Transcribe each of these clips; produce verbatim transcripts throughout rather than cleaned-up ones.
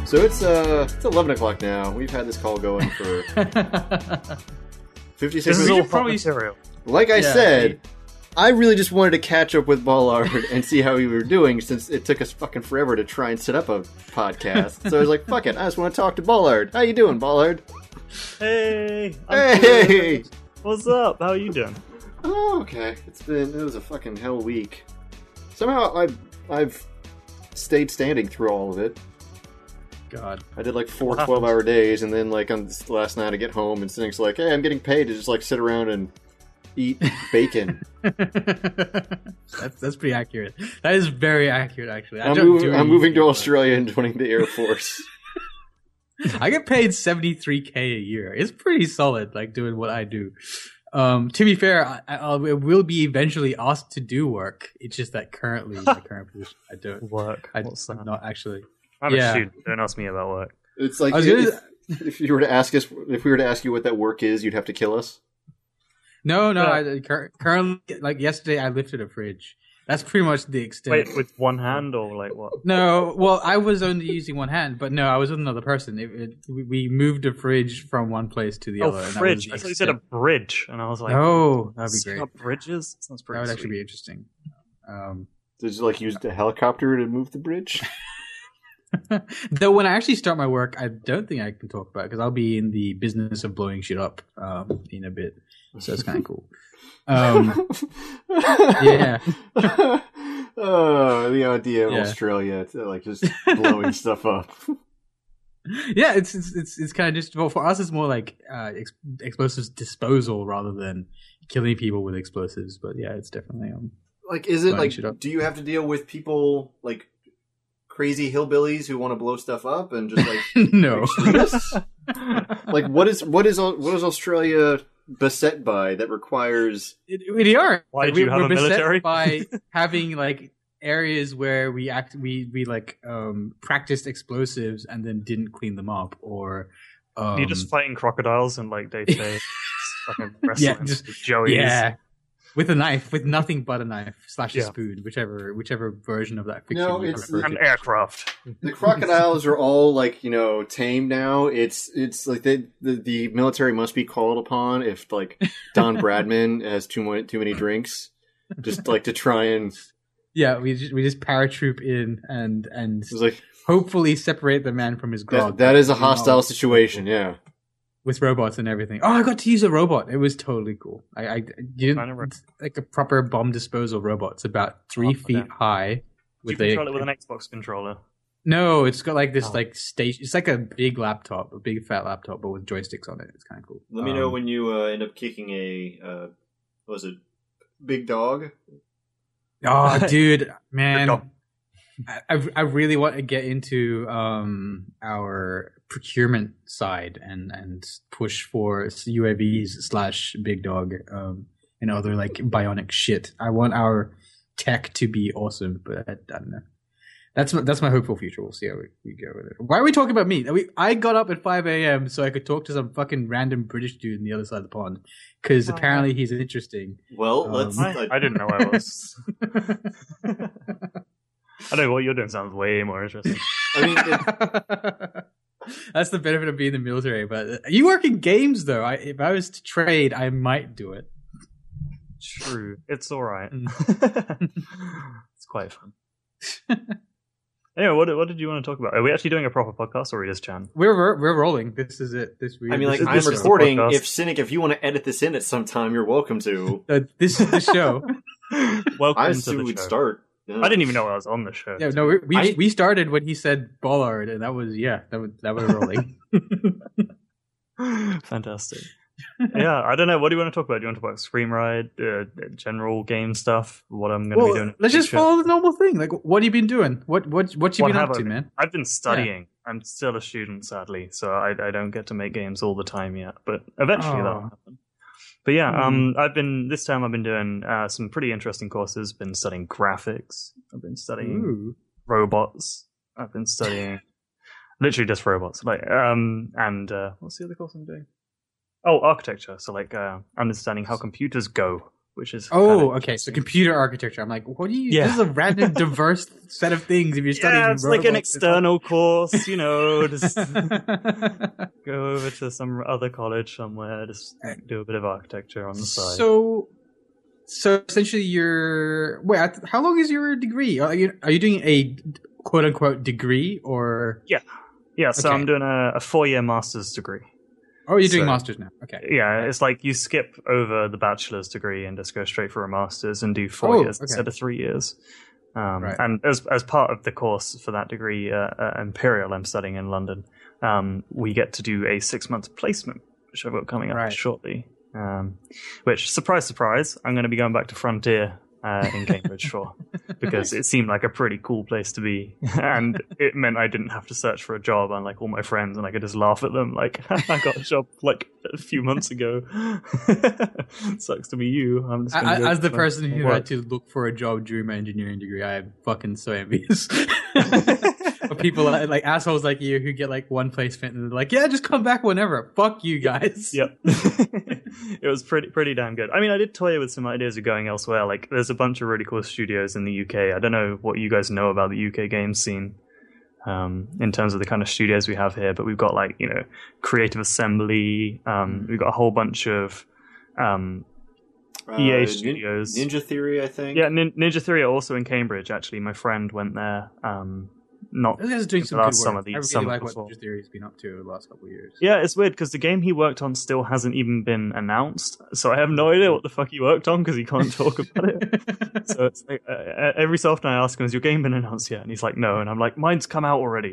So it's uh it's eleven o'clock now. We've had this call going for fifty-six This is minutes. all probably material. Like I Yeah, said, he- I really just wanted to catch up with Ballard and see how we were doing since it took us fucking forever to try and set up a podcast. So I was like, fuck it, I just want to talk to Ballard. How you doing, Ballard? Hey, I'm Hey! good. What's up? How are you doing? Oh, okay. It's been, it was a fucking hell week. Somehow I've, I've stayed standing through all of it. God. I did like four What twelve-hour days, and then like on this last night I get home and Cynic's like, hey, I'm getting paid to just like sit around and eat bacon. that's that's pretty accurate. That is very accurate, actually. I I'm, don't moving, do I'm moving to anything, Australia and joining the Air Force. but I get paid seventy-three K a year. It's pretty solid, like doing what I do. Um, to be fair, I, I will be eventually asked to do work. It's just that currently, in my current position, I don't. Work. I, What's that? I'm not actually. I'm yeah. a student. Don't ask me about work. It's like I was if, gonna- if you were to ask us, if we were to ask you what that work is, you'd have to kill us. No, no. Yeah. I, cur- currently, like yesterday, I lifted a fridge. That's pretty much the extent. Wait, with one hand or like what? No, well, I was only using one hand, but no, I was with another person. It, it, we we moved a fridge from one place to the Oh, other. and that fridge. was I the thought you said a extent. bridge, and I was like, Oh, that'd be "Set great. up bridges? That sounds That pretty would sweet. actually be interesting. Um, Did you like use the helicopter to move the bridge? though, when I actually start my work, I don't think I can talk about it because I'll be in the business of blowing shit up um, in a bit. So it's kind of cool. Um, yeah. Oh, the idea of Yeah. Australia, it's, uh, like just blowing stuff up. Yeah, it's it's it's, it's kind of just well for us. It's more like uh, ex- explosives disposal rather than killing people with explosives. But yeah, it's definitely um. Like, is it Blowing like? shit up. Do you have to deal with people like crazy hillbillies who want to blow stuff up and just like No. extremists? Like, what is what is what is Australia beset by that requires? It, we are. Why Like, do you we- have we're a beset military? by having like areas where we act we we like um practiced explosives and then didn't clean them up, or um, You're just fighting crocodiles and like day to day fucking wrestling Yeah, just- with Joey's. yeah, with a knife, with nothing but a knife slash a Yeah. spoon, whichever whichever version of that fiction. No, you it's prefer And to. aircraft. The crocodiles are all like, you know, tame now. It's it's like they, the the military must be called upon if like Don Bradman has too many too many drinks, just like to try and Yeah, we just, we just paratroop in and and it's like hopefully separate the man from his grog. that, that is a You know, hostile situation. Yeah, with robots and everything. Oh, I got to use a robot. It was totally cool. I, I you Kind of right. it's like a proper bomb disposal robot. It's about three Oh, feet okay. high. Do you With a, control it with an Xbox controller? no, it's got like this Oh. like station. It's like a big laptop, a big fat laptop, but with joysticks on it. It's kind of cool. let me know Um, when you uh, end up kicking a uh, what was it big dog? Oh, dude, Good man, job. I, I I really want to get into um our procurement side and and push for U A Vs slash big dog um and other like bionic shit. I want our tech to be awesome, but I, I don't know. That's my, that's my hopeful future. We'll see how we, we go with it. Why are we talking about me? We, I got up at five a.m. so I could talk to some fucking random British dude on the other side of the pond because Oh. apparently he's interesting. Well, Um, let's. I, I didn't know I was. I know what you're doing sounds way more interesting. I mean, it, That's the benefit of being in the military. But you work in games, though. I, if I was to trade, I might do it. True. It's alright. Mm. It's quite fun. Anyway, what, what did you want to talk about? Are we actually doing a proper podcast or are we just chatting? We're we're, we're rolling. This is it. This we. I mean, like this, I'm this is the recording. podcast. If Cynic, if you want to edit this in at some time, you're welcome to. uh, this is the show. Welcome I to assume the we'd show. start. Yeah. I didn't even know I was on the show. Yeah, no, we we, I- we started when he said Bollard, and that was yeah, that was that was rolling. Fantastic. Yeah, I don't know. What do you want to talk about? Do you want to talk about Scream Ride, uh, general game stuff? What I'm going to well, be doing? in let's the just future? follow the normal thing. Like, what have you been doing? What what what you What been have up I to, been- man? I've been studying. I'm still a student, sadly, so I, I don't get to make games all the time yet. But eventually Oh. that'll happen. But yeah, Hmm. um, I've been this time. I've been doing uh, some pretty interesting courses. Been studying graphics. I've been studying Ooh. robots. I've been studying literally just robots. Like um, and uh, what's the other course I'm doing? Oh, architecture. So like uh, understanding how computers go which is oh, okay. So computer architecture. I'm like, what do you? Yeah. This is a random, diverse set of things. If you're studying, yeah, it's like an robots, external course, you know. Just go over to some other college somewhere, just do a bit of architecture on the side. So, so essentially, you're wait. How long is your degree? Are you are you doing a quote unquote degree or? Yeah, yeah. So Okay. I'm doing a, a four year master's degree. Oh, you're doing So- masters now. Okay. Yeah, it's like you skip over the bachelor's degree and just go straight for a master's and do four Oh, years okay. instead of three years. Um, Right. And as as part of the course for that degree, uh, uh, Imperial, I'm studying in London, um, we get to do a six month placement, which I've got coming up Right. shortly. Um, which, surprise, surprise, I'm going to be going back to Frontier uh, in Cambridge for, because it seemed like a pretty cool place to be, and it meant I didn't have to search for a job unlike all my friends, and I could just laugh at them like, I got a job like a few months ago. Sucks to be you. I'm just gonna I, go as the to my person who work. had to look for a job during my engineering degree, I am fucking so envious. Of people like, like assholes like you who get like one placement and they're like, yeah, just come back whenever. Fuck you guys. Yep. It was pretty pretty damn good. I mean, I did toy with some ideas of going elsewhere. Like, there's a bunch of really cool studios in the U K. I don't know what you guys know about the U K games scene um, in terms of the kind of studios we have here, but we've got, like, you know, Creative Assembly. Um, we've got a whole bunch of um, E A Uh, studios. Nin- Ninja Theory, I think. Yeah, Nin- Ninja Theory are also in Cambridge, actually. My friend went there. Um, not You guys are doing some the good last work. summer, the I really summer like before. what Ninja Theory's been up to the last couple of years. Yeah, it's weird because the game he worked on still hasn't even been announced, so I have no idea what the fuck he worked on because he can't talk about it. So it's like, uh, every so often I ask him, "Has your game been announced yet?" And he's like, "No," and I'm like, "Mine's come out already,"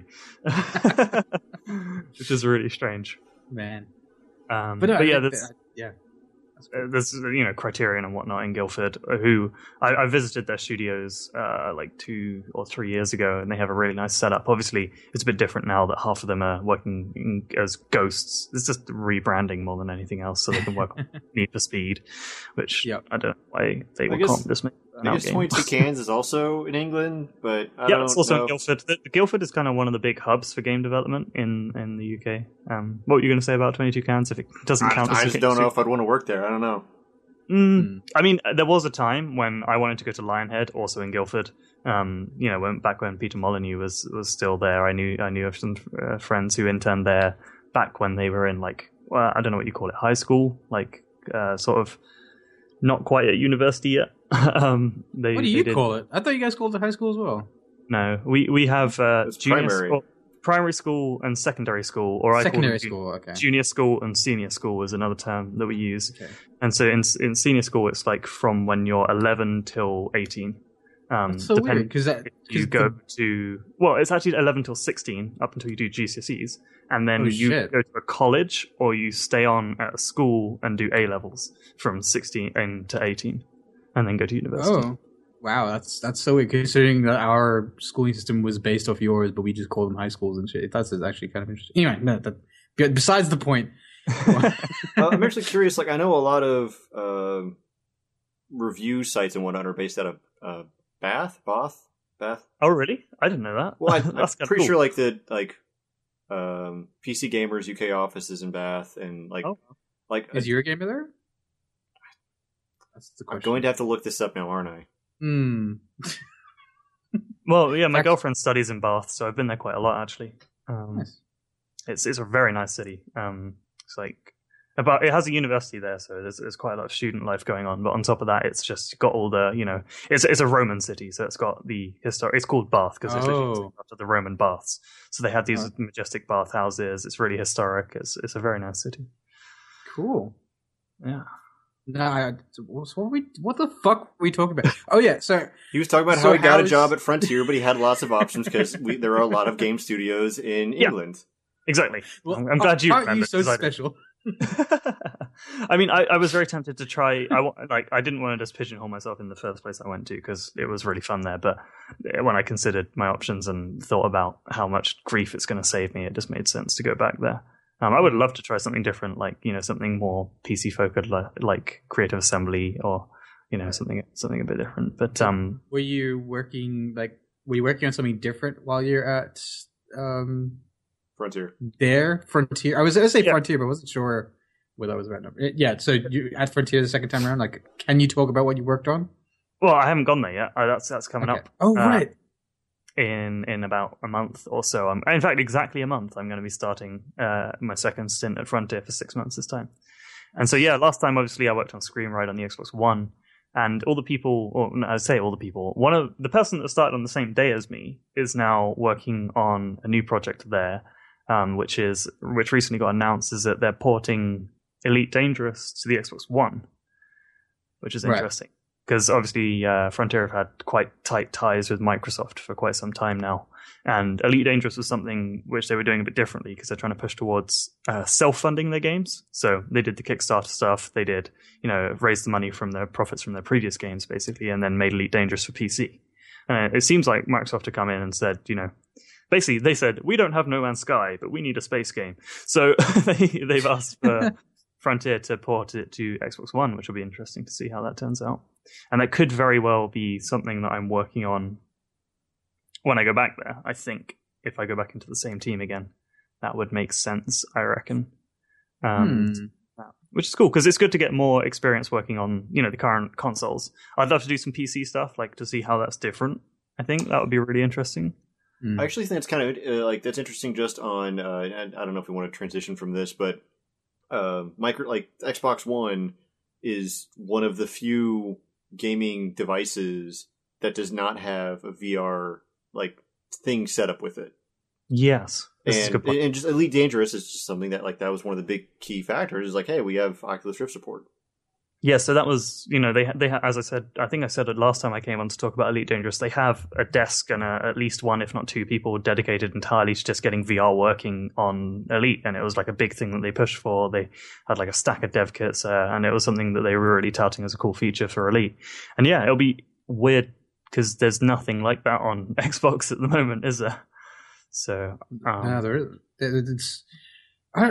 which is really strange. Man. Um, But, but, no, I yeah, think there's, that- yeah. uh, there's you know Criterion and whatnot in Guildford, uh, who I, I visited their studios uh, like two or three years ago, and they have a really nice setup. Obviously, it's a bit different now that half of them are working in, as ghosts. It's just rebranding more than anything else, so they can work on Need for Speed, which Yep. I don't know why they I guess- can't just make. an I out guess game. twenty-two Cans is also in England, but I Yeah, don't it's also know. in Guildford. The, the Guildford is kind of one of the big hubs for game development in, in the U K. Um, what were you going to say about twenty-two Cans if it doesn't I, count? I as just a- don't know if I'd want to work there. I don't know. Mm, I mean, there was a time when I wanted to go to Lionhead, also in Guildford. Um, you know, when back when Peter Molyneux was was still there, I knew I knew of some uh, friends who interned there back when they were in like well, I don't know what you call it, high school, like uh, sort of not quite at university yet. um, they, What do they you did, call it? I thought you guys called it high school as well. No, we we have uh, It's junior primary. school, primary school and secondary school, or I call Secondary it ju- school, okay. Junior school and senior school is another term that we use. Okay. And so in in senior school, it's like from when you're eleven till eighteen. Um, That's so depending weird because that if you 'cause go the- to well, it's actually eleven till sixteen up until you do G C S Es, and then Oh, you shit. go to a college or you stay on at a school and do A levels from sixteen in to eighteen, and then go to university. Oh, wow, that's that's so weird considering that our schooling system was based off yours, but we just called them high schools and shit. That's actually kind of interesting. Anyway, no, that good. Besides the point. uh, I'm actually curious. Like, I know a lot of uh, review sites and whatnot are based out of uh, Bath, Bath, Bath. Oh, really? I didn't know that. Well, I, I'm That's kinda pretty cool. sure like the like um, P C Gamers U K office is in Bath, and like Oh. like Is your gamer there? That's the I'm question. going to have to look this up now, aren't I? Hmm. Well, yeah, my Fact- girlfriend studies in Bath, so I've been there quite a lot actually. Um, Nice. It's it's a very nice city. Um, it's like about it has a university there, so there's there's quite a lot of student life going on. But on top of that, it's just got all the you know it's it's a Roman city, so it's got the historic. It's called Bath because it's literally Oh. named after the Roman baths. So they have these Oh. majestic bath houses. It's really historic. It's it's a very nice city. Cool. Yeah. No, I, what, were we, what the fuck were we talking about? Oh yeah, so He was talking about So how he got how a is- job at Frontier, but he had lots of options because there are a lot of game studios in Yeah. England. Exactly. well, I'm, I'm glad you aren't you remembered. so 'cause I- special? I mean, I, I was very tempted to try. I wa- like. I didn't want to just pigeonhole myself in the first place I went to because it was really fun there. But when I considered my options and thought about how much grief it's going to save me, it just made sense to go back there. Um, I would love to try something different, like you know, something more P C focused, like, like Creative Assembly, or you know, something something a bit different. But um, Were you working like were you working on something different while you're at um Frontier. there Frontier? I was gonna say Yeah. Frontier, but I wasn't sure Well, that was random. Yeah, so you at Frontier the second time around, like, can you talk about what you worked on? Well, I haven't gone there yet. Uh, that's that's coming Okay. up. Oh, uh, right. In in about a month or so. I'm, in fact, exactly a month. I'm going to be starting uh, my second stint at Frontier for six months this time. And so, yeah, last time, obviously, I worked on Scream Ride on the Xbox One. And all the people, or no, I say all the people, one of the person that started on the same day as me is now working on a new project there, um, which is which recently got announced, is that they're porting Elite Dangerous to the Xbox One, which is interesting. Because obviously uh, Frontier have had quite tight ties with Microsoft for quite some time now. And Elite Dangerous was something which they were doing a bit differently because they're trying to push towards uh, self-funding their games. So they did the Kickstarter stuff. They did, you know, raise the money from their profits from their previous games, basically, and then made Elite Dangerous for P C. Uh, it seems like Microsoft have come in and said, you know, basically they said, we don't have No Man's Sky, but we need a space game. So they, they've asked for Frontier to port it to Xbox One, which will be interesting to see how that turns out. And that could very well be something that I'm working on when I go back there. I think if I go back into the same team again, that would make sense, I reckon. Um, Hmm. Which is cool, because it's good to get more experience working on, you know, the current consoles. I'd love to do some P C stuff, like to see how that's different. I think that would be really interesting. I actually think it's kind of uh, like that's interesting. Just on, uh, I, I don't know if we want to transition from this, but uh, micro like Xbox One is one of the few gaming devices that does not have a V R like thing set up with it. Yes, this is a And, good point. and just Elite Dangerous is just something that like that was one of the big key factors. Is like, hey, we have Oculus Rift support. Yeah, so that was, you know, they they ha- as I said, I think I said it last time I came on to talk about Elite Dangerous. They have a desk and a, at least one, if not two, people dedicated entirely to just getting V R working on Elite, and it was like a big thing that they pushed for. They had like a stack of dev kits, uh, and it was something that they were really touting as a cool feature for Elite. And yeah, it'll be weird because there's nothing like that on Xbox at the moment, is there? So um, No, there is. It's. I,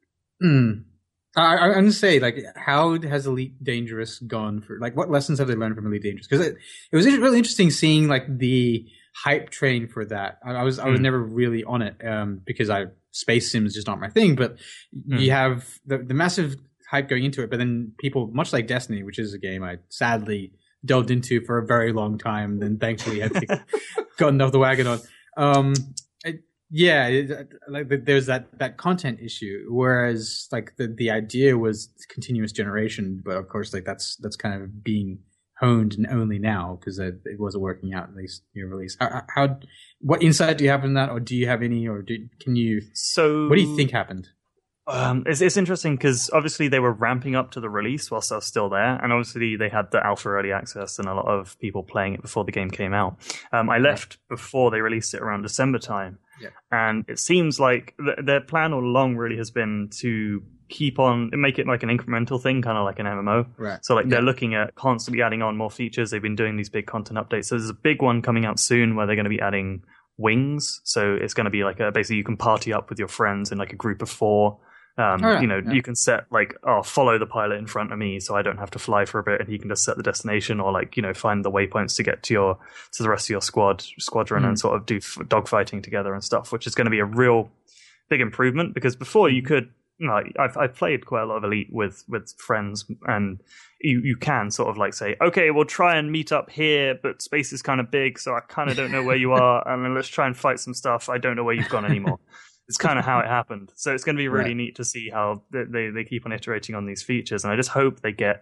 mm. I, I'm gonna say, like, how has Elite Dangerous gone for? Like, what lessons have they learned from Elite Dangerous? Because it, it was really interesting seeing like the hype train for that. I, I was I was Mm. never really on it um, because I space sims just not my thing. But Mm. you have the the massive hype going into it, but then people, much like Destiny, which is a game I sadly delved into for a very long time, then thankfully had to gotten off the wagon on. Um, it, yeah, it, like there's that, that content issue, whereas like the, the idea was continuous generation, but of course like that's that's kind of being honed and only now because it, it wasn't working out at least your release. How, how what insight do you have in that, or do you have any, or do, can you? so What do you think happened? Um, it's, it's interesting because obviously they were ramping up to the release whilst I was still there, and obviously they had the alpha early access and a lot of people playing it before the game came out. Um, I left before they released it around December time, Yeah. and it seems like th- their plan all along really has been to keep on make it like an incremental thing, kind of like an M M O. Right. So like Yeah. they're looking at constantly adding on more features. They've been doing these big content updates. So there's a big one coming out soon where they're going to be adding wings. So it's going to be like a, basically you can party up with your friends in like a group of four. Um, Oh, yeah, you know, yeah. you can set like, oh, follow the pilot in front of me so I don't have to fly for a bit, and he can just set the destination, or like, you know, find the waypoints to get to your to the rest of your squad squadron Mm. and sort of do f- dogfighting together and stuff, which is going to be a real big improvement because before you could, you know, I've I've played quite a lot of Elite with with friends, and you you can sort of like say, okay, we'll try and meet up here, but space is kind of big, so I kind of don't know where you are, and then let's try and fight some stuff. I don't know where you've gone anymore. It's kind of how it happened. So it's going to be really Right. neat to see how they, they they keep on iterating on these features, and I just hope they get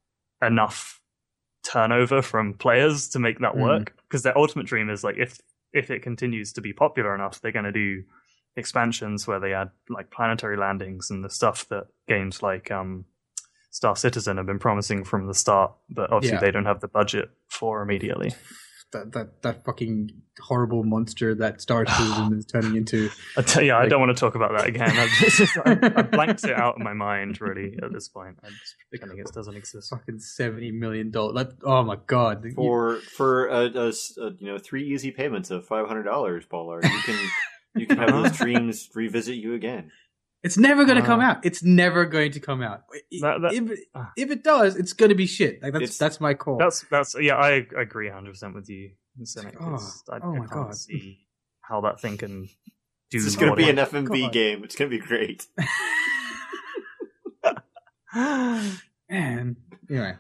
enough turnover from players to make that Mm. work. Because their ultimate dream is like if if it continues to be popular enough, they're going to do expansions where they add like planetary landings and the stuff that games like um, Star Citizen have been promising from the start, but obviously Yeah. they don't have the budget for immediately. That that that fucking horrible monster that Star Citizen is turning into. I tell you, I Like- don't want to talk about that again. I've, just, I, I blanked it out of my mind, really, at this point. I'm just pretending it doesn't exist. Fucking seventy million dollars. Like, oh my god! For for a, a s- a, you know three easy payments of five hundred dollars, Pollard, you can you can have those dreams revisit you again. It's never going to come Uh, out. It's never going to come out. That- that- if, uh. if it does, it's going to be shit. Like that's It's- that's my call. That's that's yeah, I, I agree one hundred percent with you, Cynic. Oh, It's- I, oh I my can't God. see how that thing can do. It's just going to what be it- an F M V God. game. It's going to be great. Man, anyway.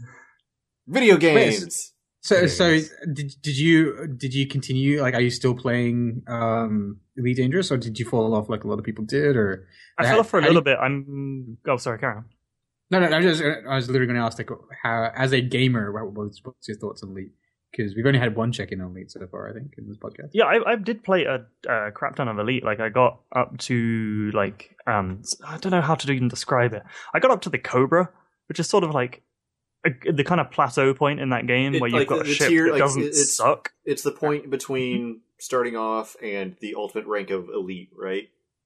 Video games. So, so did did you did you continue? Like, are you still playing um, Elite Dangerous, or did you fall off like a lot of people did? Or I fell off for a little you... bit. I'm. Oh, sorry, Karen. on. No, no. I was just, I was literally going to ask, like, how as a gamer, what was what's your thoughts on Elite? Because we've only had one check-in on Elite so far, I think, in this podcast. Yeah, I, I did play a, a crap ton of Elite. Like, I got up to like um, I don't know how to even describe it. I got up to the Cobra, which is sort of like A, the kind of plateau point in that game it, where you've like got the, a ship tier, that like, doesn't it's, suck. It's the point between starting off and the ultimate rank of Elite, right?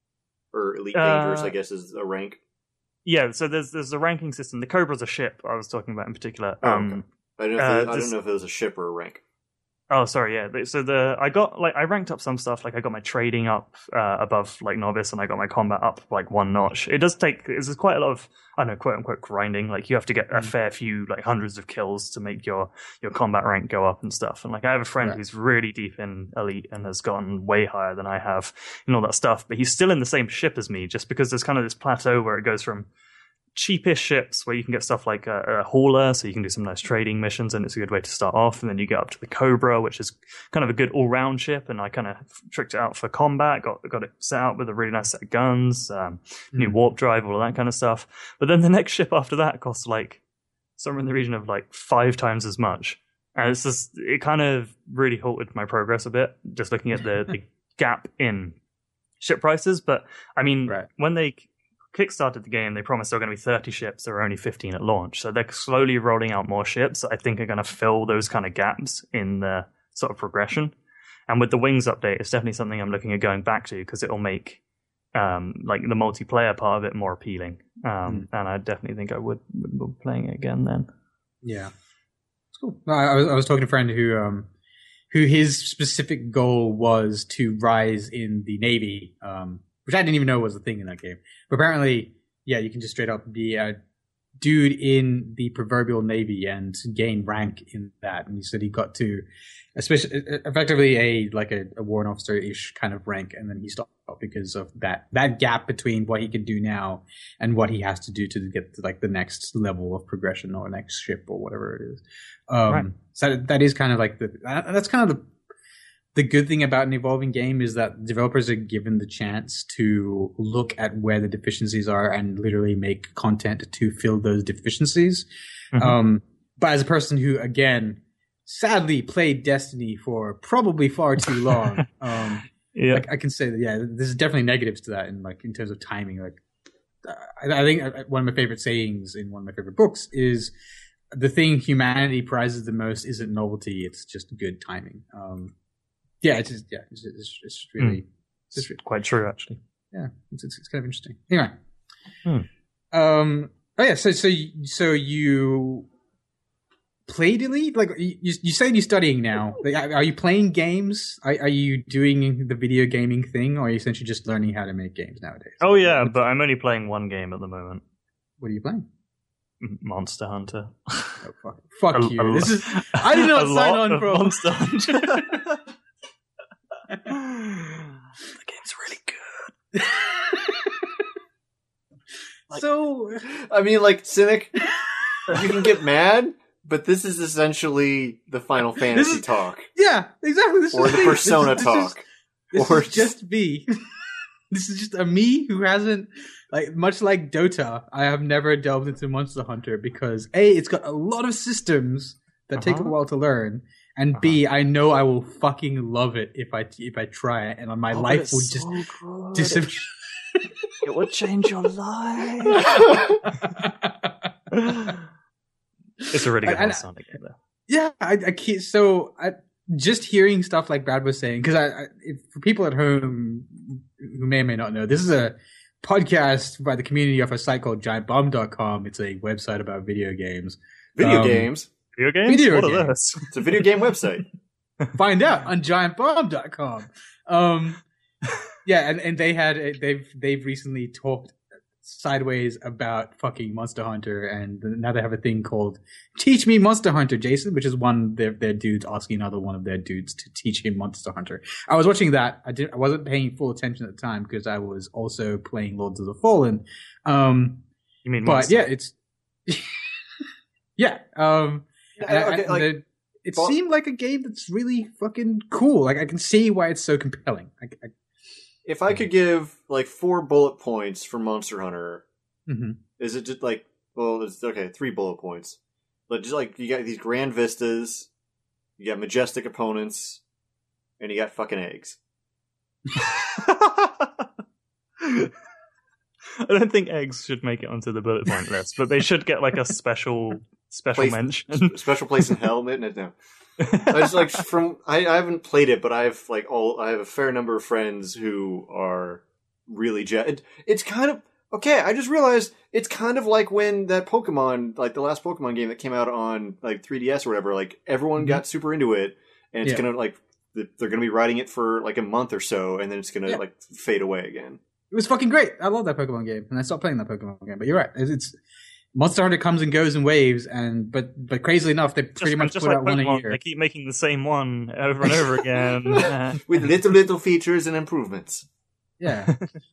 Or Elite Dangerous, uh, I guess, is a rank. Yeah, so there's there's a ranking system. The Cobra's a ship I was talking about in particular. Oh, um, okay. I don't know. If it, uh, I don't know if it was a ship or a rank. Oh, sorry, yeah. So the I got like I ranked up some stuff. Like I got my trading up uh, above like novice, and I got my combat up like one notch. It does take. There's quite a lot of I don't know, quote unquote grinding. Like you have to get a fair few, like hundreds of kills to make your your combat rank go up and stuff. And like I have a friend right. who's really deep in Elite and has gotten way higher than I have and all that stuff. But he's still in the same ship as me, just because there's kind of this plateau where it goes from cheapish ships where you can get stuff like a, a hauler, so you can do some nice trading missions, and it's a good way to start off. And then you get up to the Cobra, which is kind of a good all-round ship, and I kind of tricked it out for combat, got got it set out with a really nice set of guns, um, mm. new warp drive, all of that kind of stuff. But then the next ship after that costs like somewhere in the region of like five times as much, and it's just it kind of really halted my progress a bit, just looking at the, the gap in ship prices. But I mean, right. when they kickstarted the game, they promised there were going to be thirty ships. There were only fifteen at launch. So they're slowly rolling out more ships that I think are going to fill those kind of gaps in the sort of progression. And with the Wings update, it's definitely something I'm looking at going back to, because it'll make um, like the multiplayer part of it more appealing. Um, mm. And I definitely think I would, would be playing it again then. Yeah. It's cool. I, I, was, I was talking to a friend who, um, who his specific goal was to rise in the Navy, um, which I didn't even know was a thing in that game. But apparently, yeah, you can just straight up be a dude in the proverbial Navy and gain rank in that. And he said he got to, especially effectively a like a, a warrant officer-ish kind of rank, and then he stopped because of that that gap between what he can do now and what he has to do to get to like the next level of progression or next ship or whatever it is. Um, right. So that, that is kind of like the that's kind of the. The good thing about an evolving game is that developers are given the chance to look at where the deficiencies are and literally make content to fill those deficiencies. Mm-hmm. Um, but as a person who, again, sadly played Destiny for probably far too long, um, yeah. like, I can say that, yeah, there's definitely negatives to that in like in terms of timing. Like, I, I think one of my favorite sayings in one of my favorite books is the thing humanity prizes the most isn't novelty, it's just good timing. Um, Yeah, it's just, yeah, it's, it's, it's really, mm. it's just really, quite true, actually. Yeah, it's, it's, it's kind of interesting. Anyway, mm. um, oh yeah, so so so you played Elite? Like you you say you're studying now. Like, are you playing games? Are, are you doing the video gaming thing, or are you essentially just learning how to make games nowadays? Oh yeah, but I'm only playing one game at the moment. What are you playing? Monster Hunter. Oh, fuck fuck a, you! A, this is I did not sign on for Monster Hunter. The game's really good. like, so, I mean, like, Cynic, you can get mad, but this is essentially the Final Fantasy is, talk. Yeah, exactly. This or is the Persona this is, talk. This is, this or is just me. This is just a me who hasn't, like, much like Dota, I have never delved into Monster Hunter because, A, it's got a lot of systems that uh-huh. take a while to learn. And uh-huh. B, I know I will fucking love it if I if I try it, and my oh, life will just so disappear. It will change your life. It's a really good Sonic game, though. Yeah, I, I can't. So, I, just hearing stuff like Brad was saying, because I, I if, for people at home who may or may not know, this is a podcast by the community of a site called giant bomb dot com. It's a website about video games. Video um, games. Video games? Video what games. Are those? It's a video game website. Find out on giant bomb dot com. Um, yeah, and, and they had they've they've recently talked sideways about fucking Monster Hunter, and now they have a thing called "Teach Me Monster Hunter, Jason," which is one of their, their dudes asking another one of their dudes to teach him Monster Hunter. I was watching that. I didn't. I wasn't paying full attention at the time because I was also playing Lords of the Fallen. Um, You mean but Monster? yeah, it's yeah. Um, Yeah, and- okay, and like, the- it but- seemed like a game that's really fucking cool. Like I can see why it's so compelling. I, I, if I could give like four bullet points for Monster Hunter, mhm. is it just like, well, it's okay, three bullet points. But just like, you got these grand vistas, you got majestic opponents, and you got fucking eggs. I don't think eggs should make it onto the bullet point list, but they should get like a special special Place- mention. Special place in hell, no, no. I just like from I, I haven't played it, but I have like all I have a fair number of friends who are really jet. It, it's kind of okay. I just realized it's kind of like when that Pokemon, like the last Pokemon game that came out on like three D S or whatever, like everyone Mm-hmm. got super into it, and it's Yeah. gonna like th- they're gonna be riding it for like a month or so, and then it's gonna Yeah. like fade away again. It was fucking great. I love that Pokemon game, and I stopped playing that Pokemon game. But you're right. It's, it's Monster Hunter comes and goes in waves, and but but crazily enough, they pretty just, much just put like out one a Pokemon, year. they keep making the same one over and over again. Uh, With little little features and improvements. Yeah.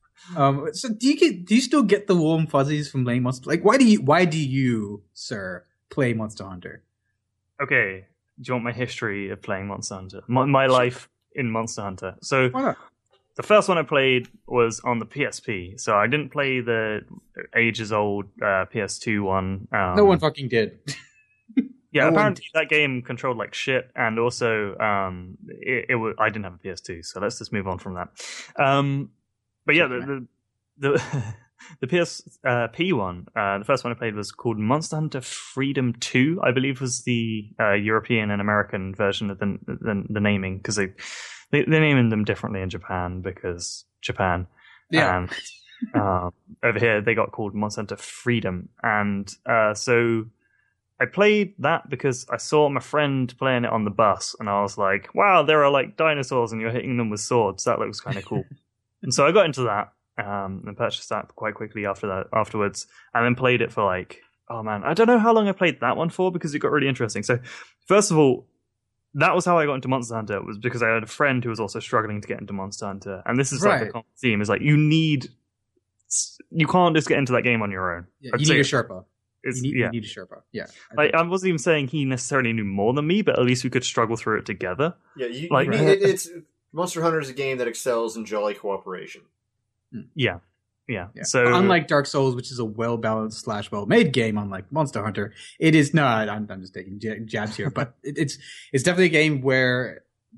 um. So do you get? Do you still get the warm fuzzies from playing Monster? Like, why do you? Why do you, sir, play Monster Hunter? okay, do you want my history of playing Monster Hunter? My, my life in Monster Hunter. So Why not? the first one I played was on the P S P, so I didn't play the ages old uh, P S two one. Um, No one fucking did. Yeah, no one apparently that game controlled like shit, and also um, it, it was, I didn't have a P S two, so let's just move on from that. Um, but yeah, the the the, the P S P one, uh, the first one I played was called Monster Hunter Freedom two, I believe was the uh, European and American version of the the, the naming, because they, they they're naming them differently in Japan because Japan. Yeah. And um, over here they got called Monster Hunter Freedom, and uh, so I played that because I saw my friend playing it on the bus, and I was like, wow, there are like dinosaurs and you're hitting them with swords. That looks kind of cool. And so I got into that um, and purchased that quite quickly after that afterwards, and then played it for like, oh man, I don't know how long I played that one for because it got really interesting. So first of all, that was how I got into Monster Hunter, was because I had a friend who was also struggling to get into Monster Hunter. And this is like Right. a common theme, is like you need, you can't just get into that game on your own. Yeah, I'd you say need a Sherpa. it's- You need, yeah. you need a Sherpa. Yeah. I Like, think- I wasn't even saying he necessarily knew more than me, but at least we could struggle through it together. Yeah, you, Like- you need, it, it's Monster Hunter is a game that excels in jolly cooperation. Yeah. Yeah. Yeah. So unlike Dark Souls, which is a well balanced slash well made game, unlike Monster Hunter, it is not. I'm, I'm just taking j- jabs here, but it, it's it's definitely a game where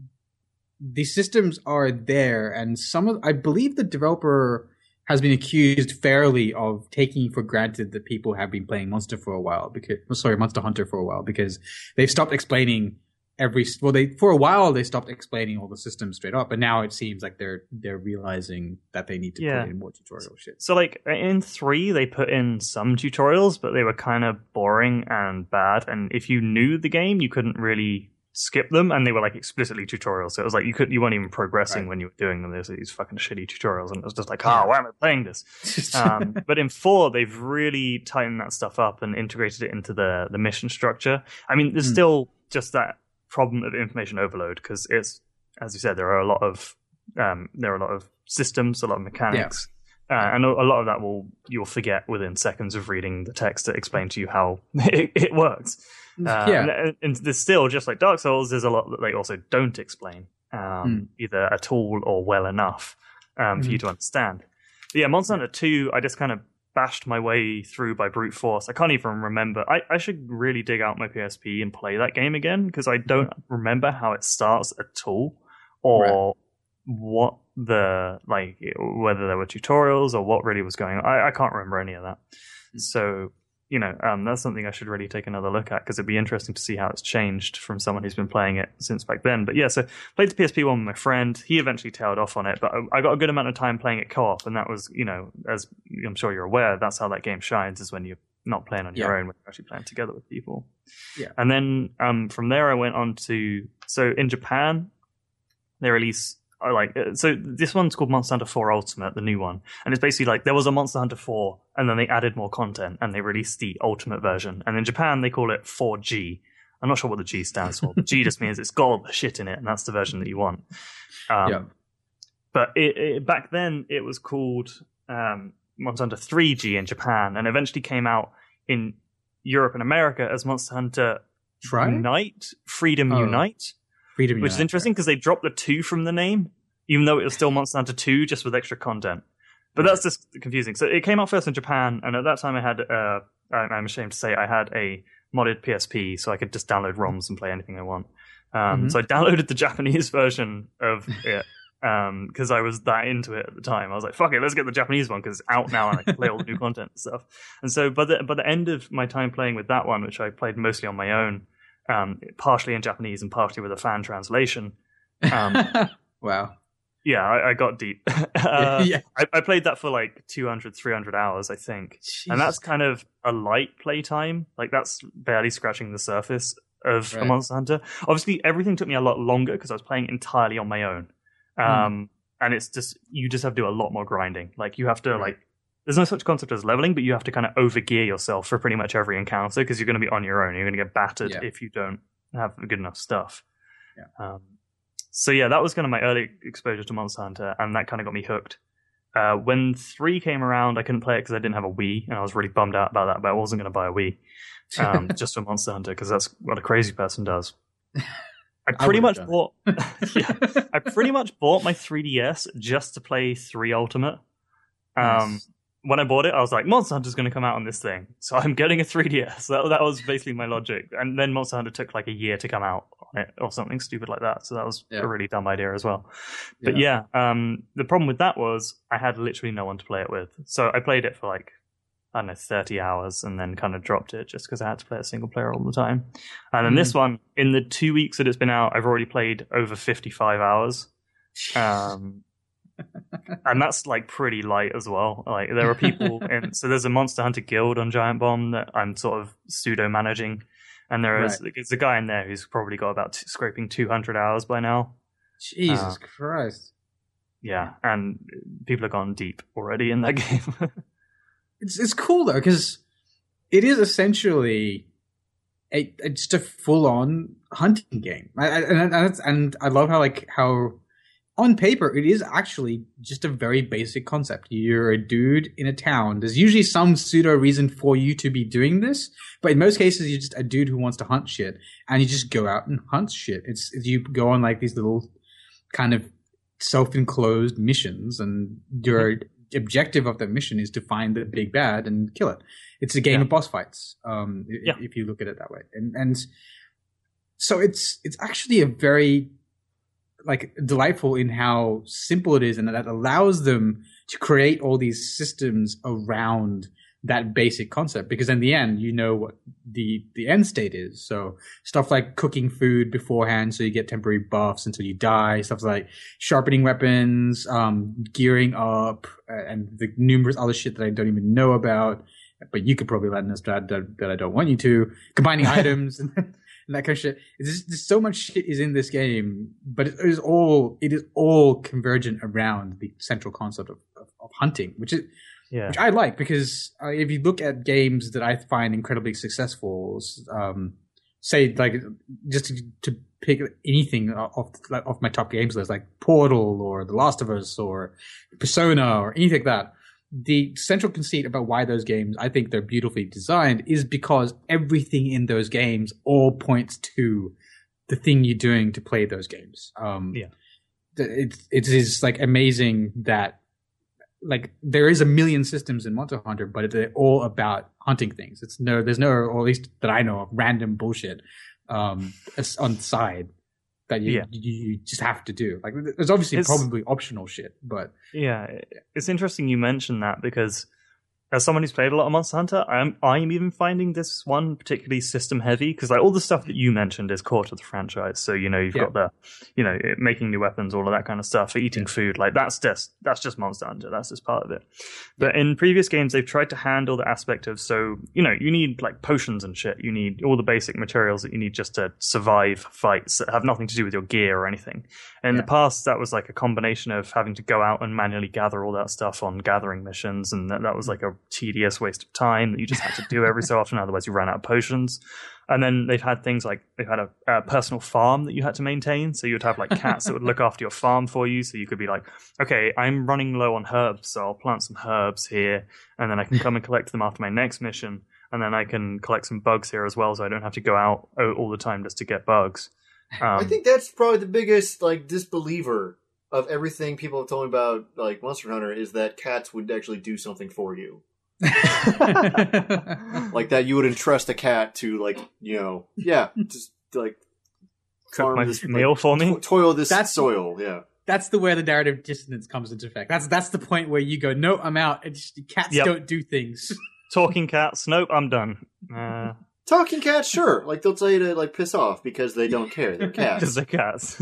the systems are there, and some of I believe the developer has been accused fairly of taking for granted that people have been playing Monster for a while because sorry Monster Hunter for a while because they've stopped explaining every well they for a while they stopped explaining all the systems straight up, but now it seems like they're they're realizing that they need to Yeah. put in more tutorial shit. So, like, in three, they put in some tutorials, but they were kind of boring and bad. And if you knew the game, you couldn't really skip them. And they were, like, explicitly tutorials. So it was like you could you weren't even progressing Right. when you were doing them. There's these fucking shitty tutorials. And it was just like, oh, Yeah. why am I playing this? Um, but in four, they've really tightened that stuff up and integrated it into the, the mission structure. I mean, there's Mm. still just that problem of information overload because it's, as you said, there are a lot of um, there are a lot of systems, a lot of mechanics. Uh, and a a lot of that will you'll forget within seconds of reading the text to explain to you how it, it works. Uh, yeah. and, and there's still, just like Dark Souls, there's a lot that they also don't explain, um, either at all or well enough um, for you to understand. But yeah, Monster Hunter two, I just kind of bashed my way through by brute force. I can't even remember. I, I should really dig out my P S P and play that game again because I don't remember how it starts at all, or Right. what the like whether there were tutorials or what really was going on. I, I can't remember any of that. So you know, um, that's something I should really take another look at because it'd be interesting to see how it's changed from someone who's been playing it since back then. But yeah, so played the P S P one with my friend. He eventually tailed off on it, but I, I got a good amount of time playing it co-op, and that was, you know, as I'm sure you're aware, that's how that game shines, is when you're not playing on your Yeah. own, when you're actually playing together with people. Yeah. And then um, from there, I went on to so in Japan, they release. I like so this one's called Monster Hunter four Ultimate, the new one, and it's basically like there was a Monster Hunter four, and then they added more content, and they released the Ultimate version. And in Japan, they call it four G. I'm not sure what the G stands for. But G just means it's got all the shit in it, and that's the version that you want. Um, Yeah. But it, it, back then, it was called um, Monster Hunter three G in Japan, and eventually came out in Europe and America as Monster Hunter Try? Unite, Freedom Oh. Unite, Freedom which is Unite, interesting because they dropped the two from the name, even though it was still Monster Hunter two, just with extra content. But that's just confusing. So it came out first in Japan, and at that time I had, uh, I'm ashamed to say, I had a modded P S P, so I could just download ROMs and play anything I want. Um, Mm-hmm. So I downloaded the Japanese version of it because um, I was that into it at the time. I was like, fuck it, let's get the Japanese one because it's out now and I can play all the new content and stuff. And so by the, by the end of my time playing with that one, which I played mostly on my own, um, partially in Japanese and partially with a fan translation, um, wow. yeah, I, I got deep. uh, Yeah. I, I played that for like two hundred, three hundred hours, I think. Jesus. And that's kind of a light play time. Like, that's barely scratching the surface of Right. a Monster Hunter. Obviously, everything took me a lot longer because I was playing entirely on my own. Um, And it's just, you just have to do a lot more grinding. Like, you have to, Right. like, there's no such concept as leveling, but you have to kind of overgear yourself for pretty much every encounter because you're going to be on your own. You're going to get battered Yeah. if you don't have good enough stuff. Yeah. Um, so yeah, that was kind of my early exposure to Monster Hunter, and that kind of got me hooked. Uh, when three came around, I couldn't play it because I didn't have a Wii, and I was really bummed out about that, but I wasn't going to buy a Wii um, just for Monster Hunter because that's what a crazy person does. I pretty I much would've bought yeah, I pretty much bought my three D S just to play three Ultimate. Um, Nice. When I bought it, I was like, Monster Hunter's going to come out on this thing, so I'm getting a three D S. That, that was basically my logic. And then Monster Hunter took like a year to come out on it, or something stupid like that. So that was Yeah. a really dumb idea as well. But yeah, um, the problem with that was I had literally no one to play it with. So I played it for like, I don't know, thirty hours and then kind of dropped it just because I had to play a single player all the time. And then Mm. this one, in the two weeks that it's been out, I've already played over fifty-five hours. Um, and that's like pretty light as well. Like, there are people in, so there's a Monster Hunter guild on Giant Bomb that I'm sort of pseudo managing. And there is, there's a guy in there who's probably got about t- scraping two hundred hours by now. Jesus Uh, Christ. Yeah. And people have gone deep already in that game. It's it's cool though because it is essentially a, a just a full on hunting game. I, I, and and, and I love how like how on paper it is actually just a very basic concept. You're a dude in a town. There's usually some pseudo reason for you to be doing this, but in most cases you're just a dude who wants to hunt shit, and you just go out and hunt shit. It's you go on like these little kind of self-enclosed missions, and your objective of the mission is to find the big bad and kill it. It's a game Yeah. of boss fights, um, if, Yeah. if you look at it that way. And and so it's it's actually a very like delightful in how simple it is, and that allows them to create all these systems around that basic concept, because in the end you know what the the end state is. So stuff like cooking food beforehand so you get temporary buffs until you die, stuff like sharpening weapons, um gearing up, uh, and the numerous other shit that I don't even know about, but you could probably let us that, that that I don't want you to, combining items and, and that kind of shit. It's just, there's so much shit is in this game, but it is all it is all convergent around the central concept of, of, of hunting, which is Yeah. which I like, because uh, if you look at games that I find incredibly successful, um, say like just to, to pick anything off like, off my top games list, like Portal or The Last of Us or Persona or anything like that, the central conceit about why those games I think they're beautifully designed is because everything in those games all points to the thing you're doing to play those games. Um, Yeah. it it is like amazing that. Like there is a million systems in Monster Hunter, but they're all about hunting things. It's no, there's no, or at least that I know of, random bullshit um, on the side that you, Yeah. you you just have to do. Like there's obviously It's- probably optional shit, but Yeah, it's interesting you mentioned that because as someone who's played a lot of Monster Hunter, I'm I'm even finding this one particularly system heavy because like all the stuff that you mentioned is core to the franchise. So you know you've Yeah. got the, you know, making new weapons, all of that kind of stuff, eating food, like that's just that's just Monster Hunter. That's just part of it. But in previous games, they've tried to handle the aspect of so you know you need like potions and shit. You need all the basic materials that you need just to survive fights that have nothing to do with your gear or anything. And in Yeah. the past, that was like a combination of having to go out and manually gather all that stuff on gathering missions, and that, that was like a tedious waste of time that you just had to do every so often, otherwise you ran out of potions. And then they've had things like they've had a, a personal farm that you had to maintain. So you'd have like cats that would look after your farm for you. So you could be like, okay, I'm running low on herbs, so I'll plant some herbs here, and then I can come and collect them after my next mission. And then I can collect some bugs here as well, so I don't have to go out all the time just to get bugs. Um, I think that's probably the biggest like disbeliever of everything people have told me about like Monster Hunter is that cats would actually do something for you. Like that you would entrust a cat to like, you know, yeah, just like cook my this, meal like, for me. To- toil this That's- soil, yeah. That's the where the narrative dissonance comes into effect. That's that's the point where you go, no, I'm out. It's just, cats Yep. don't do things. Talking cats, nope, I'm done. Uh, Talking cats, sure. Like they'll tell you to like piss off because they don't care. They're because cats. they're cats.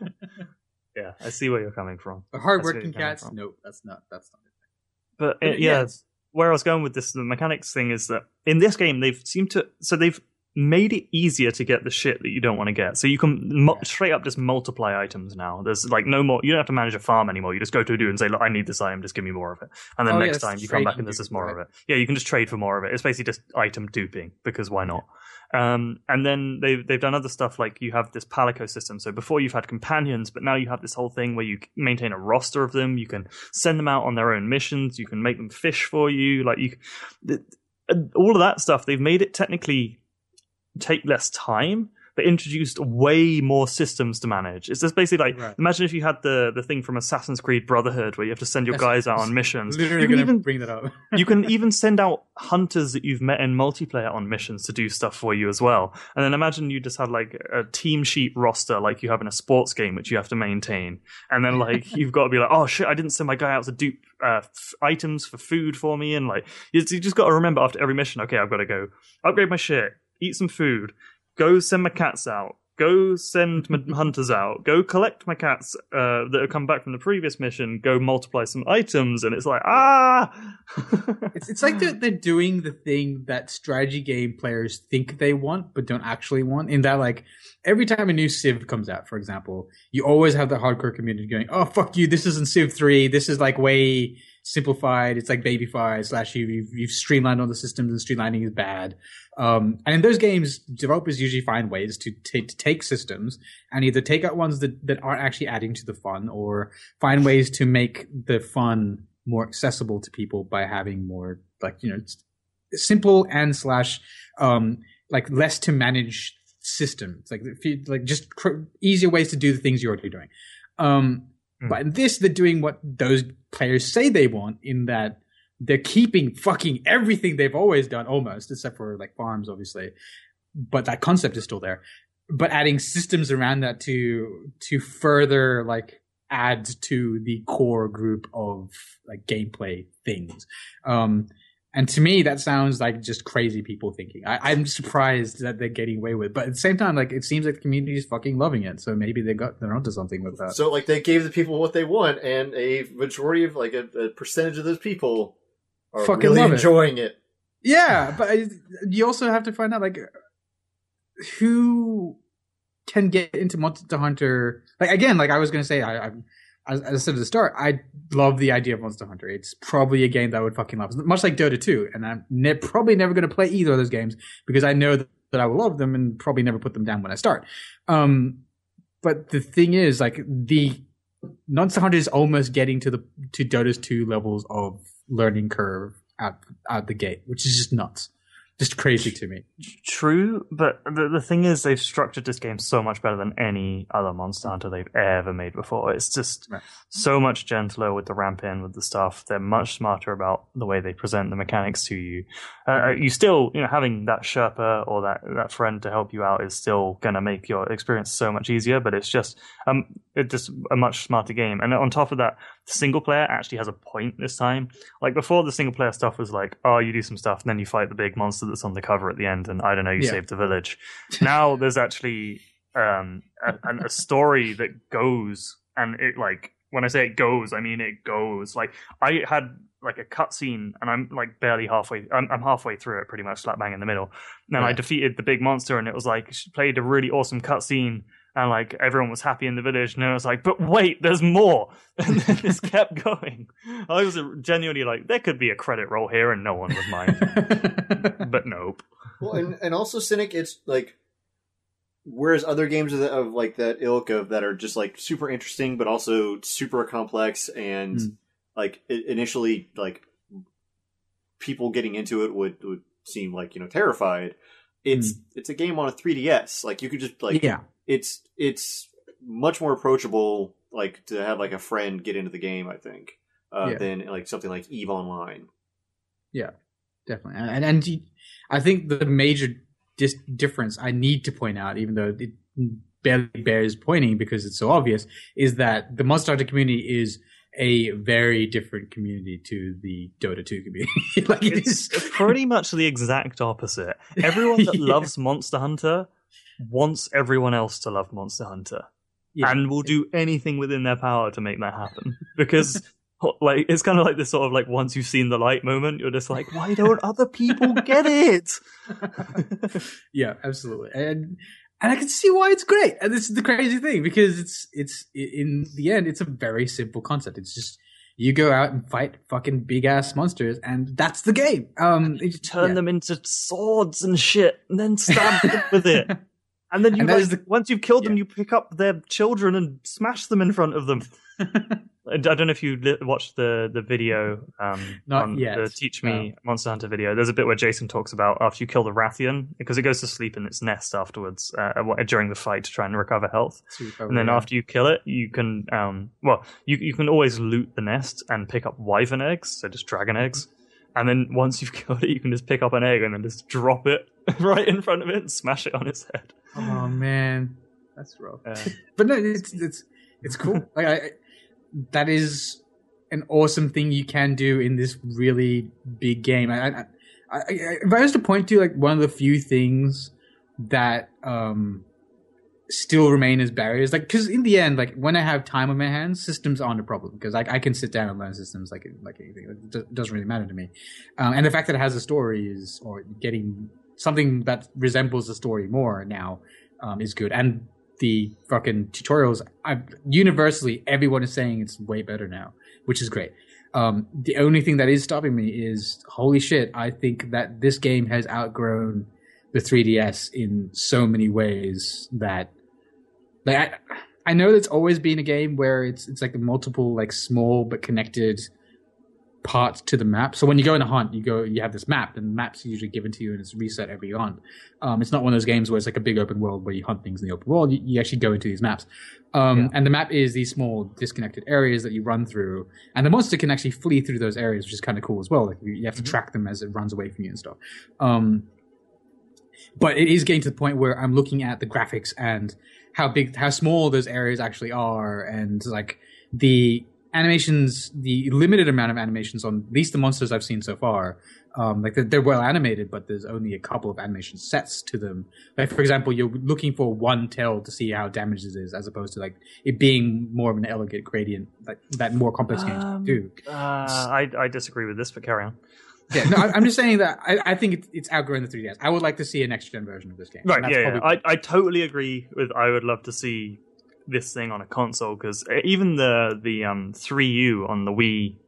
Yeah, I see where you're coming from. But That's hardworking where you're cats, coming from. nope, that's not that's not. But But uh, yeah, yes. where I was going with this, the mechanics thing is that in this game they've seemed to, so they've made it easier to get the shit that you don't want to get. So you can mu- Yeah. straight up just multiply items now. There's like no more, you don't have to manage a farm anymore. You just go to a dude and say, look, I need this item, just give me more of it. And then Oh, yeah, next it's time you come back trading and there's dupe, just more right? of it. Yeah, you can just trade for more of it. It's basically just item duping because why not? Um, and then they've, they've done other stuff like you have this Palico system. So before you've had companions, but now you have this whole thing where you maintain a roster of them. You can send them out on their own missions. You can make them fish for you. Like you, th- all of that stuff, they've made it technically take less time, but introduced way more systems to manage. It's just basically like, Right. imagine if you had the, the thing from Assassin's Creed Brotherhood where you have to send your Yes, guys out yes. on missions. Literally You can gonna even bring that up. you can even send out hunters that you've met in multiplayer on missions to do stuff for you as well. And then imagine you just had like a team sheet roster like you have in a sports game, which you have to maintain. And then like you've got to be like, oh shit, I didn't send my guy out to dupe uh, f- items for food for me. And like you, you just got to remember after every mission, okay, I've got to go upgrade my shit, eat some food, go send my cats out. Go send my hunters out. Go collect my cats uh, that have come back from the previous mission. Go multiply some items, and it's like ah. It's it's like they're, they're doing the thing that strategy game players think they want, but don't actually want. In that, like every time a new Civ comes out, for example, you always have the hardcore community going, "Oh fuck you! This isn't Civ three. This is like way simplified. It's like babyfied slash you you've, you've streamlined all the systems, and streamlining is bad." Um, and in those games, developers usually find ways to, t- to take systems and either take out ones that, that aren't actually adding to the fun, or find ways to make the fun more accessible to people by having more, like, you know, simple and slash, um, like less to manage systems, like if you, like just cr- easier ways to do the things you're already doing. Um, Mm. But in this, they're doing what those players say they want, in that they're keeping fucking everything they've always done, almost, except for like farms, obviously. But that concept is still there. But adding systems around that to to further like add to the core group of like gameplay things. Um, and to me, that sounds like just crazy people thinking. I, I'm surprised that they're getting away with it. But at the same time, like it seems like the community is fucking loving it. So maybe they got they're onto something with that. So like they gave the people what they want, and a majority of like a, a percentage of those people are Fucking really love it. enjoying it. Yeah, but I, you also have to find out like who can get into Monster Hunter. Like again, like I was gonna say, I, I as, as I said at the start, I love the idea of Monster Hunter. It's probably a game that I would fucking love, much like Dota two. And I'm ne- probably never gonna play either of those games because I know that, that I will love them and probably never put them down when I start. Um, but the thing is, like the Monster Hunter is almost getting to the to Dota's two levels of learning curve out out the gate, which is just nuts, just crazy to me. True, but the the thing is, they've structured this game so much better than any other Monster Hunter they've ever made before. It's just Right. so much gentler with the ramp in, with the stuff. They're much smarter about the way they present the mechanics to you. Uh, you still, you know, having that Sherpa or that, that friend to help you out is still going to make your experience so much easier, but it's just um, it's just a much smarter game. And on top of that, the single player actually has a point this time. Like before, the single player stuff was like, oh, you do some stuff and then you fight the big monster that's on the cover at the end, and I don't know, you Yeah. save the village. Now there's actually um, a, a story that goes, and it like, when I say it goes, I mean it goes. Like I had like a cutscene, and I'm like barely halfway. I'm, I'm halfway through it, pretty much slap bang in the middle. And I Right. defeated the big monster, and it was like she played a really awesome cutscene. and like everyone was happy in the village, and then I was like, but wait, there's more, and then this kept going. I was genuinely like, there could be a credit roll here, and no one would mind, but nope. Well, and and also Cynic, it's like, whereas other games of, the, of like that ilk of that are just like super interesting, but also super complex, and mm. like it, initially like people getting into it would would seem like, you know, terrified. It's mm. it's a game on a three D S. Like you could just like yeah. It's it's much more approachable, like to have like a friend get into the game, I think, uh, yeah. than like something like EVE Online. Yeah, definitely. And and I think the major dis- difference I need to point out, even though it barely bears pointing because it's so obvious, is that the Monster Hunter community is a very different community to the Dota two community. Like it it's is pretty much the exact opposite. Everyone that yeah. loves Monster Hunter wants everyone else to love Monster Hunter, yeah. and will do anything within their power to make that happen. Because like it's kind of like this sort of like once you've seen the light moment, you're just like, why don't other people get it? Yeah, absolutely. And And I can see why it's great. And this is the crazy thing, because it's, it's, in the end, it's a very simple concept. It's just, you go out and fight fucking big ass monsters, and that's the game. Um, you turn yeah. them into swords and shit, and then stab them with it. And then you, and like, the, once you've killed them, yeah. you pick up their children and smash them in front of them. I don't know if you li- watched the the video, um, Not on yet. the Teach Me oh. Monster Hunter video. There's a bit where Jason talks about after you kill the Rathian, because it goes to sleep in its nest afterwards uh, during the fight to try and recover health. Recover, and then yeah. after you kill it, you can, um, well, you you can always loot the nest and pick up wyvern eggs, so just dragon eggs. And then once you've killed it, you can just pick up an egg and then just drop it right in front of it and smash it on its head. Oh man, that's rough. Uh, but no, it's it's it's cool. Like I, that is an awesome thing you can do in this really big game. I, I, I, if I was to point to like one of the few things that um still remain as barriers, like because in the end, like when I have time on my hands, systems aren't a problem because I, I can sit down and learn systems like like anything. It doesn't really matter to me. Um, and the fact that it has a story is, or getting something that resembles the story more now, um, is good. And the fucking tutorials, I, universally, everyone is saying it's way better now, which is great. Um, the only thing that is stopping me is, holy shit, I think that this game has outgrown the three D S in so many ways that, like, I, I know it's always been a game where it's it's like a multiple, like, small but connected parts to the map. So when you go in a hunt, you go, you have this map, and the map's usually given to you and it's reset every hunt. Um, it's not one of those games where it's like a big open world where you hunt things in the open world. You, you actually go into these maps. Um, yeah. And the map is these small disconnected areas that you run through, and the monster can actually flee through those areas, which is kind of cool as well. Like you, you have to mm-hmm. track them as it runs away from you and stuff. Um, but it is getting to the point where I'm looking at the graphics and how big, how small those areas actually are, and like the animations, the limited amount of animations on at least the monsters I've seen so far, um, like they're, they're well animated, but there's only a couple of animation sets to them. Like for example, you're looking for one tail to see how damaged it is, as opposed to like it being more of an elegant gradient, like that more complex games um, do. Uh, I I disagree with this, but carry on. Yeah, no, I, I'm just saying that I, I think it's, it's outgrown the three D S. I would like to see a next gen version of this game. Right? Yeah, yeah. I I totally agree with. I would love to see this thing on a console, because even the the um three U on the Wii,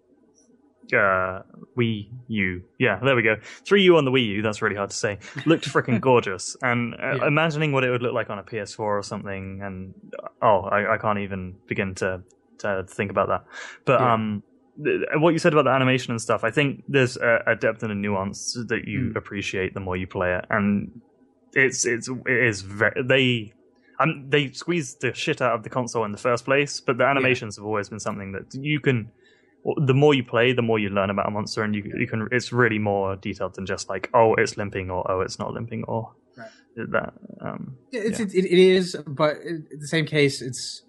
uh Wii U, yeah, there we go, three U on the Wii U. That's really hard to say. Looked freaking gorgeous, and uh, yeah. imagining what it would look like on a P S four or something, and oh, I, I can't even begin to to think about that. But yeah. um, th- what you said about the animation and stuff, I think there's a, a depth and a nuance that you mm. appreciate the more you play it, and it's it's it is very they. Um, they squeezed the shit out of the console in the first place, but the animations yeah. have always been something that you can. The more you play, the more you learn about a monster, and you you can. It's really more detailed than just like, oh, it's limping, or oh, it's not limping, or right. that. Um, yeah, it's, yeah. It, it is, but in the same case, it's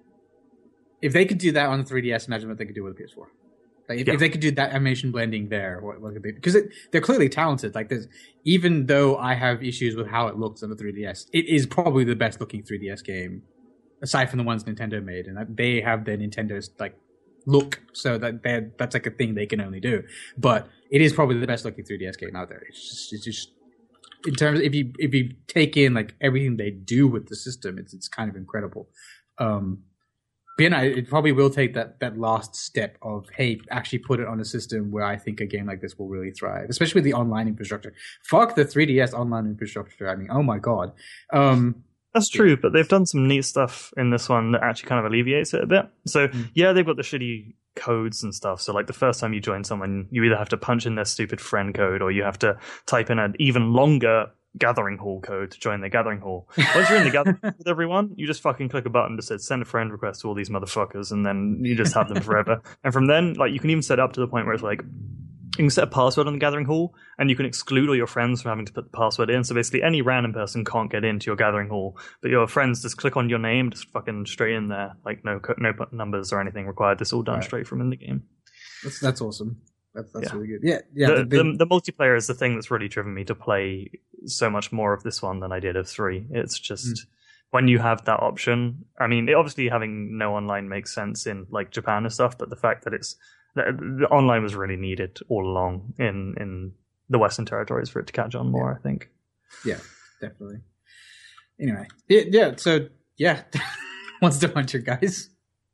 if they could do that on the three D S, imagine what they could do with a P S four. Like if, yeah. if they could do that animation blending there, what, what could they? Because they're clearly talented. Like there's, even though I have issues with how it looks on the three D S, it is probably the best looking three D S game, aside from the ones Nintendo made, and they have their Nintendo's like look, so that they that's like a thing they can only do. But it is probably the best looking three D S game out there. It's just, it's just in terms of if you if you take in like everything they do with the system, it's it's kind of incredible. Um, but you know, it probably will take that that last step of hey, actually put it on a system where I think a game like this will really thrive, especially with the online infrastructure. Fuck the three D S online infrastructure. I mean, oh my god. Um, That's true, yeah. But they've done some neat stuff in this one that actually kind of alleviates it a bit. So mm. yeah, they've got the shitty codes and stuff. So like the first time you join someone, you either have to punch in their stupid friend code or you have to type in an even longer gathering hall code to join the gathering hall. Once you're in the gathering hall with everyone, you just fucking click a button that says send a friend request to all these motherfuckers, and then you just have them forever. And from then, like you can even set it up to the point where it's like you can set a password on the gathering hall, and you can exclude all your friends from having to put the password in. So basically, any random person can't get into your gathering hall, but your friends just click on your name, just fucking straight in there, like no no numbers or anything required. This all done right. straight from in the game. That's that's awesome. That's that's yeah. really good. Yeah, yeah. The, the, the, the multiplayer is the thing that's really driven me to play so much more of this one than I did of three. It's just mm. when you have that option. I mean, it, obviously having no online makes sense in like Japan and stuff, but the fact that it's the, the online was really needed all along in in the Western territories for it to catch on more. Yeah. I think. Yeah, definitely. Anyway, yeah. yeah so yeah, Monster Hunter, guys.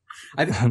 I th-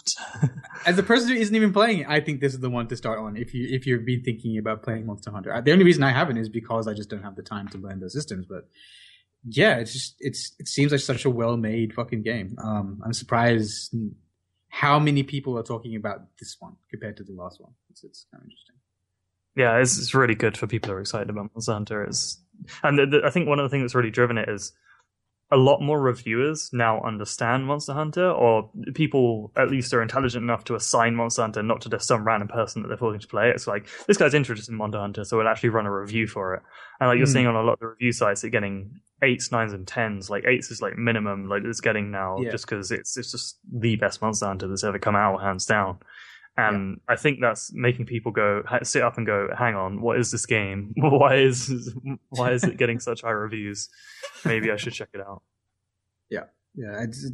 as a person who isn't even playing it, I think this is the one to start on if you if you've been thinking about playing Monster Hunter. The only reason I haven't is because I just don't have the time to learn those systems. But yeah, it's just it's it seems like such a well made fucking game. Um, I'm surprised how many people are talking about this one compared to the last one. It's, it's kind of interesting. Yeah, it's, it's really good for people who are excited about Monster Hunter. It's, and the, the, I think one of the things that's really driven it is a lot more reviewers now understand Monster Hunter, or people at least are intelligent enough to assign Monster Hunter not to just some random person that they're forcing to play it. It's like, this guy's interested in Monster Hunter, so we'll actually run a review for it. And like you're mm. seeing on a lot of the review sites, they're getting eights, nines, and tens. Like eights is like minimum, like it's getting now, yeah. just because it's it's just the best Monster Hunter that's ever come out, hands down. And yeah. I think that's making people go sit up and go, hang on, what is this game? Why is why is it getting such high reviews? Maybe I should check it out. Yeah, yeah, it's,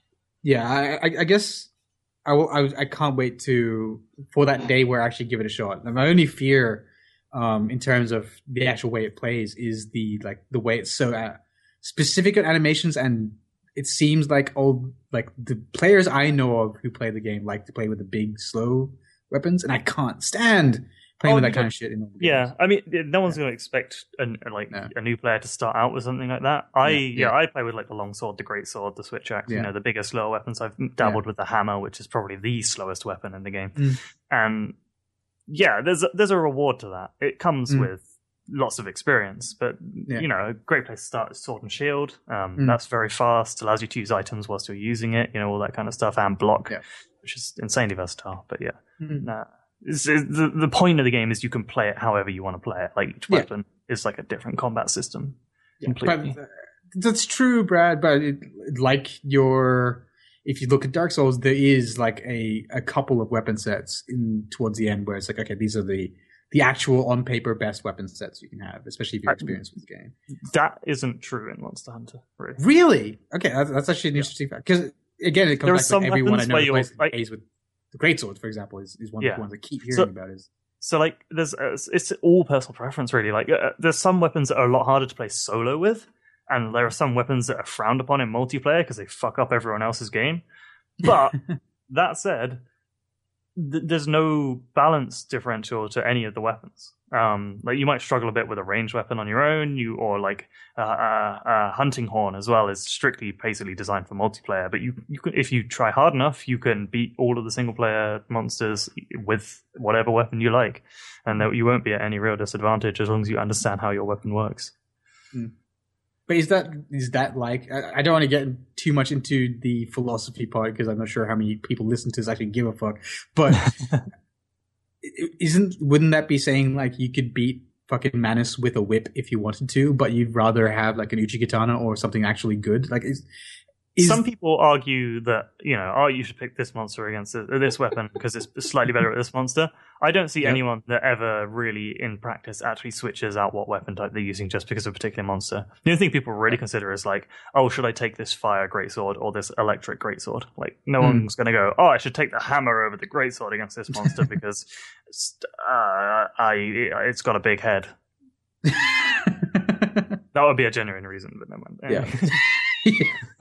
yeah. I, I guess I, will, I I can't wait to for that day where I actually give it a shot. And my only fear, um, in terms of the actual way it plays, is the like the way it's so uh, specific on animations, and it seems like all like the players I know of who play the game like to play with the big slow weapons, and I can't stand playing oh, with that kind of shit. In all the yeah, games. I mean, no one's yeah. going to expect an, like no. a new player to start out with something like that. I yeah, yeah. yeah, I play with like the long sword, the great sword, the switch axe. Yeah. You know, the bigger, slower weapons. I've dabbled yeah. with the hammer, which is probably the slowest weapon in the game. Mm. And yeah, there's a, there's a reward to that. It comes mm. with lots of experience, but yeah. you know, a great place to start is sword and shield. Um, mm. That's very fast, allows you to use items whilst you're using it, you know, all that kind of stuff, and block, yeah. which is insanely versatile. But yeah, mm. nah, it's, it's, the the point of the game is you can play it however you want to play it. Like each weapon yeah. is like a different combat system. Yeah. Completely. But, uh, that's true, Brad. But it, like your, if you look at Dark Souls, there is like a a couple of weapon sets in towards the end where it's like, okay, these are the the actual on paper best weapon sets you can have, especially if you're experienced with the game. That isn't true in Monster Hunter. Really? Really? Okay, that's, that's actually an yeah. interesting fact. Because again, it comes there back to like, everyone I know who plays like, plays with the greatsword, for example, is, is one yeah. of the ones I keep hearing so, about. Is so like there's uh, it's all personal preference really. Like uh, there's some weapons that are a lot harder to play solo with, and there are some weapons that are frowned upon in multiplayer because they fuck up everyone else's game. But that said, th- there's no balance differential to any of the weapons. Um, like you might struggle a bit with a ranged weapon on your own, you or like uh, uh, uh, hunting horn as well is strictly basically designed for multiplayer. But you, you can, if you try hard enough, you can beat all of the single player monsters with whatever weapon you like, and you won't be at any real disadvantage as long as you understand how your weapon works. Mm. But is that is that like I, I don't want to get too much into the philosophy part because I'm not sure how many people listen to this actually give a fuck. But isn't wouldn't that be saying like you could beat fucking Manus with a whip if you wanted to, but you'd rather have like an Uchikatana or something actually good? Like is, is some people argue that, you know, oh, you should pick this monster against this, this weapon because it's slightly better at this monster. I don't see yep. anyone that ever really, in practice, actually switches out what weapon type they're using just because of a particular monster. The only thing people really consider is like, oh, should I take this fire greatsword or this electric greatsword? Like, no mm. one's going to go, oh, I should take the hammer over the greatsword against this monster because it's, uh, I, it's got a big head. That would be a genuine reason, but never mind. Anyway. Yeah.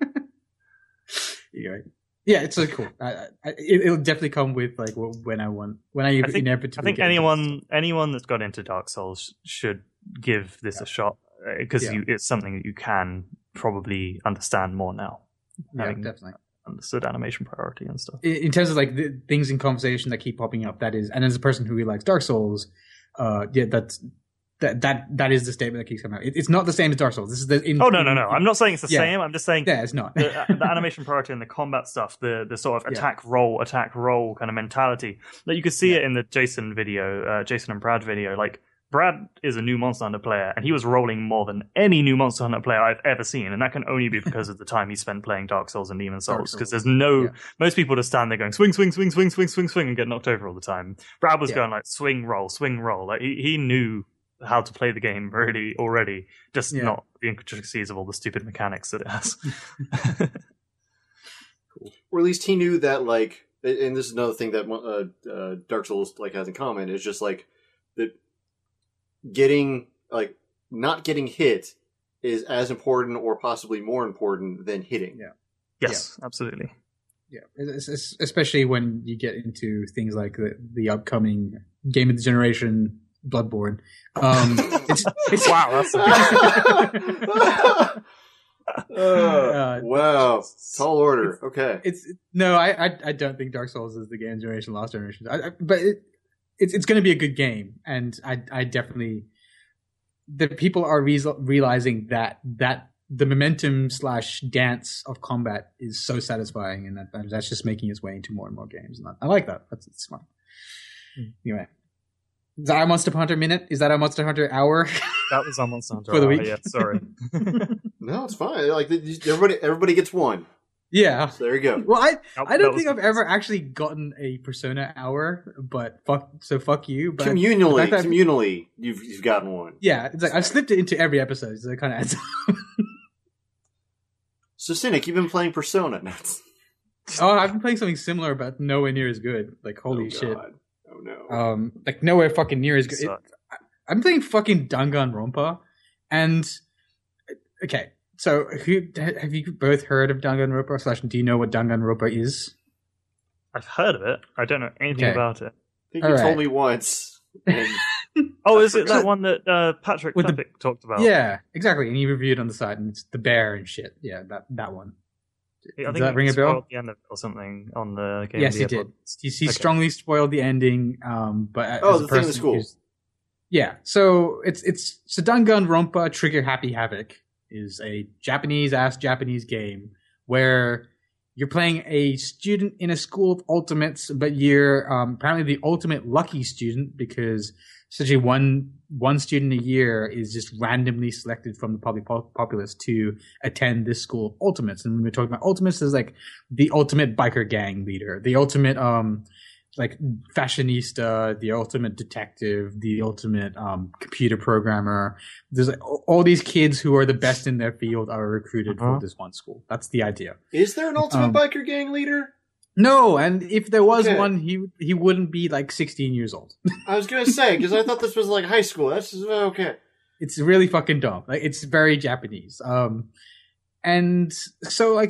yeah. Yeah, it's so cool. I, I, it, it'll definitely come with like when I want when I, I think, inevitably. I think get anyone anyone that's got into Dark Souls should give this Yeah. a shot because Yeah. it's something that you can probably understand more now. Yeah, having definitely. understood animation priority and stuff. In, in terms of like the things in conversation that keep popping up, that is, and as a person who really likes Dark Souls, uh, yeah, that's that that that is the statement that keeps coming out. It, it's not the same as Dark Souls. This is the. In, Oh no no in- no! I'm not saying it's the Yeah. same. I'm just saying Yeah, it's not. the, uh, the animation priority and the combat stuff, the the sort of Yeah. attack roll, attack roll kind of mentality. Like you could see Yeah. it in the Jason video, uh, Jason and Brad video. Like Brad is a new Monster Hunter player, and he was rolling more than any new Monster Hunter player I've ever seen, and that can only be because of the time he spent playing Dark Souls and Demon Souls. Because Souls. there's no Yeah. most people just stand there going swing, swing, swing, swing, swing, swing, swing, and get knocked over all the time. Brad was Yeah. going like swing, roll, swing, roll. Like he he knew how to play the game really already, just Yeah. not the intricacies of all the stupid mechanics that it has. Or at least he knew that, like, and this is another thing that uh, uh, Dark Souls like has in common is just like that getting like not getting hit is as important or possibly more important than hitting. Yeah. Yes, absolutely. Yeah, it's, it's, especially when you get into things like the, the upcoming Game of the Generation, Bloodborne. Um, it's, it's Wow, that's Uh, Uh, wow, tall order. Okay, it's no, I, I I don't think Dark Souls is the game generation, Lost Generation. I, I, but it, it's it's going to be a good game, and I I definitely the people are re- realizing that that the momentum slash dance of combat is so satisfying, and that that's just making its way into more and more games. And I, I like that. That's it's fun. Mm. Anyway, is that our Monster Hunter minute? Is that our Monster Hunter hour? That was on Monster Hunter For the Hour, week. Yeah, sorry. no, it's fine. Like everybody, everybody gets one. Yeah. So there you go. Well, I That- I that don't was think I've nice. ever actually gotten a Persona hour, but fuck, so fuck you. But Communally, the fact that- communally, you've you've gotten one. yeah, it's like I've slipped it into every episode, so it kind of adds up. So Cynic, you've been playing Persona. No, it's- Oh, I've been playing something similar, but nowhere near as good. Like holy oh, shit, God. Oh no. um, like nowhere fucking near as good. It- Suck. I'm playing fucking Danganronpa, and okay, so who have you both heard of Danganronpa? Slash, do you know what Danganronpa is? I've heard of it. I don't know anything Okay. about it. I think all you right. told me once. And Oh, is it that one that uh, Patrick With the- Klepek talked about? Yeah, exactly. And he reviewed on the side, and it's the bear and shit. Yeah, that that one. I Does think that he ring a spoiled bell? the end of it or something on the game. Yes, of he the did. Year He, he Okay. strongly spoiled the ending. Um, but Oh, as a the thing in the person school. who's- Yeah, so it's it's so Danganronpa Trigger Happy Havoc is a Japanese ass Japanese game where you're playing a student in a school of ultimates, but you're um, apparently the ultimate lucky student because essentially one one student a year is just randomly selected from the public pop- populace to attend this school of ultimates. And when we're talking about ultimates, there's like the ultimate biker gang leader, the ultimate um like fashionista, the ultimate detective, the ultimate um computer programmer. There's like, all these kids who are the best in their field are recruited Uh-huh. for this one school. That's the idea. is there an ultimate Um, biker gang leader? No, and if there was Okay. one, he he wouldn't be like sixteen years old. I was gonna say because I thought this was like high school. That's just, okay. It's really fucking dumb. Like it's very Japanese. Um, and so like,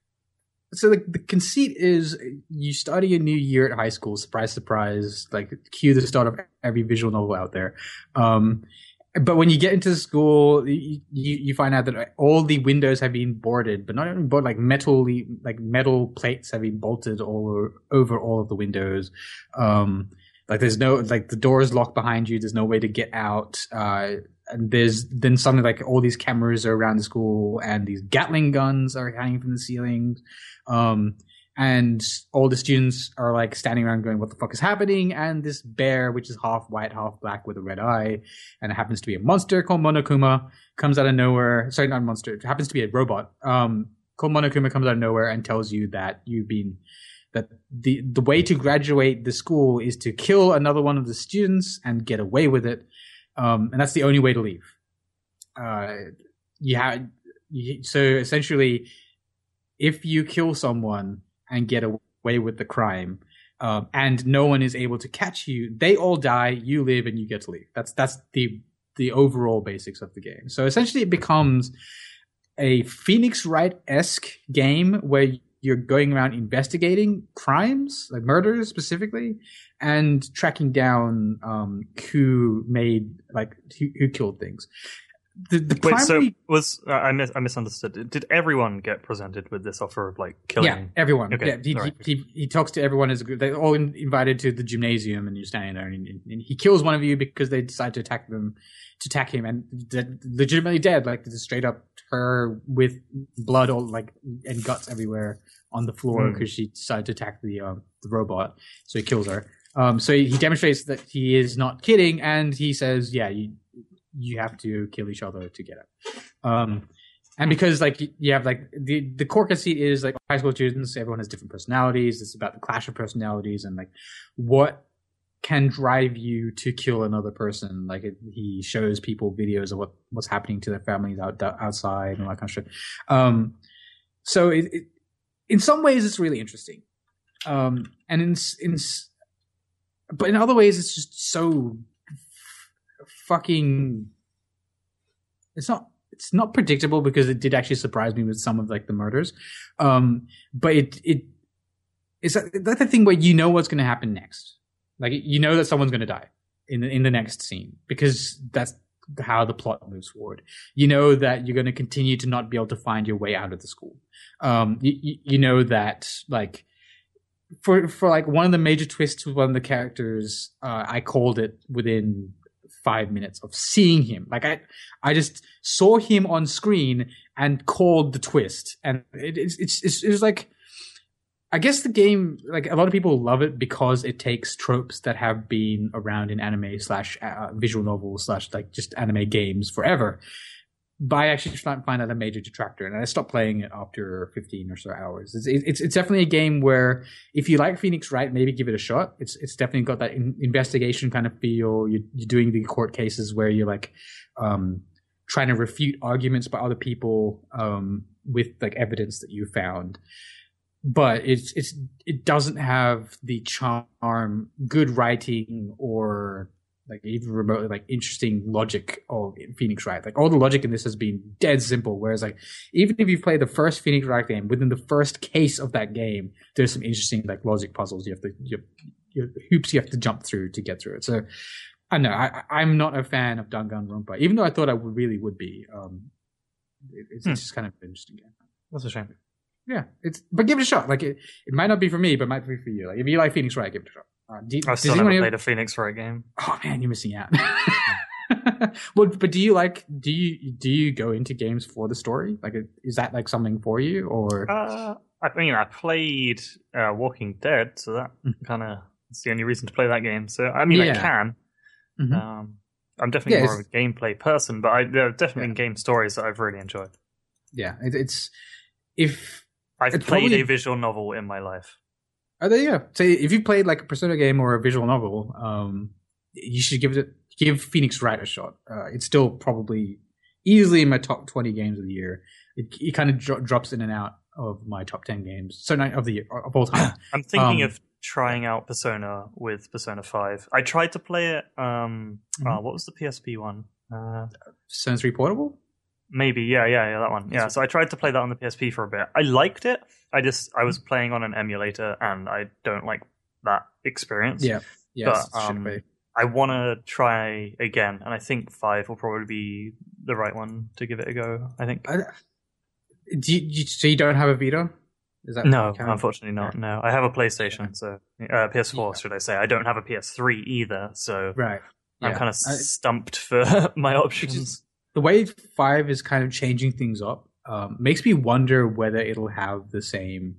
so the, the conceit is you study a new year at high school. Surprise, surprise! Like cue the start of every visual novel out there. Um, but when you get into school, you, you you find out that all the windows have been boarded, but not even boarded, like metal like metal plates have been bolted all over, over all of the windows. Um, like there's no like the door is locked behind you. There's no way to get out. Uh, and there's then suddenly like all these cameras are around the school, and these Gatling guns are hanging from the ceilings. Um, and all the students are like standing around going, what the fuck is happening? And this bear, which is half white, half black with a red eye, and it happens to be a monster called Monokuma, comes out of nowhere. Sorry, not a monster. It happens to be a robot. Um, called Monokuma comes out of nowhere and tells you that you've been, that the, the way to graduate the school is to kill another one of the students and get away with it. Um, and that's the only way to leave. Uh, you have, you, so essentially, if you kill someone and get away with the crime, um, and no one is able to catch you, they all die, you live, and you get to leave. That's that's the the overall basics of the game. So essentially, it becomes a Phoenix Wright-esque game where you're going around investigating crimes, like murders specifically, and tracking down um, who made, like, who, who killed things. The, the Wait, primary... so was uh, I, mis- I misunderstood. Did everyone get presented with this offer of like killing? Yeah, everyone. Okay, Yeah, he, right. he, he he talks to everyone as a group. They're all in, invited to the gymnasium, and you're standing there, and, and he kills one of you because they decide to attack them, to attack him, and they're legitimately dead, like just straight up her with blood all like and guts everywhere on the floor because mm. she decided to attack the uh, the robot. So he kills her. Um, so he, he demonstrates that he is not kidding, and he says, "Yeah, you." you have to kill each other to get it. Um, and because like you have like the, the core conceit is like high school students, everyone has different personalities. It's about the clash of personalities and like what can drive you to kill another person. Like it, he shows people videos of what, what's happening to their families out, outside and all that kind of shit. Um, so it, it, in some ways it's really interesting. Um, and in, in, but in other ways it's just so fucking it's not it's not predictable because it did actually surprise me with some of like the murders, um but it it it's like the thing where you know what's going to happen next, like you know that someone's going to die in the, in the next scene because that's how the plot moves forward. You know that you're going to continue to not be able to find your way out of the school. Um you, you know that like for for like one of the major twists with one of the characters, uh I called it within five minutes of seeing him. Like I, I just saw him on screen and called the twist. And it, it's, it's, it's, it was like, I guess the game, like a lot of people love it because it takes tropes that have been around in anime slash uh, visual novels slash like just anime games forever. But I actually find that a major detractor, and I stopped playing it after fifteen or so hours. It's, it's, it's definitely a game where if you like Phoenix Wright, maybe give it a shot. It's, it's definitely got that in, investigation kind of feel. You're, you're doing the court cases where you're like, um, trying to refute arguments by other people, um, with like evidence that you found. But it's, it's, it doesn't have the charm, good writing, or like even remotely like interesting logic of Phoenix Wright. Like all the logic in this has been dead simple. Whereas like even if you play the first Phoenix Wright game, within the first case of that game, there's some interesting like logic puzzles you have to you have, you have hoops you have to jump through to get through it. So I don't know. I, I'm not a fan of Danganronpa, even though I thought I would, really would be. Um, it, it's, hmm. it's just kind of an interesting game. That's a shame. Yeah, it's but give it a shot. Like it, it might not be for me, but it might be for you. Like if you like Phoenix Wright, give it a shot. Uh, do, I still never played a Phoenix Wright game. Oh man, you're missing out. Well, but do you like? Do you do you go into games for the story? Like, is that like something for you, or? Uh, I mean, I played uh, Walking Dead, so that kind of is the only reason to play that game. So I mean, yeah. I can. Mm-hmm. Um, I'm definitely yeah, more of a gameplay person, but I, there have definitely yeah. been game stories that I've really enjoyed. Yeah, it, it's if I've played probably... a visual novel in my life. Oh, there you go. So if you played like a Persona game or a visual novel, um, you should give it give Phoenix Wright a shot. Uh, it's still probably easily in my top twenty games of the year. It, it kind of dro- drops in and out of my top ten games, so of the year, of all time. I'm thinking um, of trying out Persona with Persona five. I tried to play it. Um, mm-hmm. oh, what was the P S P one? Uh, Persona three Portable. Maybe, yeah, yeah, yeah, that one. Yeah, so I tried to play that on the P S P for a bit. I liked it. I just, I was playing on an emulator, and I don't like that experience. Yeah, yeah. But um, I want to try again, and I think five will probably be the right one to give it a go. I think. I, do you, you, so you don't have a Vita? Is that no, unfortunately not. No, I have a PlayStation, yeah. so uh, P S four, yeah. should I say? I don't have a P S three either, so right. I'm yeah. kind of stumped for my options. The way five is kind of changing things up um, makes me wonder whether it'll have the same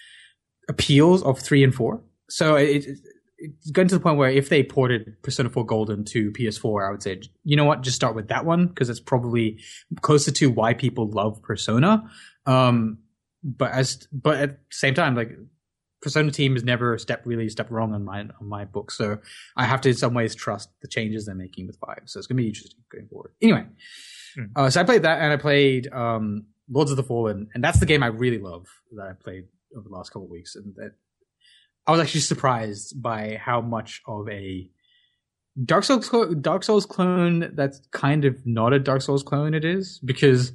appeals of three and four. So it, it, it's gotten to the point where if they ported Persona four Golden to P S four, I would say, you know what, just start with that one because it's probably closer to why people love Persona. Um, but as but at the same time, like Persona team has never stepped really stepped wrong on my on my book, so I have to in some ways trust the changes they're making with five. So it's gonna be interesting going forward. Anyway, hmm. uh, so I played that, and I played um, Lords of the Fallen, and that's the game I really love that I played over the last couple of weeks, and that I was actually surprised by how much of a Dark Souls, clo- Dark Souls clone. That's kind of not a Dark Souls clone. It is because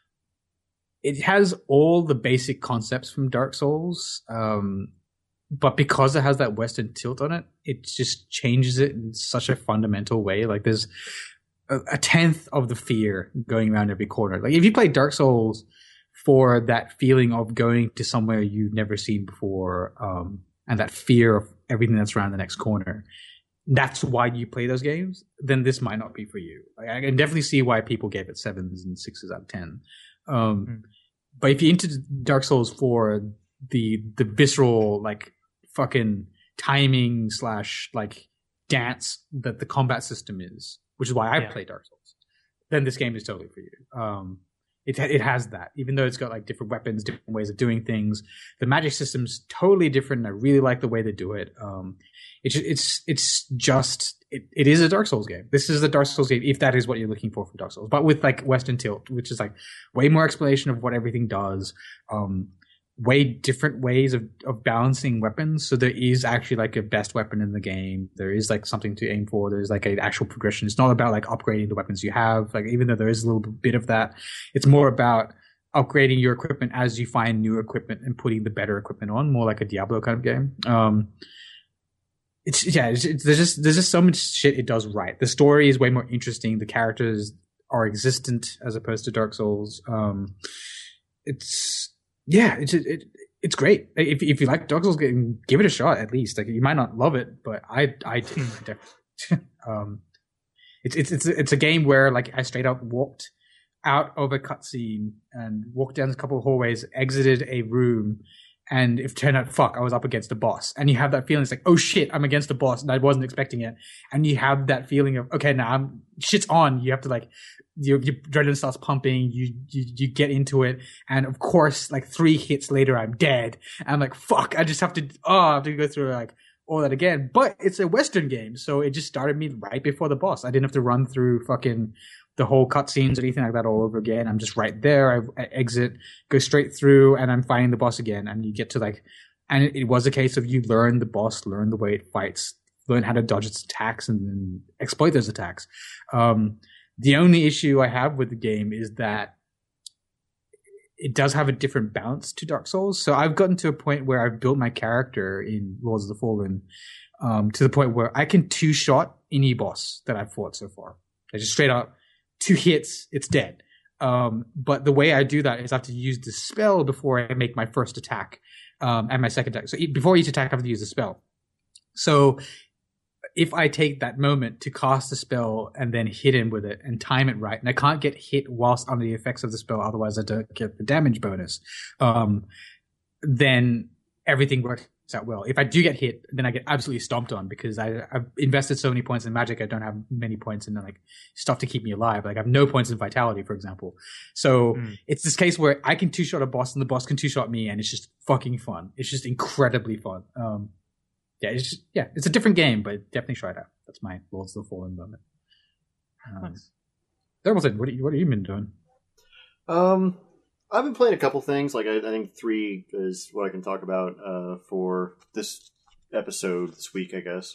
it has all the basic concepts from Dark Souls, um, but because it has that Western tilt on it, it just changes it in such a fundamental way. Like there's a, a tenth of the fear going around every corner. Like if you play Dark Souls for that feeling of going to somewhere you've never seen before, um, and that fear of everything that's around the next corner, that's why you play those games, then this might not be for you. Like, I can definitely see why people gave it sevens and sixes out of ten. Um, mm. But if you're into Dark Souls for the the visceral, like, fucking timing slash, like, dance that the combat system is, which is why I yeah. play Dark Souls, then this game is totally for you. Um, it it has that, even though it's got, like, different weapons, different ways of doing things. The magic system's totally different, and I really like the way they do it. Um, it's it's it's just it, it is a Dark Souls game. This is a Dark Souls game if that is what you're looking for from Dark Souls, but with, like, Western tilt, which is, like, way more explanation of what everything does. Um, way different ways of, of balancing weapons. So there is actually, like, a best weapon in the game. There is, like, something to aim for. There's, like, an actual progression. It's not about, like, upgrading the weapons you have. Like, even though there is a little bit of that, it's more about upgrading your equipment as you find new equipment and putting the better equipment on, more like a Diablo kind of game. Um, it's, yeah, it's, it's, there's just, there's just so much shit it does right. The story is way more interesting. The characters are existent as opposed to Dark Souls. Um, it's, Yeah, it's it, it's great. If if you like Dark Souls, give it a shot at least. Like, you might not love it, but I I did. Definitely. um, it's it's it's it's a game where, like, I straight up walked out of a cutscene and walked down a couple of hallways, exited a room, and if turned out, fuck, I was up against a boss. And you have that feeling, it's like, oh shit, I'm against a boss, and I wasn't expecting it. And you have that feeling of, okay, now I'm shit's on. You have to, like, your your adrenaline starts pumping. You, you you get into it, and of course, like, three hits later, I'm dead. And I'm like, fuck, I just have to, oh, I have to go through, like, all that again. But it's a Western game, so it just started me right before the boss. I didn't have to run through fucking the whole cutscenes or anything like that all over again. I'm just right there. I, I exit, go straight through, and I'm fighting the boss again. And you get to, like, and it, it was a case of you learn the boss, learn the way it fights, learn how to dodge its attacks, and then exploit those attacks. Um, the only issue I have with the game is that it does have a different balance to Dark Souls. So I've gotten to a point where I've built my character in Lords of the Fallen um, to the point where I can two-shot any boss that I've fought so far. I just straight up, two hits, it's dead. Um, but the way I do that is I have to use the spell before I make my first attack um, and my second attack. So before each attack, I have to use the spell. So if I take that moment to cast the spell and then hit him with it and time it right, and I can't get hit whilst under the effects of the spell, otherwise I don't get the damage bonus, um, then everything works out well. If I do get hit, then I get absolutely stomped on because I, I've invested so many points in magic. I don't have many points in, like, stuff to keep me alive. Like, I have no points in vitality, for example. So mm. it's this case where I can two-shot a boss and the boss can two-shot me, and it's just fucking fun. It's just incredibly fun. Um, yeah, it's just, yeah, it's a different game, but definitely try it out. That's my Lords of the Fallen moment. Um, nice. Dermilton, what, what have you been doing? Um, I've been playing a couple things. Like, I, I think three is what I can talk about uh, for this episode this week, I guess.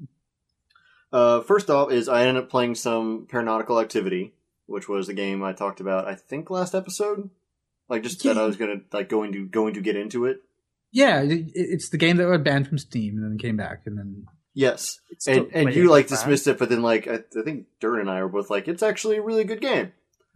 Uh, first off is I ended up playing some Paranautical Activity, which was the game I talked about, I think, last episode. Like, just yeah. that I was gonna like going to going to get into it. Yeah, it, it's the game that got banned from Steam and then came back, and then yes, and and you like dismissed it, but then like I, I think Durin and I were both like, it's actually a really good game.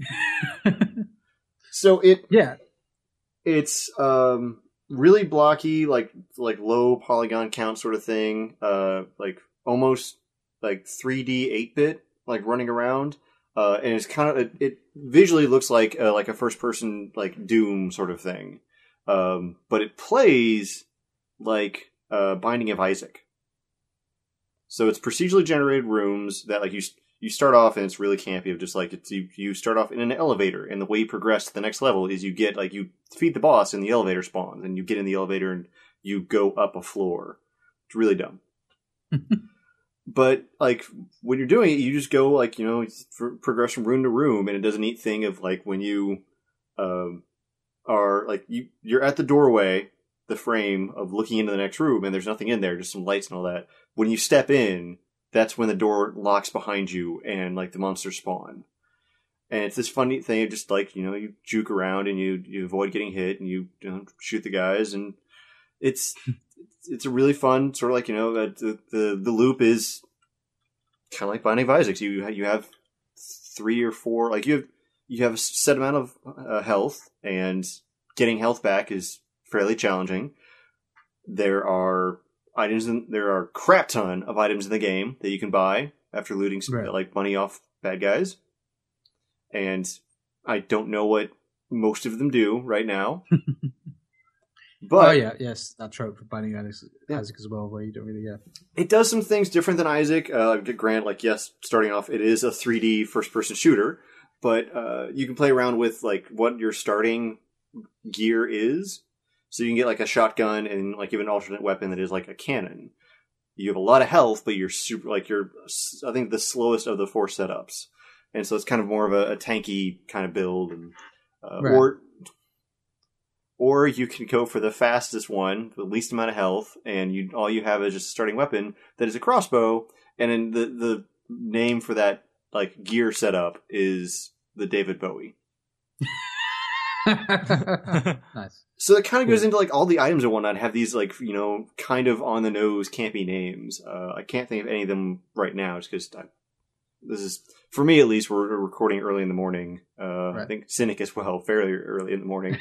So it yeah, it's um really blocky, like like low polygon count sort of thing, uh like almost like three D eight bit, like running around, uh and it's kind of it, it visually looks like uh, like a first person like Doom sort of thing, um but it plays like uh Binding of Isaac. So it's procedurally generated rooms that like you. You start off and it's really campy of just like, it's, you, you start off in an elevator, and the way you progress to the next level is you get, like, you defeat the boss and the elevator spawns, and you get in the elevator and you go up a floor. It's really dumb. But, like, when you're doing it, you just go, like, you know, progress from room to room, and it does a neat thing of, like, when you um, are, like, you, you're at the doorway, the frame of looking into the next room, and there's nothing in there, just some lights and all that. When you step in, that's when the door locks behind you and like the monsters spawn. And it's this funny thing of just like, you know, you juke around and you, you avoid getting hit and you, you know, shoot the guys. And it's it's a really fun sort of like, you know, the the, the loop is kind of like Binding of Isaac. You, you have three or four, like you have, you have a set amount of uh, health, and getting health back is fairly challenging. There are items, in, there are crap ton of items in the game that you can buy after looting some, right. like money off bad guys. And I don't know what most of them do right now. But oh yeah, yes, that trope for Binding of Isaac, yeah. Isaac as well, where you don't really, yeah. It does some things different than Isaac. Uh, Grant, like, yes, starting off, it is a three D first-person shooter, but uh, you can play around with like what your starting gear is. So you can get like a shotgun and like even an alternate weapon that is like a cannon. You have a lot of health, but you're super like you're I think the slowest of the four setups. And so it's kind of more of a, a tanky kind of build, and uh, right. or or you can go for the fastest one, the least amount of health, and you all you have is just a starting weapon that is a crossbow. And then the the name for that like gear setup is the David Bowie. Nice. So it kind of cool. goes into like all the items and whatnot have these like, you know, kind of on the nose campy names. Uh, I can't think of any of them right now just because this is, for me at least, we're recording early in the morning. Uh, right. I think Cynic as well, fairly early in the morning.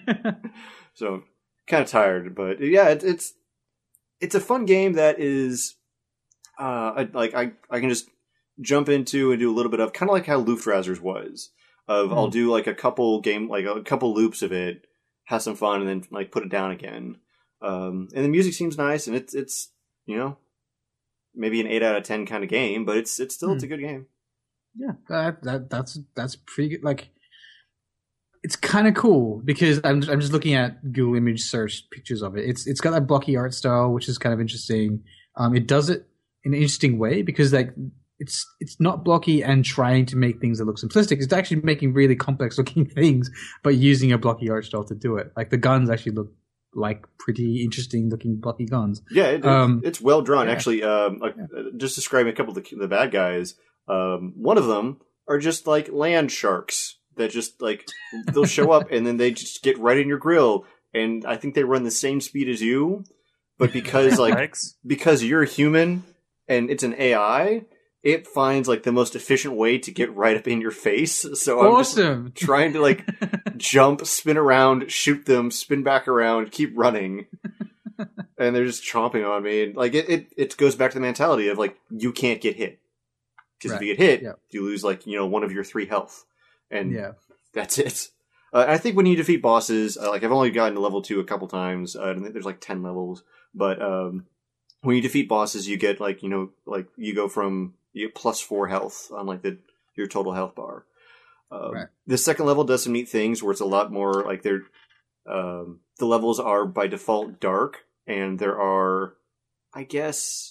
So kind of tired, but yeah, it, it's it's a fun game that is uh, I, like I I can just jump into and do a little bit of kind of like how Luftrausers was. Of mm. I'll do like a couple game like a couple loops of it, have some fun, and then like put it down again. Um, and the music seems nice, and it's it's you know maybe an eight out of ten kind of game, but it's it's still mm. it's a good game. Yeah, that that that's that's pretty good. Like, it's kind of cool because I'm I'm just looking at Google image search pictures of it. It's it's got that blocky art style, which is kind of interesting. Um, it does it in an interesting way because like it's it's not blocky and trying to make things that look simplistic. It's actually making really complex looking things, but using a blocky art style to do it. Like the guns actually look like pretty interesting looking blocky guns. Yeah, it, um, it's well drawn. yeah. Actually, um, like, yeah. just describing a couple of the, the bad guys. Um, one of them are just like land sharks that just like they'll show up and then they just get right in your grill. And I think they run the same speed as you, but because like because you're a human and it's an A I, it finds like the most efficient way to get right up in your face. So I'm awesome. just trying to like jump, spin around, shoot them, spin back around, keep running. And they're just chomping on me. And like it, it, it goes back to the mentality of like, you can't get hit. Because right. if you get hit, yep. you lose like, you know, one of your three health. And yeah. that's it. Uh, I think when you defeat bosses, uh, like I've only gotten to level two a couple times. Uh, I think there's like ten levels. But um, when you defeat bosses, you get like, you know, like you go from you get plus four health on like the your total health bar. Um, right. The second level does some neat things where it's a lot more like they're um, the levels are by default dark, and there are, I guess,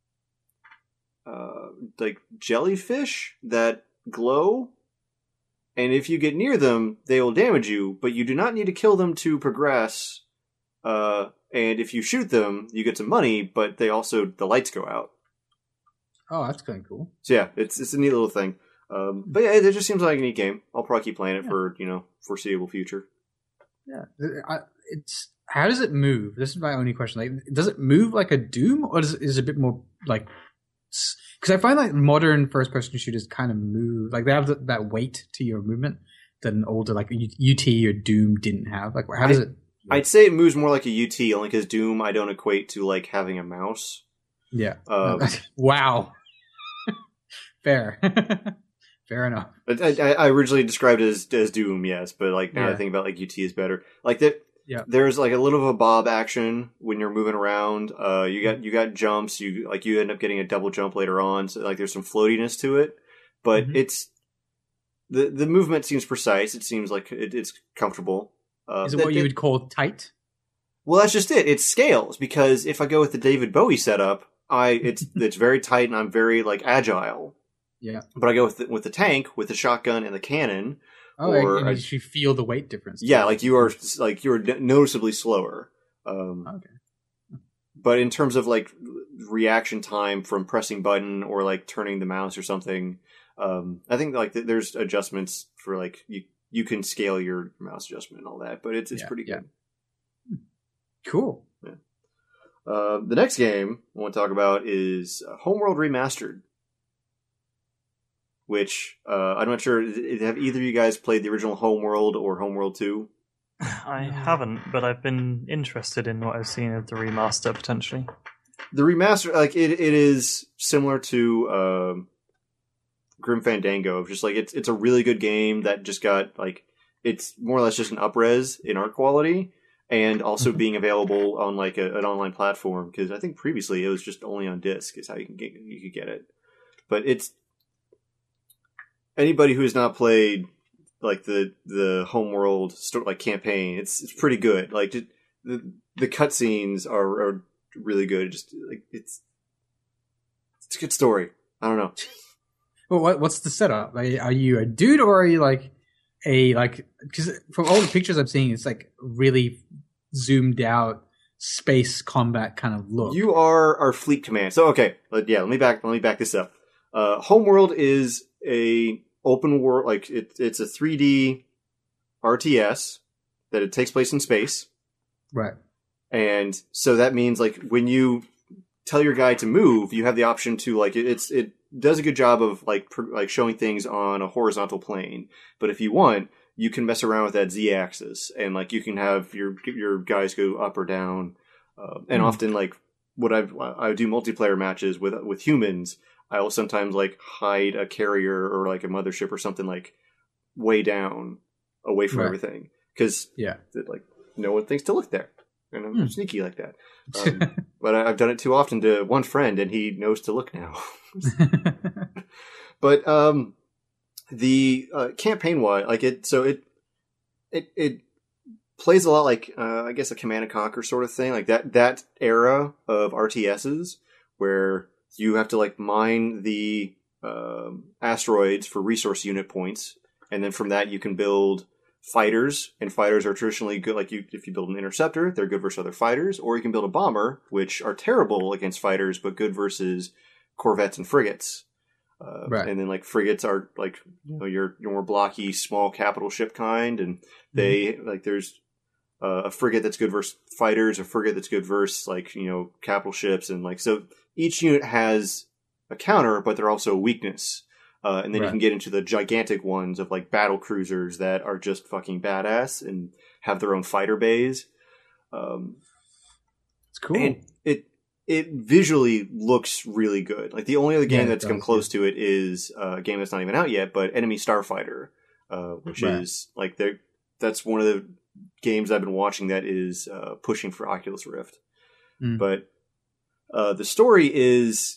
uh, like jellyfish that glow. And if you get near them, they will damage you, but you do not need to kill them to progress. Uh, and if you shoot them, you get some money, but they also the lights go out. Oh, that's kind of cool. So yeah, it's it's a neat little thing. Um, but yeah, it just seems like a neat game. I'll probably keep playing it yeah. for, you know, foreseeable future. Yeah, I, it's how does it move? This is my only question. Like, does it move like a Doom, or is it, is it a bit more like? Because I find like modern first-person shooters kind of move like they have the, that weight to your movement that an older like U T or Doom didn't have. Like, how does I, it? I'd say it moves more like a U T, only because Doom I don't equate to like having a mouse. Yeah. Um, wow. Fair. Fair enough. I, I, I originally described it as, as Doom, yes, but like now yeah. I think about like U T is better. Like that. Yeah. There's like a little of a bob action when you're moving around. Uh, you got you got jumps. You like you end up getting a double jump later on. So like there's some floatiness to it, but mm-hmm. it's the the movement seems precise. It seems like it, it's comfortable. Uh, is it that, what you would call tight? Well, that's just it. It scales because if I go with the David Bowie setup, I it's it's very tight and I'm very like agile. Yeah. But I go with the, with the tank, with the shotgun and the cannon. Oh, or, and, and you feel the weight difference. Yeah, like you are like you are noticeably slower. Um, okay. but in terms of like reaction time from pressing button or like turning the mouse or something, um, I think like th- there's adjustments for like you you can scale your mouse adjustment and all that, but it's it's Yeah, pretty yeah. good. Cool. Uh, the next game I want to talk about is uh, Homeworld Remastered, which uh, I'm not sure. Have either of you guys played the original Homeworld or Homeworld two? I haven't, but I've been interested in what I've seen of the remaster potentially. The remaster, like it, it is similar to um, Grim Fandango. Just like it's it's a really good game that just got like it's more or less just an upres in art quality. And also being available on like a, an online platform, because I think previously it was just only on disc is how you can get you could get it. But it's anybody who has not played like the the Homeworld sto- like campaign, it's it's pretty good. Like it, the the cutscenes are, are really good. Just like it's it's a good story. I don't know. Well, what what's the setup? Like, are you a dude or are you like a like? Because from all the pictures I'm seeing, it's like really zoomed out space combat kind of look. You are our fleet command. So okay, let, yeah. Let me back. Let me back this up. Uh, Homeworld is a open world, like it, it's a three D R T S that it takes place in space, right? And so that means like when you tell your guy to move, you have the option to like it, it's it does a good job of like pr- like showing things on a horizontal plane. But if you want, you can mess around with that z-axis, and like you can have your your guys go up or down. Uh, and mm. often, like what I've I do multiplayer matches with with humans. I will sometimes like hide a carrier or like a mothership or something like way down, away from right. everything, because yeah, like no one thinks to look there, and I'm mm. sneaky like that. Um, but I, I've done it too often to one friend, and he knows to look now. But um. The uh, campaign wise, like it, so it, it, it plays a lot like uh, I guess a Command and Conquer sort of thing, like that that era of R T Ss where you have to like mine the um, asteroids for resource unit points, and then from that you can build fighters, and fighters are traditionally good. Like you, if you build an interceptor, they're good versus other fighters, or you can build a bomber, which are terrible against fighters but good versus corvettes and frigates. Uh, right. And then like frigates are like, you know, your your more blocky small capital ship kind, and they mm-hmm. like there's uh, a frigate that's good versus fighters, a frigate that's good versus like, you know, capital ships, and like so each unit has a counter, but they're also a weakness. Uh, and then right. you can get into the gigantic ones of like battle cruisers that are just fucking badass and have their own fighter bays. Um, it's cool. And it. It visually looks really good. Like the only other game yeah, that's does, come close yeah. to it is uh, a game that's not even out yet, but Enemy Starfighter, uh, which right. is like they that's one of the games I've been watching that is uh, pushing for Oculus Rift. Mm. But uh, the story is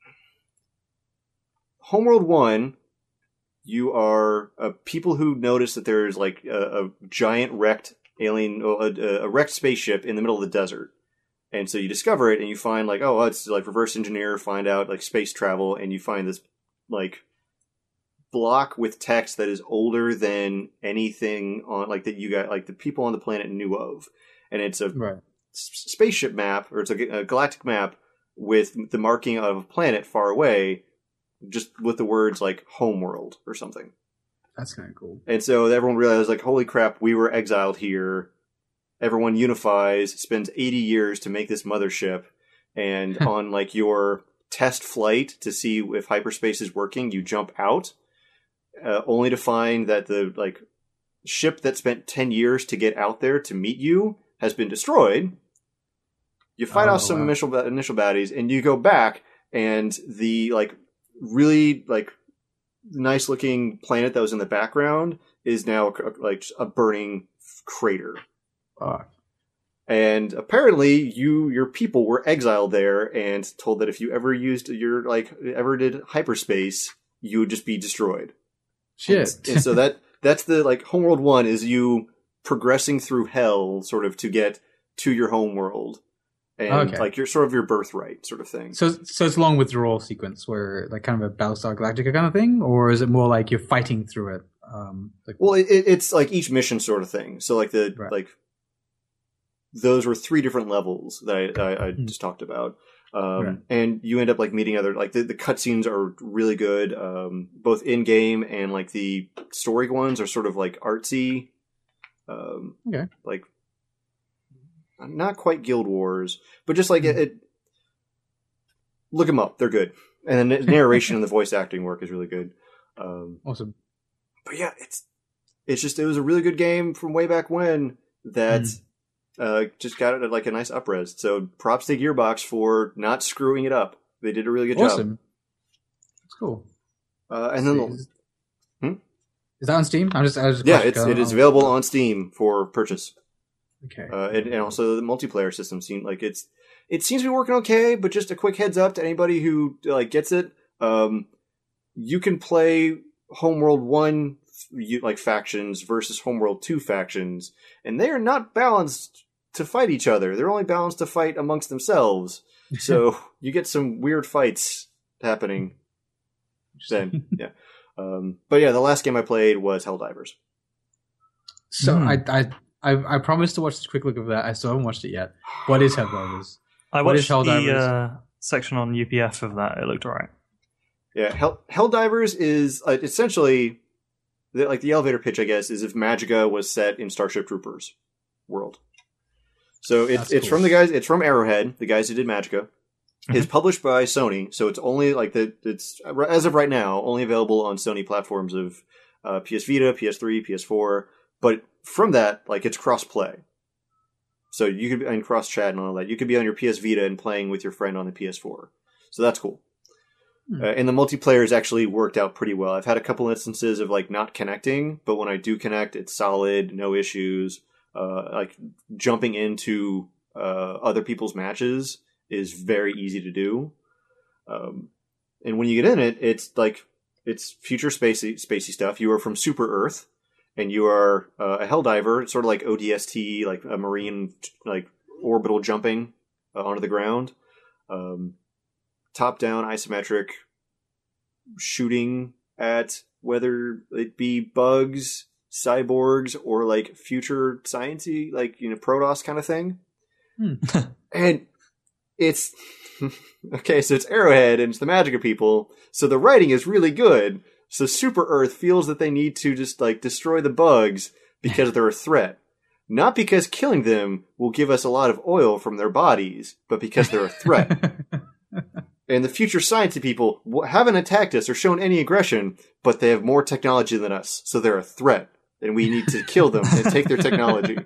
Homeworld One. You are uh, people who notice that there's like a, a giant wrecked alien, a, a wrecked spaceship in the middle of the desert. And so you discover it, and you find like, oh, it's like reverse engineer, find out like space travel, and you find this like block with text that is older than anything on like that you got like the people on the planet knew of, and it's a right. s- spaceship map, or it's a, a galactic map with the marking of a planet far away, just with the words like Homeworld or something. That's kind of cool. And so everyone realized like, holy crap, we were exiled here. Everyone unifies, spends eighty years to make this mothership, and on like your test flight to see if hyperspace is working, you jump out, uh, only to find that the like ship that spent ten years to get out there to meet you has been destroyed. You fight oh, off some wow. initial initial baddies, and you go back, and the like really like nice looking planet that was in the background is now like a burning crater. Uh, and apparently you your people were exiled there and told that if you ever used your like ever did hyperspace, you would just be destroyed. Shit. And, and so that that's the like Homeworld One is you progressing through hell sort of to get to your homeworld. And okay. like your sort of your birthright sort of thing. So so it's a long withdrawal sequence where like kind of a Battlestar Galactica kind of thing, or is it more like you're fighting through it? Um, like, well, it, it's like each mission sort of thing. So like the right. like. those were three different levels that I, I, I just talked about. Um, right. And you end up like meeting other, like the, the cutscenes are really good, um, both in game and like the story ones are sort of like artsy, um, okay. like not quite Guild Wars, but just like mm-hmm. it, it. Look them up; they're good, and the narration and the voice acting work is really good. Um, awesome. But yeah, it's it's just it was a really good game from way back when that. Mm. Uh, just got it at like a nice upres. So props to Gearbox for not screwing it up. They did a really good awesome. job. That's cool. Uh, and then the, is, hmm? is that on Steam? I'm just, I was just yeah, it's, it is available on Steam for purchase. Okay. Uh, and, and also the multiplayer system seems like it's it seems to be working okay. But just a quick heads up to anybody who like gets it, um, you can play Homeworld One like factions versus Homeworld Two factions, and they are not balanced to fight each other. They're only balanced to fight amongst themselves. So you get some weird fights happening then. Yeah. Um, but yeah, the last game I played was Helldivers. So mm. I, I I I promised to watch a quick look of that. I still haven't watched it yet. What is Helldivers? I what watched the uh, section on U P F of that. It looked alright. Yeah, Hell, Helldivers is uh, essentially the, like the elevator pitch, I guess, is if Magicka was set in Starship Troopers world. So it's it's cool. from the guys. It's from Arrowhead, the guys who did Magicka. Mm-hmm. It's published by Sony, so it's only like the it's as of right now only available on Sony platforms of uh, P S Vita, P S three, P S four. But from that, like it's cross play. So you could be in cross chat and all that. You could be on your P S Vita and playing with your friend on the P S four. So that's cool. Hmm. Uh, and the multiplayer has actually worked out pretty well. I've had a couple instances of like not connecting, but when I do connect, it's solid, no issues. Uh, like jumping into uh, other people's matches is very easy to do. Um, and when you get in it, it's like it's future spacey, spacey stuff. You are from Super Earth, and you are uh, a Helldiver. It's sort of like O D S T, like a marine, like orbital jumping uh, onto the ground. Um, top-down isometric shooting at whether it be bugs, cyborgs, or like future sciencey, like, you know, Protoss kind of thing. Hmm. And it's okay, so it's Arrowhead and it's the Magicka people, so the writing is really good. So Super Earth feels that they need to just like destroy the bugs because they're a threat. Not because killing them will give us a lot of oil from their bodies, but because they're a threat. And the future sciencey people haven't attacked us or shown any aggression, but they have more technology than us, so they're a threat. And we need to kill them and take their technology.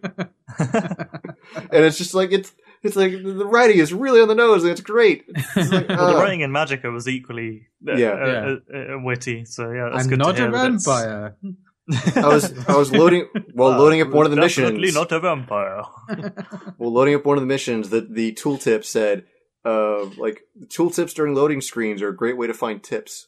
And it's just like, it's it's like, the writing is really on the nose, and it's great. It's like, well, uh, the writing in Magicka was equally uh, yeah. Uh, yeah. Uh, uh, witty, so yeah, that's I'm good not to hear. a vampire. I was I was loading while uh, loading up one of the definitely missions. Not a vampire. While loading up one of the missions, that the tooltip said, uh, like tooltips during loading screens are a great way to find tips.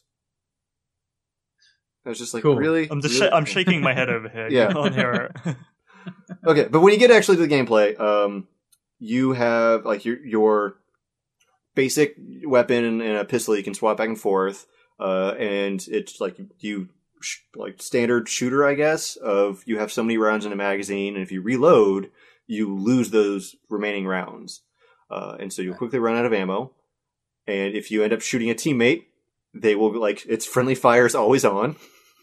I was just like, cool. really? I'm just really? sh- I'm shaking my head over here. Yeah. On here. Okay, but when you get actually to the gameplay, um, you have like your your basic weapon and, and a pistol you can swap back and forth, uh, and it's like you sh- like standard shooter, I guess. Of you have so many rounds in a magazine, and if you reload, you lose those remaining rounds, uh, and so you'll quickly run out of ammo. And if you end up shooting a teammate, they will like its friendly fire is always on.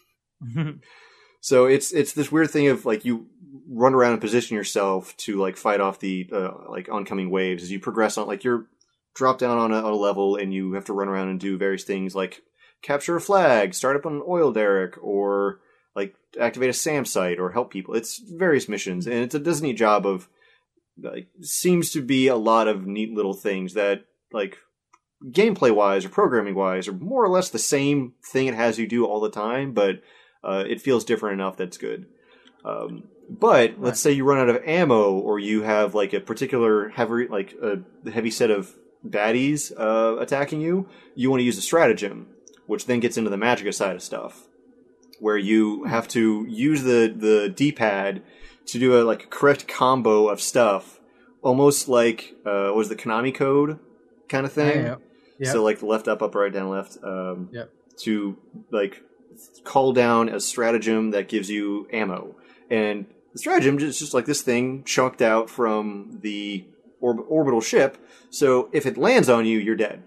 So it's it's this weird thing of like you run around and position yourself to like fight off the uh, like oncoming waves as you progress on. Like you're drop down on a, on a level and you have to run around and do various things like capture a flag, start up on an oil derrick, or like activate a SAM site or help people. It's various missions, and it's a does a neat job of like seems to be a lot of neat little things that like gameplay wise or programming wise are more or less the same thing it has you do all the time, but uh, it feels different enough that's good. Um, but right. Let's say you run out of ammo, or you have like a particular heavy, like a heavy set of baddies uh, attacking you. You want to use a stratagem, which then gets into the Magicka side of stuff, where you have to use the the D-pad to do a like a correct combo of stuff, almost like uh, what was the Konami code kind of thing. Yeah, yeah. Yep. So like left, up, up, right, down, left. Um, yep. To like call down a stratagem that gives you ammo. And the stratagem is just like this thing chunked out from the orb- orbital ship. So if it lands on you, you're dead.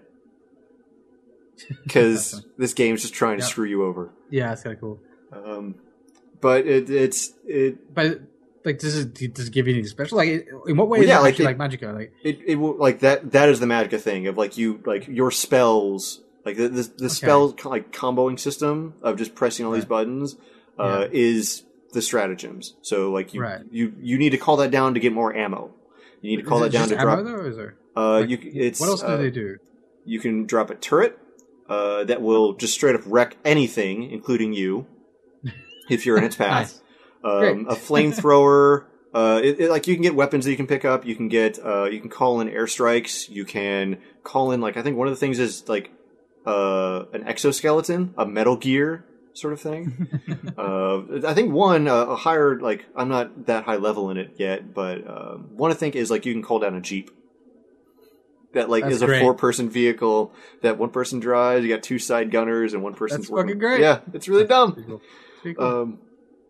Because this game's just trying to yeah. screw you over. Yeah, it's kind of cool. Um, but it, it's it. But like, does it does it give you anything special? Like, in what way Well, is yeah, it like actually it- like Magicka? Like, It it will like that. That is the Magicka thing of like you like your spells, like the the, the spell co- like comboing system of just pressing all these Right. buttons uh, is the stratagems. So like you Right. you you need to call that down to get more ammo. You need to call is that it down just to ammo, drop. though, or is there? Uh, Like, you c- it's what else uh, do they do? You can drop a turret uh, that will just straight up wreck anything, including you, if you're in its path. Nice. Great. Um, a flamethrower. Uh, it, it, like you can get weapons that you can pick up. You can get. Uh, you can call in airstrikes. You can call in like I think one of the things is like uh, an exoskeleton, a Metal Gear sort of thing. uh, I think one uh, a higher like I'm not that high level in it yet, but uh, one I think is like you can call down a jeep. That like That's is a great. four person vehicle that one person drives. You got two side gunners and one person's That's working. fucking great. Yeah, it's really dumb. Pretty cool. Pretty cool. Um,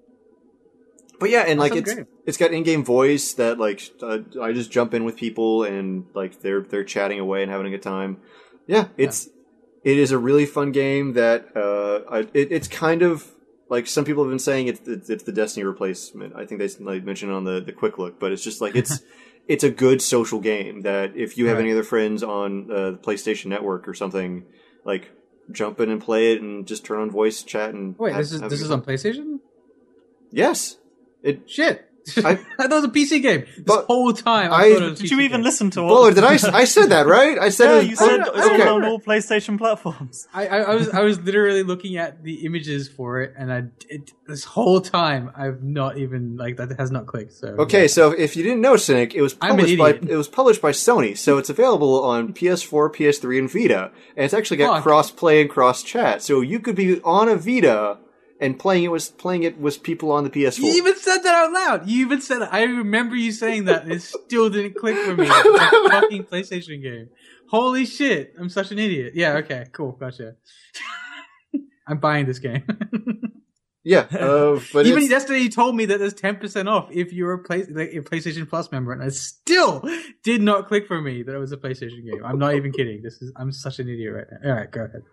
but yeah, and That like sounds it's great. it's got in-game voice that like uh, I just jump in with people and like they're they're chatting away and having a good time. Yeah, it's it is a really fun game that uh I, it, it's kind of like some people have been saying it's it's, it's the Destiny replacement. I think they like, mentioned it on the the quick look, but it's just like it's it's a good social game that if you have Right. any other friends on uh, the PlayStation Network or something, like jump in and play it and just turn on voice chat and Wait, have- this is have a this good is time. on PlayStation? Yes. It Shit. I- I, thought it was a P C game. This But whole time, I, I- thought it was a Did P C you even game. listen to Buller, what? did I s- I said that right? I said Yeah, it was you said I- it's I- all on all PlayStation platforms. I, I, I was I was literally looking at the images for it, and I it, this whole time I've not even like that has not clicked. So Okay, yeah. so if you didn't know, Cynic, it was I'm an published by idiot. it was published by Sony, so it's available on P S four, P S three, and Vita, and it's actually got Fuck. cross play and cross chat. So you could be on a Vita and playing it was playing it with people on the P S four. You even said that out loud. You even said it. I remember you saying that. And it still didn't click for me. It's a fucking PlayStation game. Holy shit! I'm such an idiot. Yeah. Okay. Cool. Gotcha. I'm buying this game. Yeah, uh, but Even it's, yesterday, you told me that there's ten percent off if you're a, play, like, a PlayStation Plus member, and I still did not click for me that it was a PlayStation game. I'm not even kidding. This is I'm such an idiot right now. All right, go ahead.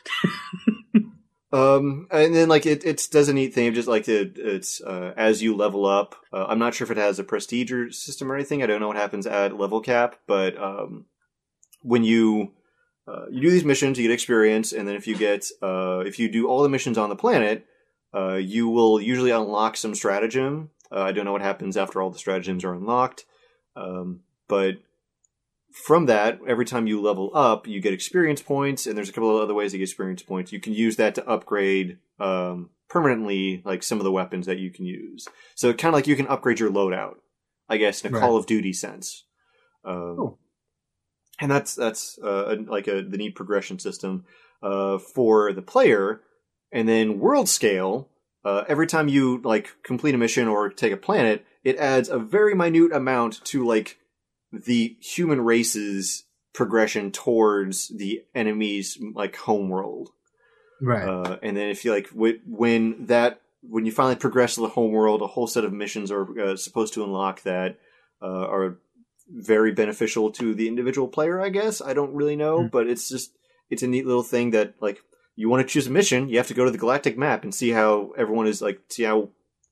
Um, and then like it, it does a neat thing of just like it, it's uh, as you level up. Uh, I'm not sure if it has a prestige or system or anything. I don't know what happens at level cap, but um, when you uh, you do these missions, you get experience, and then if you get uh, if you do all the missions on the planet, uh, you will usually unlock some stratagem. Uh, I don't know what happens after all the stratagems are unlocked, um, but from that, every time you level up, you get experience points, and there's a couple of other ways to get experience points. You can use that to upgrade um, permanently, like some of the weapons that you can use. So kind of like you can upgrade your loadout, I guess, in a Right. Call of Duty sense. Um, Cool. And that's that's uh, a- like a the neat progression system uh, for the player. And then world scale, uh, every time you like complete a mission or take a planet, it adds a very minute amount to like the human race's progression towards the enemy's like homeworld. Right. Uh, and then if you like w- when that when you finally progress to the homeworld, a whole set of missions are uh, supposed to unlock that uh, are very beneficial to the individual player. I guess I don't really know, Mm. but it's just it's a neat little thing that like you want to choose a mission, you have to go to the galactic map and see how everyone is like see how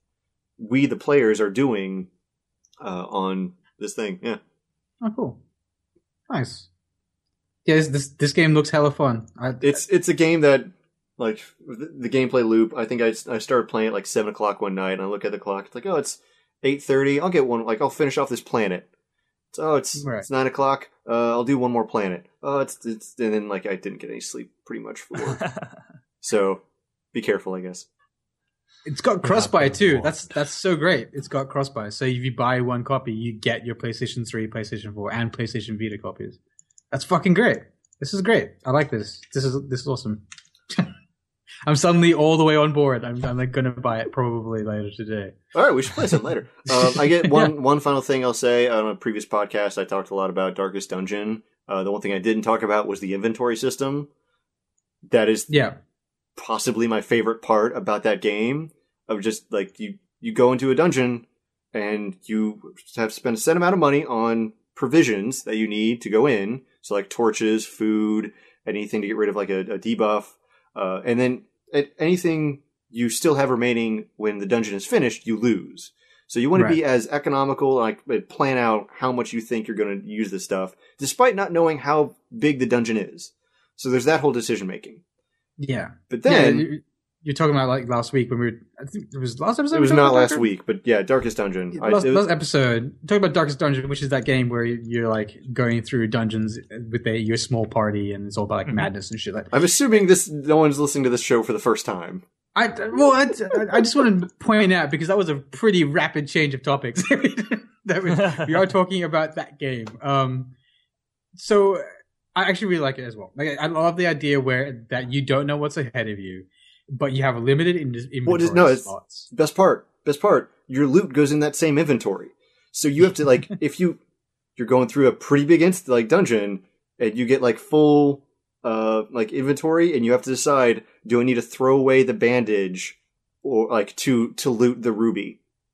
we the players are doing uh, on this thing. Yeah. Oh, cool. Nice. Yeah, this this, this game looks hella fun. I, It's it's a game that like the, the gameplay loop. I think I, I started playing at like seven o'clock one night, and I look at the clock. It's like, oh, it's eight thirty. I'll get one. Like I'll finish off this planet. It's, oh, it's Right. it's nine o'clock. Uh, I'll do one more planet. Oh, it's it's and then like I didn't get any sleep pretty much for work. So be careful, I guess. It's got cross-buy Without too. being That's that's so great. It's got cross-buy. So if you buy one copy, you get your PlayStation three, PlayStation four, and PlayStation Vita copies. That's fucking great. This is great. I like this. This is this is awesome. I'm suddenly all the way on board. I'm I'm like gonna buy it probably later today. All right, we should play some later. Um, I get one one final thing I'll say. On a previous podcast, I talked a lot about Darkest Dungeon. Uh, the one thing I didn't talk about was the inventory system. That is Yeah. possibly my favorite part about that game. Of just like you, you go into a dungeon and you have spent a set amount of money on provisions that you need to go in. So like torches, food, anything to get rid of like a, a debuff. Uh, and then anything you still have remaining when the dungeon is finished, you lose. So you want right. to be as economical, like plan out how much you think you're going to use this stuff, despite not knowing how big the dungeon is. So there's that whole decision making. Yeah. But then... Yeah, you're talking about like last week when we were, I think it was last episode? It was not last week, but yeah, Darkest Dungeon. Last, I, was, last episode, talking about Darkest Dungeon, which is that game where you're like going through dungeons with a, your small party and it's all about like mm-hmm. madness and shit like that. I'm assuming this, no one's listening to this show for the first time. I, well, I, I just want to point out because that was a pretty rapid change of topics. that we, we are talking about that game. Um, so I actually really like it as well. Like, I love the idea where that you don't know what's ahead of you. But you have a limited in- inventory well, just, no, it's, spots. Best part, best part, your loot goes in that same inventory. So you have to, like, if you, you're going through a pretty big inst- like dungeon, and you get, like, full, uh, like, inventory, and you have to decide, do I need to throw away the bandage, or, like, to, to loot the ruby?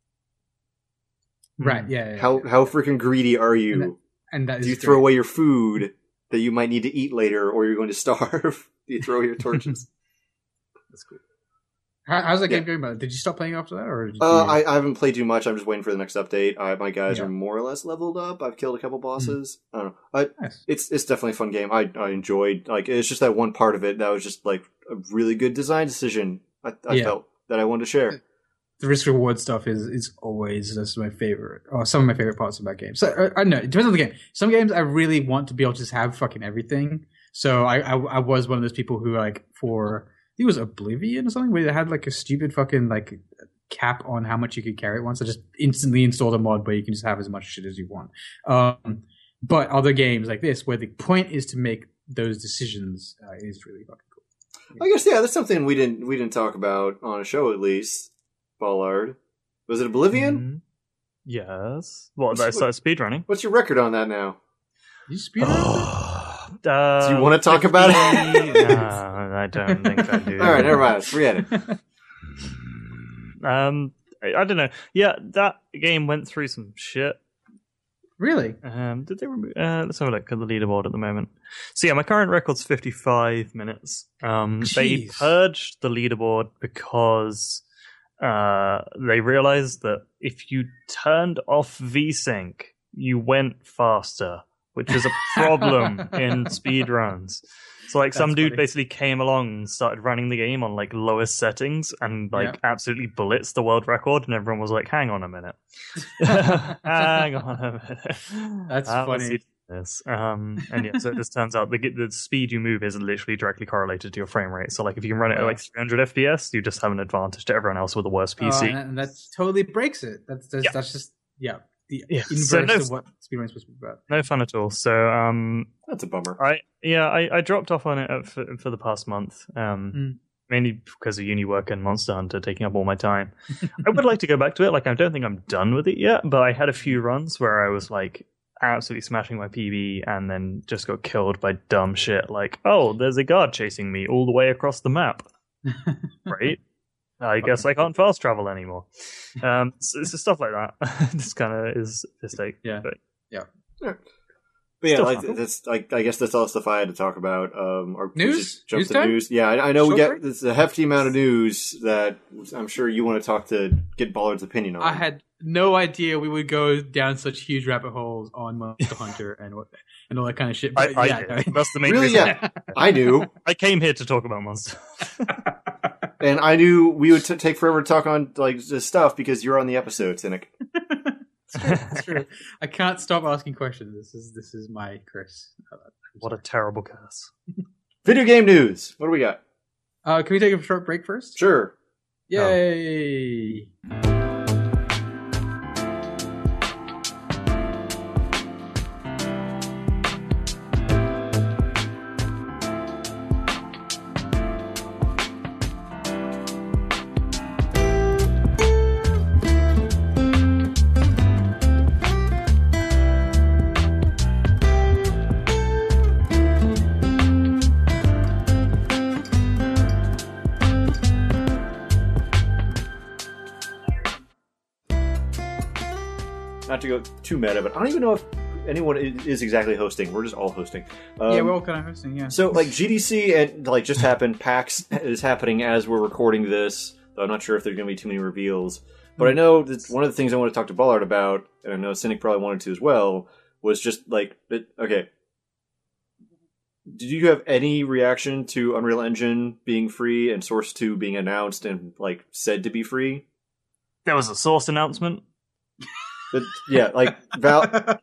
Right, yeah. yeah how yeah. how freaking greedy are you? And that, and that do you great. throw away your food that you might need to eat later, or you're going to starve? Do you throw away your torches? That's cool. How, how's that game yeah. going? Did you stop playing after that, or? Did uh, you... I, I haven't played too much. I'm just waiting for the next update. I, my guys yeah. are more or less leveled up. I've killed a couple bosses. Mm. I don't know. I, nice. It's it's definitely a fun game. I I enjoyed like it's just that one part of it that was just like a really good design decision. I, I yeah. felt that I wanted to share. The risk reward stuff is is always that's my favorite, or some of my favorite parts of that game. So uh, I don't know. It depends on the game. Some games I really want to be able to just have fucking everything. So I I, I was one of those people who like for. I think it was Oblivion or something where they had like a stupid fucking like cap on how much you could carry at once. I just instantly installed a mod where you can just have as much shit as you want. Um, but other games like this where the point is to make those decisions uh, is really fucking cool. I guess yeah, that's something we didn't we didn't talk about on a show at least. Ballard, was it Oblivion? Mm-hmm. Yes. What? Well, that's speedrunning. What's your record on that now? You speedrunning? Uh, do you want to talk about it? No, I don't think I do. All right, never mind. Forget it. um, I, I don't know. Yeah, that game went through some shit. Really? Um, did they remove? Uh, let's have a look at the leaderboard at the moment. So yeah, my current record's fifty-five minutes. Um, they purged the leaderboard because uh, they realized that if you turned off VSync, you went faster, which is a problem in speedruns. So like That's some dude funny. basically came along and started running the game on like lowest settings and like yeah. absolutely bullets the world record, and everyone was like, hang on a minute. hang on a minute. That's How funny. This. Um, and yeah, so it just turns out the, the speed you move is literally directly correlated to your frame rate. So like if you can run it at like three hundred F P S, you just have an advantage to everyone else with a worse P C. Oh, and that totally breaks it. That's that's, yeah. that's just, yeah. The yeah, inverse so no, of what speedrunning is supposed to be about. No fun at all. So um, that's a bummer. I yeah, I, I dropped off on it for, for the past month. Um, mm. mainly because of uni work and Monster Hunter taking up all my time. I would like to go back to it. Like I don't think I'm done with it yet, but I had a few runs where I was like absolutely smashing my P B and then just got killed by dumb shit. Like, oh, there's a guard chasing me all the way across the map. Right? I guess I can't fast travel anymore. Um, so it's just stuff like that. This kind of is mistake. Yeah, but, yeah. yeah. But yeah, like, that's like I guess that's all the stuff I had to talk about. Um, or news, jump news to time? news. Yeah, I, I know Short we get break? this a hefty amount of news that I'm sure you want to talk to get Ballard's opinion on. I had no idea we would go down such huge rabbit holes on Monster Hunter and what and all that kind of shit. But I, yeah, I did. That's the main really, reason. Yeah, I knew. I came here to talk about Monster. And I knew we would t- take forever to talk on like this stuff because you're on the episode, Cynic. It's true. It's true. I can't stop asking questions. This is this is my curse. What a terrible curse. Video game news. What do we got? Uh, can we take a short break first? Sure. Yay! Oh. not to go too meta, but I don't even know if anyone is exactly hosting. We're just all hosting. Um, yeah, we're all kind of hosting. Yeah. So like G D C and like just happened. PAX is happening as we're recording this. Though I'm not sure if there's going to be too many reveals. But I know that one of the things I want to talk to Ballard about, and I know Cynic probably wanted to as well, was just like, okay, did you have any reaction to Unreal Engine being free and Source two being announced and like said to be free? There was a Source announcement. But, yeah, like Val-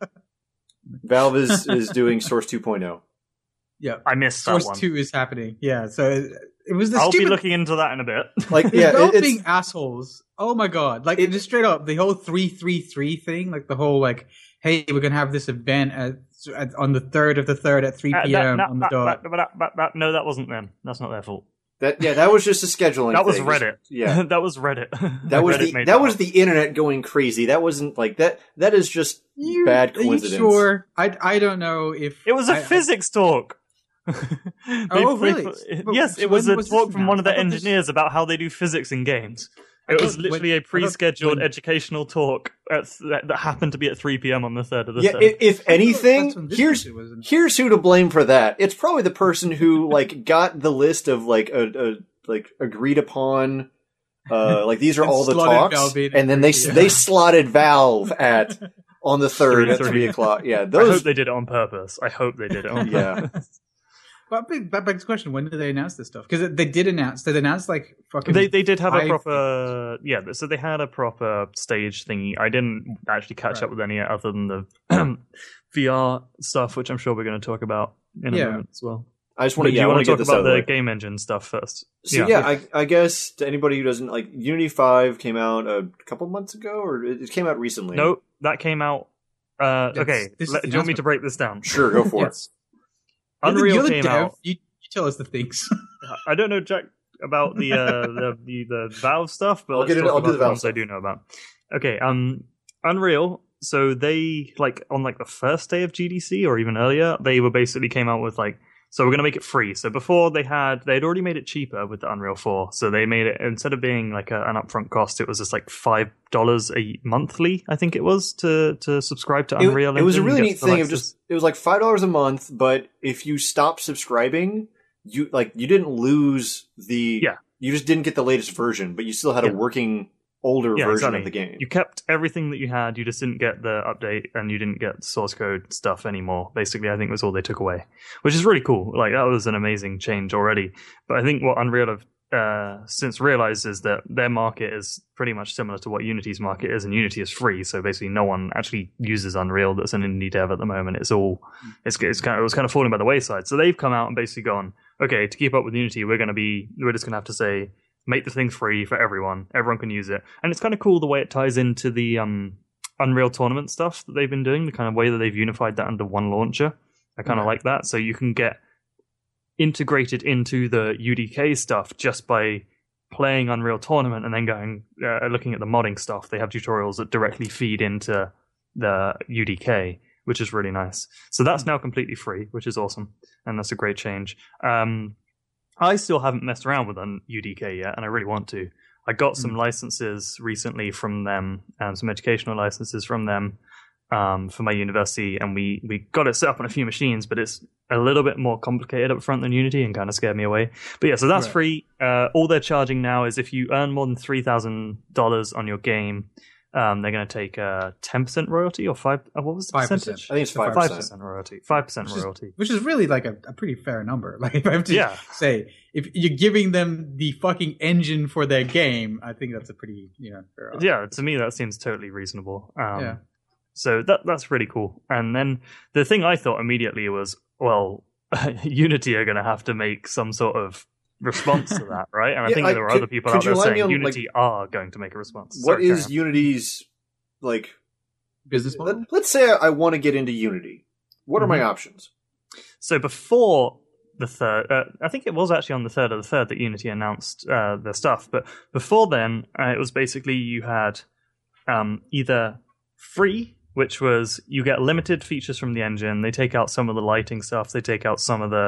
Valve is, is doing Source two point oh. Yeah, I missed that Source one. two is happening. Yeah, so it, it was the I'll stupid... be looking into that in a bit. Like, yeah, developing it's... assholes. Oh my god! Like it, just straight up, the whole three three three thing, like the whole like, hey, we're gonna have this event at, at on the third of the third at three p.m. Uh, that, on the that, dot. that, that, that, that, no, that wasn't them. That's not their fault. That yeah, that was just a scheduling. That was thing. Reddit. Yeah, that was Reddit. That was Reddit the that, that was up. the internet going crazy. That wasn't like that. That is just You, bad are you coincidence. sure? I I don't know if It was a I, physics talk. Oh, They- really? they- But- yes, so it was when a was talk this from one of the announced? I thought this- engineers about how they do physics in games. I It was thought literally when- a I thought pre-scheduled when- educational talk at, that, that happened to be at three p.m. on the third of the Yeah, third. if, if that's when anything, this here's shit was in- here's who to blame for that. It's probably the person who like got the list of like a, a like agreed upon. Uh, like these are And all the slotted talks, Valve in and then they yeah. they slotted Valve at on the third Three, at three. three o'clock. Yeah, I hope those. they did it on purpose. I hope they did it on Yeah. purpose. But big- that begs the question: when did they announce this stuff? Because they did announce. They announced like fucking. They they did have a five proper yeah. So they had a proper stage thingy. I didn't actually catch Right. up with any other than the V R stuff, which I'm sure we're going to talk about in a Yeah. moment as well. I just But want to do yeah, you I want want to to get talk this out about of the the way. game engine stuff first? So yeah, I, I guess to anybody who doesn't like Unity five came out a couple months ago, or it it came out recently. No, that came out. Uh, That's- okay, this is let- the do you want me announcement. to break this down? Sure, go for Yes. You're the- Unreal you're the came dev. out. You, you tell us the things. I don't know Jack about the uh, the, the the Valve stuff, but I'll let's get into- talk I'll do about the the Valve ones I stuff. do know about. Okay, um, Unreal. So they like on like the first day of G D C or even earlier, they were basically came out with like, so we're going to make it free. So before they had, they had already made it cheaper with the Unreal four. So they made it, instead of being like a, an upfront cost, it was just like five dollars a monthly, I think it was, to, to subscribe to It, Unreal. it was a Engine really and neat get the thing of access. just it was like five dollars a month, but if you stopped subscribing, you like you didn't lose the Yeah. you just didn't get the latest version, but you still had a Yeah. working older Yeah, version exactly. of the game. You kept everything that you had, you just didn't get the update and you didn't get source code stuff anymore. Basically, I think was all they took away, which is really cool. Like, that was an amazing change already. But I think what Unreal have uh, since realized is that their market is pretty much similar to what Unity's market is, and Unity is free, so basically no one actually uses Unreal that's an indie dev at the moment. It's all, it's, it's kind of, it was kind of falling by the wayside. So they've come out and basically gone, okay, to keep up with Unity, we're going to be, we're just going to have to say, make the thing free for everyone. Everyone can use it. And it's kind of cool the way it ties into the um, Unreal Tournament stuff that they've been doing, the kind of way that they've unified that under one launcher. I kind of Right. like that. So you can get integrated into the U D K stuff just by playing Unreal Tournament and then going, uh, looking at the modding stuff. They have tutorials that directly feed into the U D K, which is really nice. So that's now completely free, which is awesome. And that's a great change. Um, I still haven't messed around with an U D K yet, and I really want to. I got some Mm. licenses recently from them, um, some educational licenses from them um, for my university, and we, we got it set up on a few machines, but it's a little bit more complicated up front than Unity and kind of scared me away. But yeah, so that's Right. free. Uh, all they're charging now is if you earn more than three thousand dollars on your game, um, they're going to take a ten percent royalty or five. Uh, what was the five percent. percentage? I think it's five Five percent. percent royalty. Five percent Which is- royalty. Which is really like a, a pretty fair number. Like if I have to Yeah. say, if you're giving them the fucking engine for their game, I think that's a pretty you know fair. offer. Yeah, to me that seems totally reasonable. Um, Yeah. So that that's really cool. And then the thing I thought immediately was, well, Unity are going to have to make some sort of response to that, right? And I Yeah, think I- there are could- other people could out there you let me saying on, Unity are going to make a response. What Sorry, is carry on. Unity's like? Business model. Let, let's say I, I want to get into Unity. What are my Mhm. options? So before the third, uh, I think it was actually on the third of the third that Unity announced uh, their stuff. But before then, uh, it was basically you had um, either free, which was you get limited features from the engine. They take out some of the lighting stuff. They take out some of the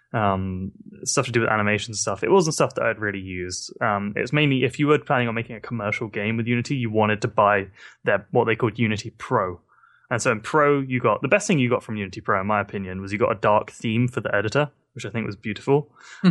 um, stuff to do with animation stuff. It wasn't stuff that I'd really used. Um, it was mainly if you were planning on making a commercial game with Unity, you wanted to buy their what they called Unity Pro. And so in Pro, you got the best thing you got from Unity Pro, in my opinion, was you got a dark theme for the editor, which I think was beautiful.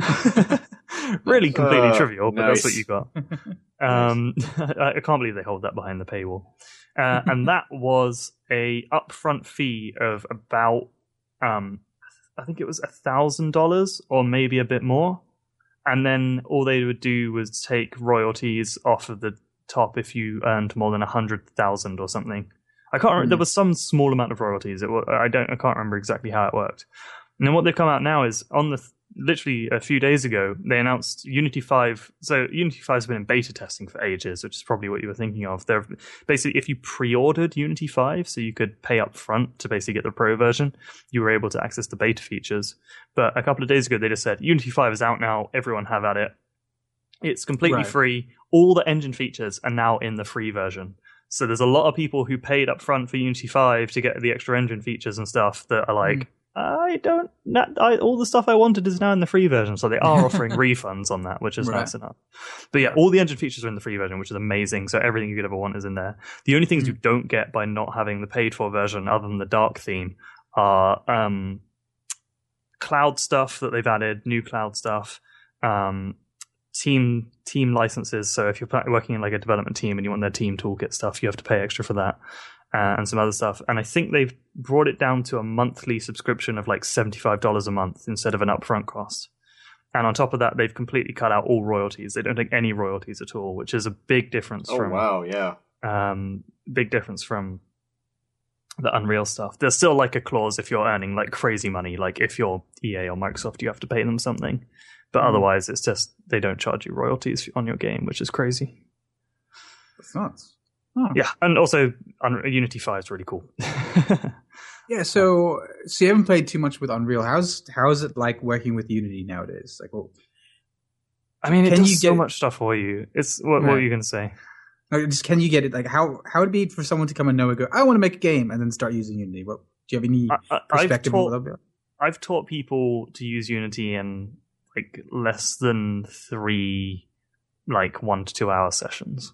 Really completely uh, trivial, but nice. That's what you got. Um, I, I can't believe they hold that behind the paywall. Uh, and that was a upfront fee of about, um, I think it was a thousand dollars or maybe a bit more. And then all they would do was take royalties off of the top if you earned more than a hundred thousand or something. I can't remember. Mm. There was some small amount of royalties. It was, I don't. I can't remember exactly how it worked. And then what they've come out now is on the literally a few days ago they announced Unity five. So Unity five has been in beta testing for ages, which is probably what you were thinking of. They're basically, if you pre-ordered Unity five, so you could pay up front to basically get the pro version, you were able to access the beta features. But a couple of days ago they just said Unity five is out now. Everyone have at it. It's completely right. free. All the engine features are now in the free version. So there's a lot of people who paid up front for Unity five to get the extra engine features and stuff that are like, mm. I don't, not, I, all the stuff I wanted is now in the free version. So they are offering refunds on that, which is right. nice enough. But yeah, all the engine features are in the free version, which is amazing. So everything you could ever want is in there. The only things mm. you don't get by not having the paid for version, other than the dark theme, are um, cloud stuff that they've added, new cloud stuff, um, team team licenses. So if you're working in like a development team and you want their team toolkit stuff, you have to pay extra for that, uh, and some other stuff. And I think they've brought it down to a monthly subscription of like seventy-five dollars a month instead of an upfront cost. And on top of that, they've completely cut out all royalties. They don't take any royalties at all, which is a big difference. Oh, from wow, yeah. Um, big difference from the Unreal stuff. There's still like a clause if you're earning like crazy money, like if you're E A or Microsoft, you have to pay them something. But mm. otherwise, it's just they don't charge you royalties on your game, which is crazy. That's nuts. Oh. Yeah, and also Unity five is really cool. Yeah, so so you haven't played too much with Unreal. How's how is it like working with Unity nowadays? Like, well, I mean, it does you so get, much stuff for you. It's what, right. what are you going to say? Like, just can you get it? Like, how how would it be for someone to come and know and go, I want to make a game, and then start using Unity? What do you have any I, I, perspective I've taught, on that? I've taught people to use Unity in like less than three, like one to two hour sessions.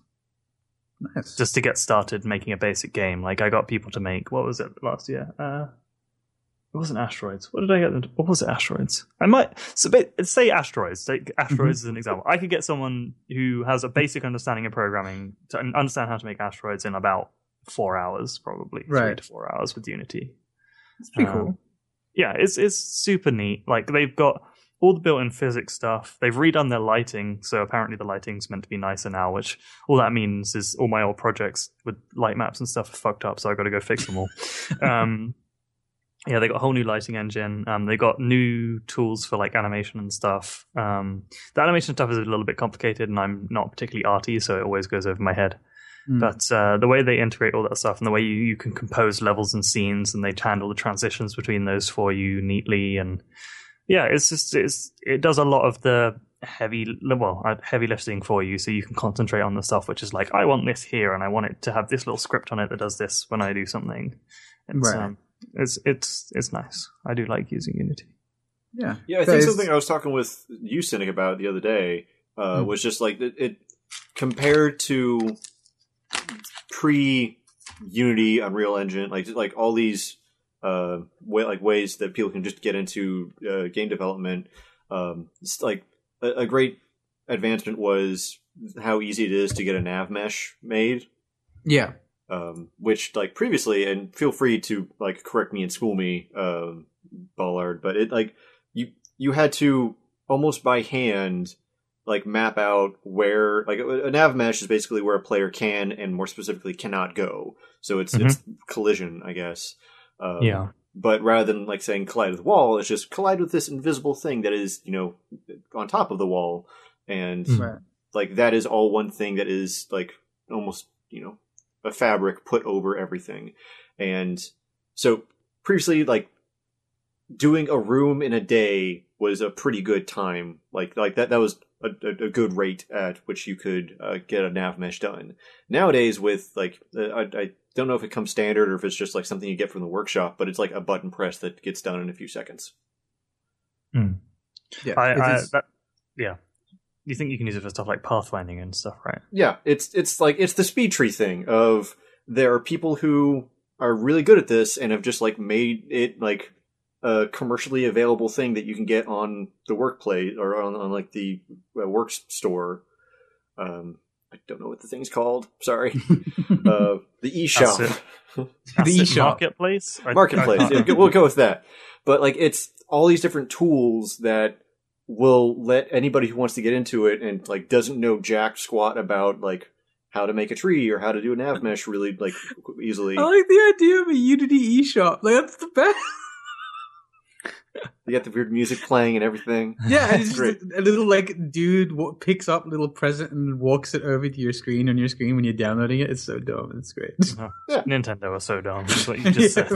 Nice. Just to get started making a basic game. Like I got people to make, what was it last year? Uh, it wasn't Asteroids. What did I get them to, what was it, Asteroids? I might, so say Asteroids, take Asteroids mm-hmm. as an example. I could get someone who has a basic understanding of programming to understand how to make Asteroids in about four hours, probably. Right. Three to four hours with Unity. That's pretty um, cool. Yeah, it's it's super neat. Like they've got all the built-in physics stuff. They've redone their lighting, so apparently the lighting's meant to be nicer now, which all that means is all my old projects with light maps and stuff are fucked up, so I've got to go fix them all. um, yeah, they got a whole new lighting engine. Um, they got new tools for like animation and stuff. Um, the animation stuff is a little bit complicated, and I'm not particularly arty, so it always goes over my head. Mm. But uh, the way they integrate all that stuff and the way you, you can compose levels and scenes, and they handle the transitions between those for you neatly, and yeah, it's just it's it does a lot of the heavy well heavy lifting for you, so you can concentrate on the stuff which is like I want this here, and I want it to have this little script on it that does this when I do something. It's, right. um, it's it's it's nice. I do like using Unity. Yeah, yeah. I think something I was talking with you, Cynic, about the other day uh, mm. was just like it, it compared to pre-Unity Unreal Engine, like like all these. Uh, way, like ways that people can just get into uh, game development. Um, it's like a, a great advancement was how easy it is to get a nav mesh made. Yeah. Um, which like previously, and feel free to like correct me and school me, um, Ballard, but it like you you had to almost by hand like map out where like a, a nav mesh is basically where a player can and more specifically cannot go. So it's mm-hmm. it's collision, I guess. Um, yeah. But rather than like saying collide with the wall, it's just collide with this invisible thing that is, you know, on top of the wall. And right. like that is all one thing that is like almost, you know, a fabric put over everything. And so previously, like doing a room in a day was a pretty good time. Like, like that, that was a, a, a good rate at which you could uh, get a nav mesh done. Nowadays with like, uh, I, I don't know if it comes standard or if it's just like something you get from the workshop, but it's like a button press that gets done in a few seconds. Mm. Yeah, I, I it's- that, yeah. You think you can use it for stuff like pathfinding and stuff, right? Yeah, it's it's like it's the speed tree thing of there are people who are really good at this and have just like made it like a commercially available thing that you can get on the workplace or on, on like the uh, work store. Um, I don't know what the thing's called. Sorry, uh, the eShop, Asset- The Asset eShop. marketplace. I- marketplace. I can't Yeah, we'll go with that. But like, it's all these different tools that will let anybody who wants to get into it and like doesn't know jack squat about like how to make a tree or how to do a nav mesh really like easily. I like the idea of a Unity eShop. Like that's the best. You got the weird music playing and everything. Yeah, and it's It's just a, a little like dude w- picks up a little present and walks it over to your screen on your screen when you're downloading it. It's so dumb. It's great. Uh, Yeah. Nintendo was so dumb. That's what you just said.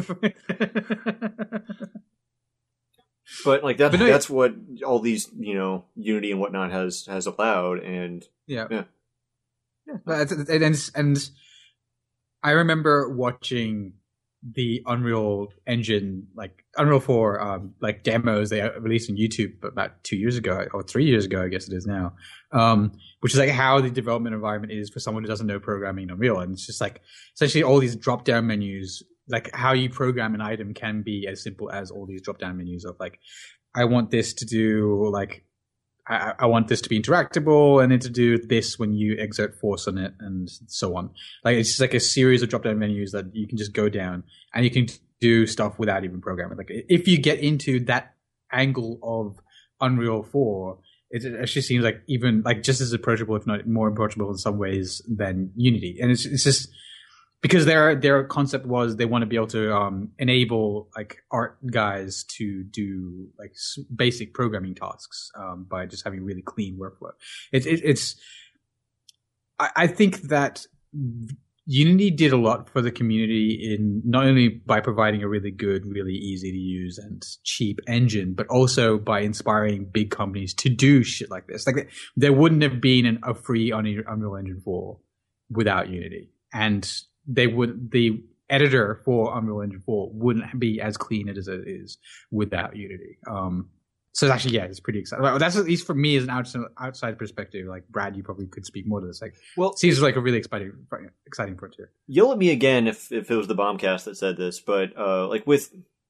But like that, But no, that's what all these, you know, Unity and whatnot has has allowed. And Yeah. Yeah. Yeah. But it's- and, and and I remember watching the Unreal Engine, like Unreal four, um, like demos they released on YouTube about two years ago or three years ago, I guess it is now. Um, which is like how the development environment is for someone who doesn't know programming in Unreal, and it's just like essentially all these drop-down menus. Like how you program an item can be as simple as all these drop-down menus of like, I want this to do like. I, I want this to be interactable and then to do this when you exert force on it and so on. Like it's just like a series of drop-down menus that you can just go down and you can do stuff without even programming. Like if you get into that angle of Unreal four, it actually seems like even like just as approachable, if not more approachable in some ways than Unity. And it's it's just because their their concept was they want to be able to um, enable like art guys to do like s- basic programming tasks um, by just having really clean workflow. It, it, it's I, I think that Unity did a lot for the community in not only by providing a really good, really easy to use and cheap engine, but also by inspiring big companies to do shit like this. Like there wouldn't have been an, a free Unreal Engine four without Unity, and they would the editor for Unreal Engine four wouldn't be as clean as it is without Unity. Um, so it's actually, yeah, it's pretty exciting. Well, that's at least for me as an outside, outside perspective. Like Brad, you probably could speak more to this. Like, well, it seems like a really exciting, exciting frontier. yell at me again if if it was the Bombcast that said this, but uh, like with,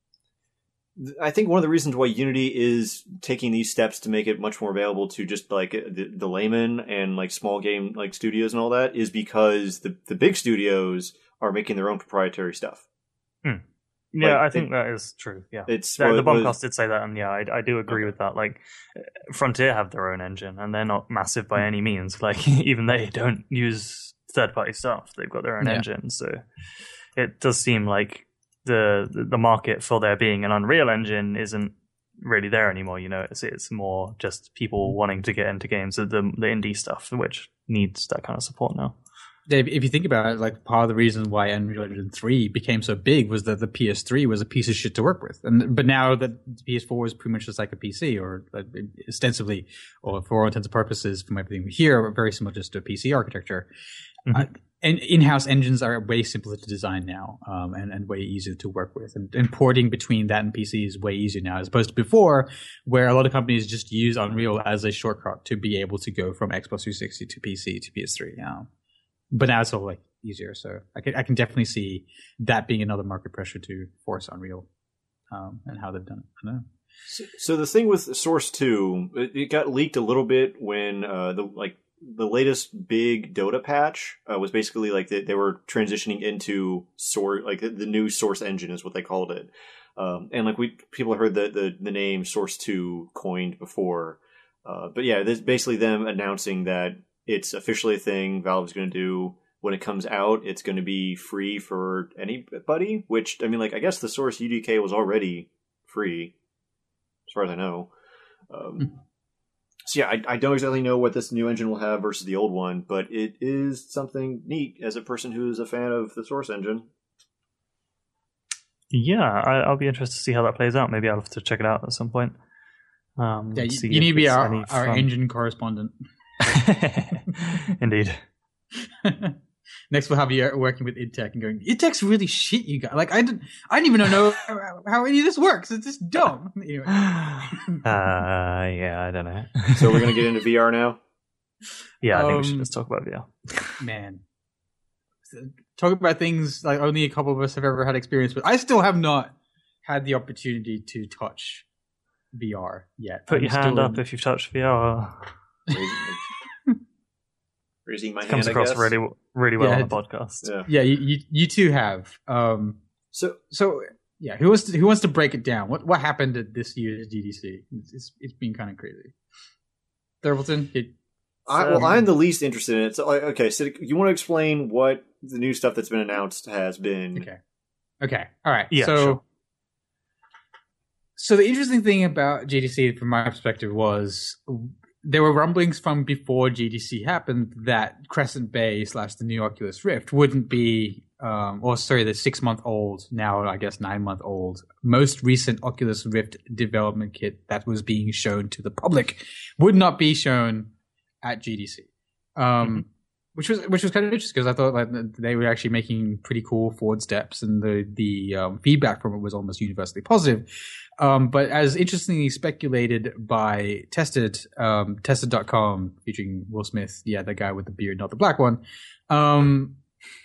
I think one of the reasons why Unity is taking these steps to make it much more available to just like the, the layman and like small game like studios and all that is because the the big studios are making their own proprietary stuff. Hmm. Yeah, Like, I think it- that is true. Yeah, It's the, the what was- Bombcast did say that, and yeah, I, I do agree Okay. with that. Like, Frontier have their own engine, and they're not massive Hmm. by any means. Like, even they don't use third-party stuff; they've got their own Yeah. engine. So, it does seem like the the market for there being an Unreal Engine isn't really there anymore. You know, it's it's more just people wanting to get into games, the the indie stuff, which needs that kind of support now. Dave, if you think about it, like part of the reason why Unreal Engine three became so big was that the P S three was a piece of shit to work with, and but now that the P S four is pretty much just like a P C, or like, ostensibly, or for all intents and purposes, from everything we hear, very similar just to a P C architecture. Mhm. Uh, and in-house engines are way simpler to design now, um, and, and way easier to work with. And, and porting between that and P C is way easier now, as opposed to before, where a lot of companies just use Unreal as a shortcut to be able to go from Xbox three sixty to P C to P S three. Um, but now it's all like easier, so I can I can definitely see that being another market pressure to force Unreal, um, and how they've done it. I don't know. So, so the thing with Source two, it, it got leaked a little bit when uh, the like the latest big Dota patch uh, was basically like they, they were transitioning into Source, like the, the new Source engine is what they called it, um, and like we people have heard the, the the name Source two coined before, uh, but yeah, this is basically them announcing that it's officially a thing Valve's going to do. When it comes out, it's going to be free for anybody. Which I mean, like I guess the Source U D K was already free, as far as I know. Um, so yeah, I, I don't exactly know what this new engine will have versus the old one, but it is something neat as a person who is a fan of the Source engine. Yeah, I, I'll be interested to see how that plays out. Maybe I'll have to check it out at some point. Um, Yeah, you, see you need if to be it's our, any our fun. engine correspondent. Indeed. Next, we'll have you working with InTech and going, InTech's really shit, you guys. Like, I didn't, I didn't even know how, how any of this works. It's just dumb. Anyway. Uh, yeah, I don't know. So we're gonna get into V R now. Yeah, I think we Um, should just talk about V R. Man. Talk about things like only a couple of us have ever had experience with. I still have not had the opportunity to touch V R yet. Put I'm your hand still up in- if you've touched V R. Raising my It comes hand, I across guess. really, really well Yeah, on the it- podcast. Yeah. Yeah, you, you you two have. Um, So so yeah, who wants to who wants to break it down? What what happened at this year's G D C? It's it's, it's been kind of crazy. Thurbleton, it, I, well, I'm the least interested in it. So, like, okay, so you want to explain what the new stuff that's been announced has been? okay, okay, all right. Yeah, so sure. so the interesting thing about G D C, from my perspective, was there were rumblings from before G D C happened that Crescent Bay slash the new Oculus Rift wouldn't be, um, or sorry, the six month old, now I guess nine month old, most recent Oculus Rift development kit that was being shown to the public would not be shown at G D C. Um, Mm-hmm. which was which was kind of interesting because I thought like they were actually making pretty cool forward steps, and the the um, feedback from it was almost universally positive. Um, but as interestingly speculated by Tested, um, Tested dot com, featuring Will Smith, yeah, the guy with the beard, not the black one, um,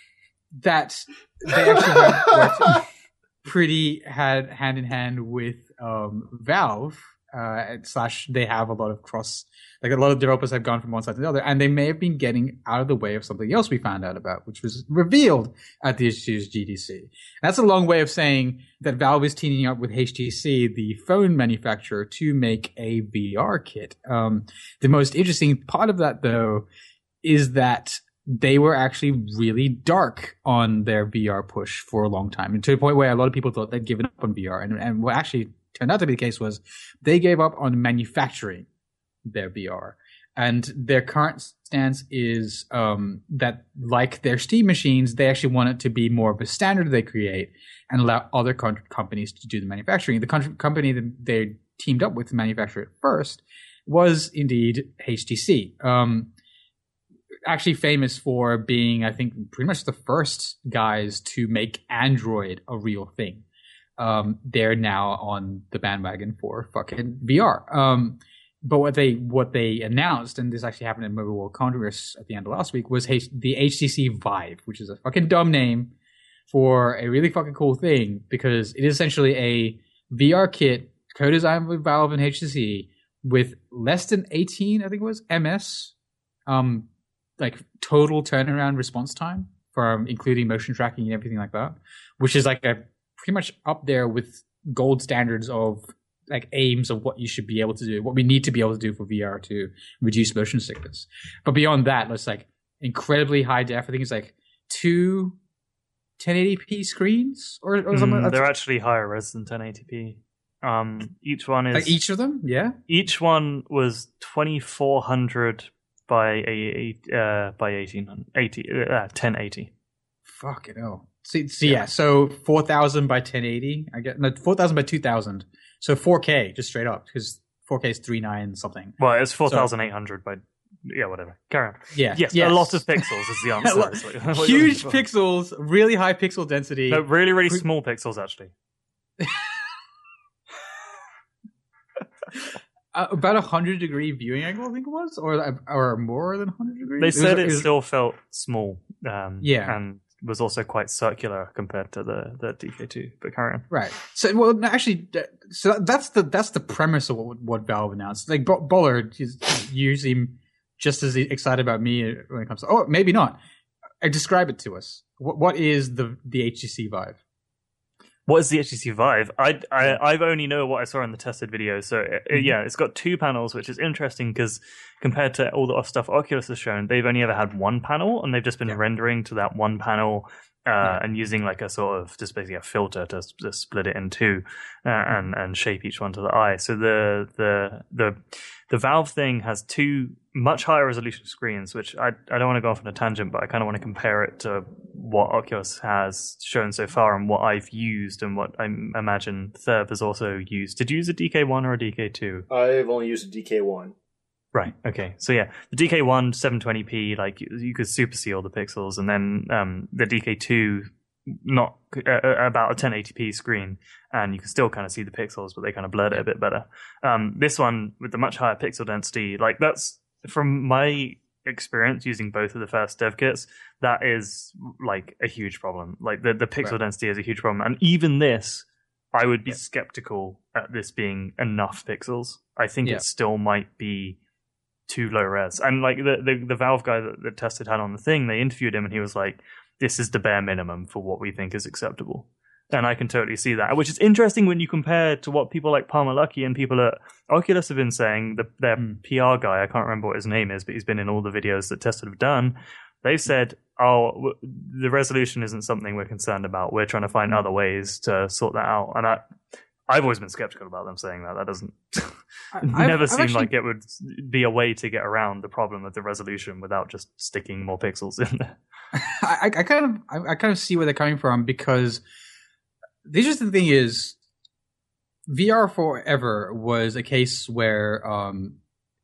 that they actually had worked pretty had hand in hand with um, Valve. Uh, slash, they have a lot of cross, like a lot of developers have gone from one side to the other, and they may have been getting out of the way of something else we found out about, which was revealed at this year's G D C. That's a long way of saying that Valve is teaming up with H T C, the phone manufacturer, to make a V R kit. Um, the most interesting part of that, though, is that they were actually really dark on their V R push for a long time, and to the point where a lot of people thought they'd given up on V R, and, and what actually turned out to be the case was they gave up on manufacturing their V R. And their current stance is um, that, like their Steam machines, they actually want it to be more of a standard they create and allow other con- companies to do the manufacturing. The con- company that they teamed up with to manufacture it first was indeed H T C. Um, actually famous for being, I think, pretty much the first guys to make Android a real thing. Um, they're now on the bandwagon for fucking V R. Um, but what they what they announced, and this actually happened at Mobile World Congress at the end of last week, was H- the H T C Vive, which is a fucking dumb name for a really fucking cool thing, because it is essentially a V R kit co-designed with Valve and H T C with less than eighteen, I think it was, M S, um, like total turnaround response time, from including motion tracking and everything like that, which is like a pretty much up there with gold standards of like aims of what you should be able to do, what we need to be able to do for V R to reduce motion sickness. But beyond that, it's like incredibly high def. I think it's like two ten eighty p screens or, or something. Mm, they're actually higher res than ten eighty p. Um, each one is like each of them, yeah. Each one was twenty-four hundred by a uh, by eighteen eighty uh, ten eighty. Fucking hell. See, see yeah. yeah. So four thousand by ten eighty. I get no four thousand by two thousand. So four K just straight up, because four K is three nine something. Well, it's four thousand eight hundred so, by yeah, whatever. Carry on. Yeah. Yes, yes. A lot of pixels is the answer. lot, is what, what huge pixels, really high pixel density. No, really, really small pixels actually. Uh, about a hundred degree viewing angle, I think it was, or or more than hundred degrees. They said it, it, was, still felt small, um, yeah, and was also quite circular compared to the the D K two. But carry on. Right. So, well, actually, so that's the that's the premise of what, what Valve announced. Like Bollard, you seem just as excited about me when it comes to. Oh, maybe not. Uh, describe it to us. What what is the the H T C Vive? What is the H T C Vive? I, I, I've only know what I saw in the tested video. So, it, mm-hmm. yeah, it's got two panels, which is interesting because compared to all the stuff Oculus has shown, they've only ever had one panel, and they've just been yeah. rendering to that one panel uh, yeah. and using like a sort of just basically a filter to, to split it in two uh, and, and shape each one to the eye. So the the the the Valve thing has two much higher resolution screens, which I I don't want to go off on a tangent, but I kind of want to compare it to what Oculus has shown so far and what I've used and what I imagine Thurb has also used. Did you use a D K one or a D K two? I've only used a D K one. Right. Okay. So yeah, the D K one seven twenty p, like you, you could super see all the pixels, and then um, the D K two not uh, about a ten eighty p screen, and you can still kind of see the pixels, but they kind of blurred it a bit better. Um, this one with the much higher pixel density, like that's from my experience using both of the first dev kits, that is like a huge problem. Like the, the pixel right. density is a huge problem, and even this, I would be yeah. skeptical at this being enough pixels. I think yeah. it still might be too low res. And like the the, the Valve guy that, that tested had on the thing, they interviewed him, and he was like, "This is the bare minimum for what we think is acceptable." And I can totally see that, which is interesting when you compare to what people like Palmer Luckey and people at Oculus have been saying. The, their mm. P R guy, I can't remember what his name is, but he's been in all the videos that Tested have done. They've said, oh, w- the resolution isn't something we're concerned about. We're trying to find mm. other ways to sort that out. And I, I've always been skeptical about them saying that. That doesn't never seem actually... like it would be a way to get around the problem of the resolution without just sticking more pixels in there. I, I kind of, I, I kind of see where they're coming from, because the interesting thing is, V R forever was a case where um,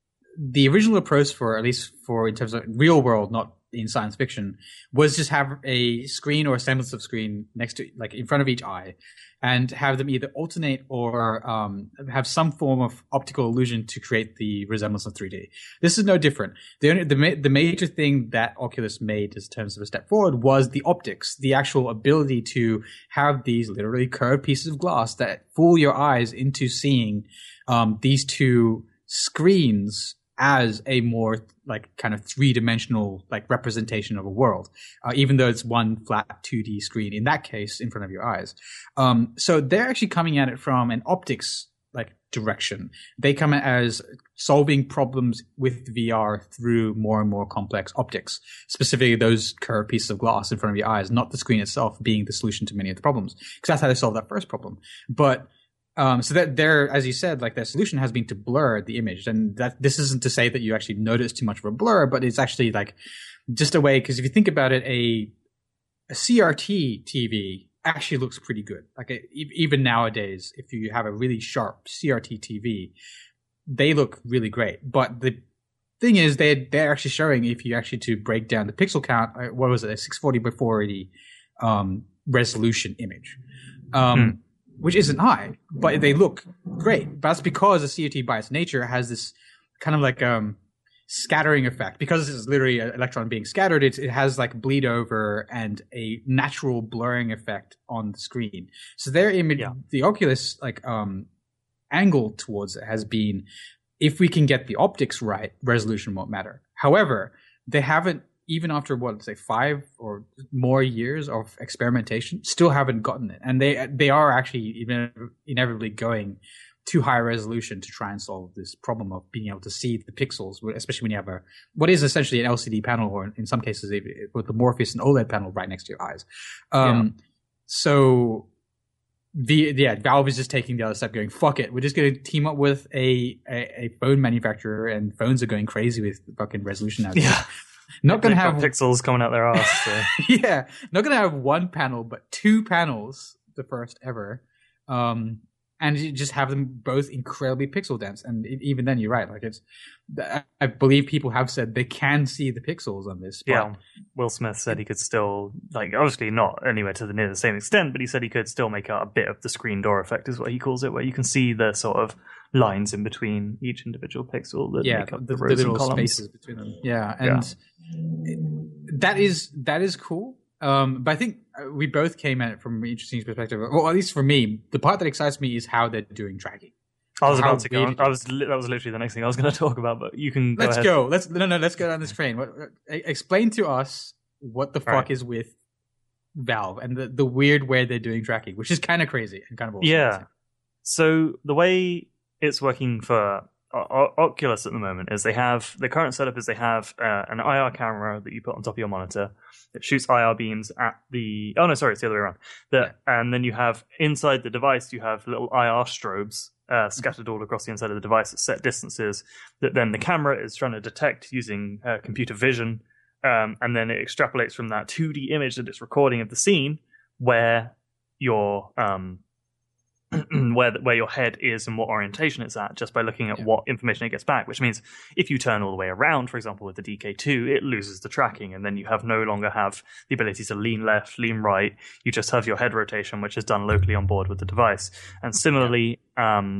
the original approach for, at least for in terms of real world, not in science fiction, was just have a screen or a semblance of screen next to, like in front of each eye, and have them either alternate or um, have some form of optical illusion to create the resemblance of three D. This is no different. The only, the, ma- the major thing that Oculus made in terms of a step forward was the optics, the actual ability to have these literally curved pieces of glass that fool your eyes into seeing um, these two screens as a more like kind of three-dimensional like representation of a world, uh, even though it's one flat two D screen in that case in front of your eyes. Um, so they're actually coming at it from an optics like direction. They come at as solving problems with V R through more and more complex optics, specifically those curved pieces of glass in front of your eyes, not the screen itself being the solution to many of the problems, because that's how they solved that first problem. But Um, so that their, as you said, like their solution has been to blur the image, and that this isn't to say that you actually notice too much of a blur, but it's actually like just a way, because if you think about it, a, a C R T T V actually looks pretty good. Like a, even nowadays, if you have a really sharp C R T T V, they look really great. But the thing is, they they're actually showing, if you actually to break down the pixel count, what was it, a six forty by four eighty um, resolution image. Um, hmm. Which isn't high, but they look great. But that's because the C R T by its nature has this kind of like um, scattering effect. Because it's literally an electron being scattered, it, it has like bleed over and a natural blurring effect on the screen. So their image, yeah. the Oculus like um, angle towards it has been, if we can get the optics right, resolution won't matter. However, they haven't, even after what, say five or more years of experimentation, still haven't gotten it. And they they are actually inevitably going to higher resolution to try and solve this problem of being able to see the pixels, especially when you have a what is essentially an L C D panel, or in some cases with the Morpheus and OLED panel right next to your eyes. Um, yeah. So the yeah, Valve is just taking the other step, going, fuck it, we're just going to team up with a, a a phone manufacturer, and phones are going crazy with fucking resolution now. Yeah. Not going to have pixels coming out their ass. So. Yeah, not going to have one panel, but two panels, the first ever, um, and you just have them both incredibly pixel dense. And it, even then, you're right. Like it's, I believe people have said they can see the pixels on this. But yeah, Will Smith said he could still, like, obviously not anywhere to the near the same extent, but he said he could still make out a bit of the screen door effect, is what he calls it, where you can see the sort of lines in between each individual pixel that yeah, make up the, the, rows the little and columns. Spaces between them. Yeah, and yeah. that is that is cool. Um, but I think we both came at it from an interesting perspective. Well, at least for me, the part that excites me is how they're doing tracking. I was about to go. I was that was literally the next thing I was going to talk about. But you can go let's ahead. go. Let's no no. Let's go down this train. What, explain to us what the fuck right. is with Valve and the, the weird way they're doing tracking, which is kind of crazy and kind of awesome. Yeah. So the way it's working for o- Oculus at the moment is they have the current setup is they have uh, an I R camera that you put on top of your monitor that shoots I R beams at the oh no sorry it's the other way around the, yeah. And then you have inside the device you have little I R strobes uh, scattered all across the inside of the device at set distances that then the camera is trying to detect using uh, computer vision, um, and then it extrapolates from that two D image that it's recording of the scene where your um where where your head is and what orientation it's at just by looking at Yeah. what information it gets back, which means if you turn all the way around, for example, with the D K two, it loses the tracking, and then you have no longer have the ability to lean left, lean right. You just have your head rotation, which is done locally on board with the device. And similarly, um,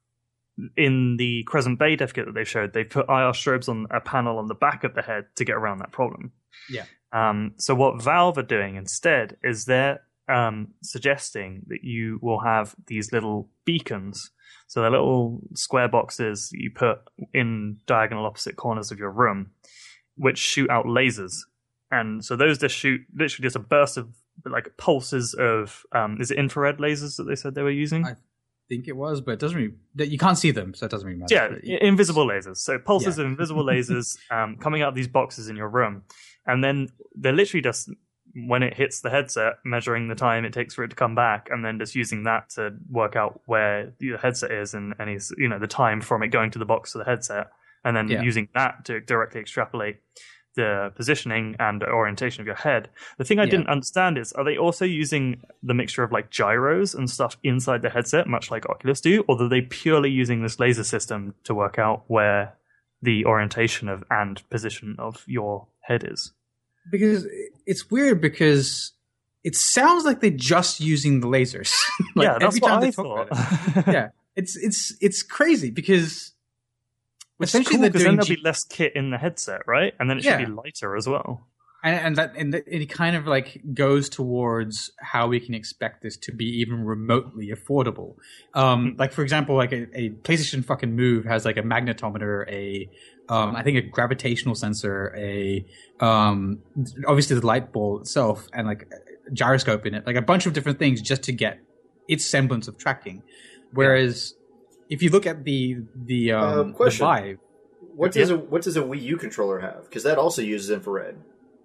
in the Crescent Bay dev kit that they showed, they put I R strobes on a panel on the back of the head to get around that problem. Yeah. Um, so what Valve are doing instead is they're um, suggesting that you will have these little beacons. So they're little square boxes that you put in diagonal opposite corners of your room, which shoot out lasers. And so those just shoot literally just a burst of like pulses of, um, is it infrared lasers that they said they were using? I think it was, but it doesn't really, you can't see them, so it doesn't really matter. Yeah, But i- invisible lasers. So pulses Yeah. of invisible lasers um, coming out of these boxes in your room. And then they're literally just, when it hits the headset, measuring the time it takes for it to come back, and then just using that to work out where the headset is and any, you know, the time from it going to the box to the headset, and then Yeah. using that to directly extrapolate the positioning and orientation of your head. The thing I Yeah. didn't understand is, are they also using the mixture of like gyros and stuff inside the headset, much like Oculus do, or are they purely using this laser system to work out where the orientation of and position of your head is? Because it's weird because it sounds like they're just using the lasers. Like, yeah, that's every what time I they talk thought. about it. Yeah, it's it's it's crazy because Which is essentially cool, they're because then doing there'll G- be less kit in the headset, right? And then it should Yeah. be lighter as well. and, and that and it kind of like goes towards how we can expect this to be even remotely affordable. Um, like for example, like a, a PlayStation fucking Move has like a magnetometer, a um, I think a gravitational sensor, a um, obviously the light ball itself, and like a gyroscope in it, like a bunch of different things just to get its semblance of tracking. Whereas if you look at the the um, Uh, the question. Vive, What does a what does a Wii U controller have? Because that also uses infrared.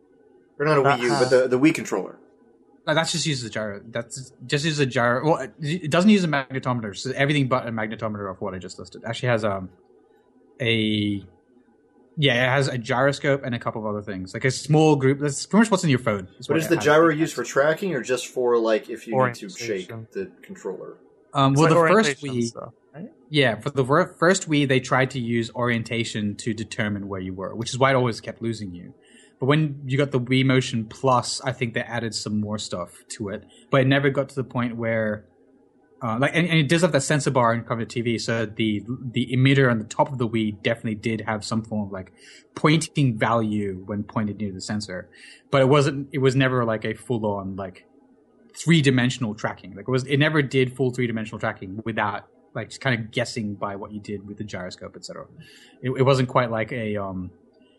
Or not a That Wii U, has- but the the Wii controller. No, that's just uses a gyro. That's just uses a gyro. Well, it- it doesn't use a magnetometer. So everything but a magnetometer of what I just listed. Actually has um a yeah, it has a gyroscope and a couple of other things, like a small group. That's pretty much what's in your phone. But what is it the has. gyro used for tracking or just for like if you need to shake Orientation. the controller? Um, It's well, like the first orientation Wii, stuff, right? yeah, for the ver- first Wii, they tried to use orientation to determine where you were, which is why it always kept losing you. But when you got the Wii Motion Plus, I think they added some more stuff to it, but it never got to the point where, uh, like, and, and it does have that sensor bar in front of the T V, so the the emitter on the top of the Wii definitely did have some form of like pointing value when pointed near the sensor, but it wasn't. It was never like a full on like three dimensional tracking. Like it was, it never did full three dimensional tracking without like just kind of guessing by what you did with the gyroscope, et cetera. It, it wasn't quite like a um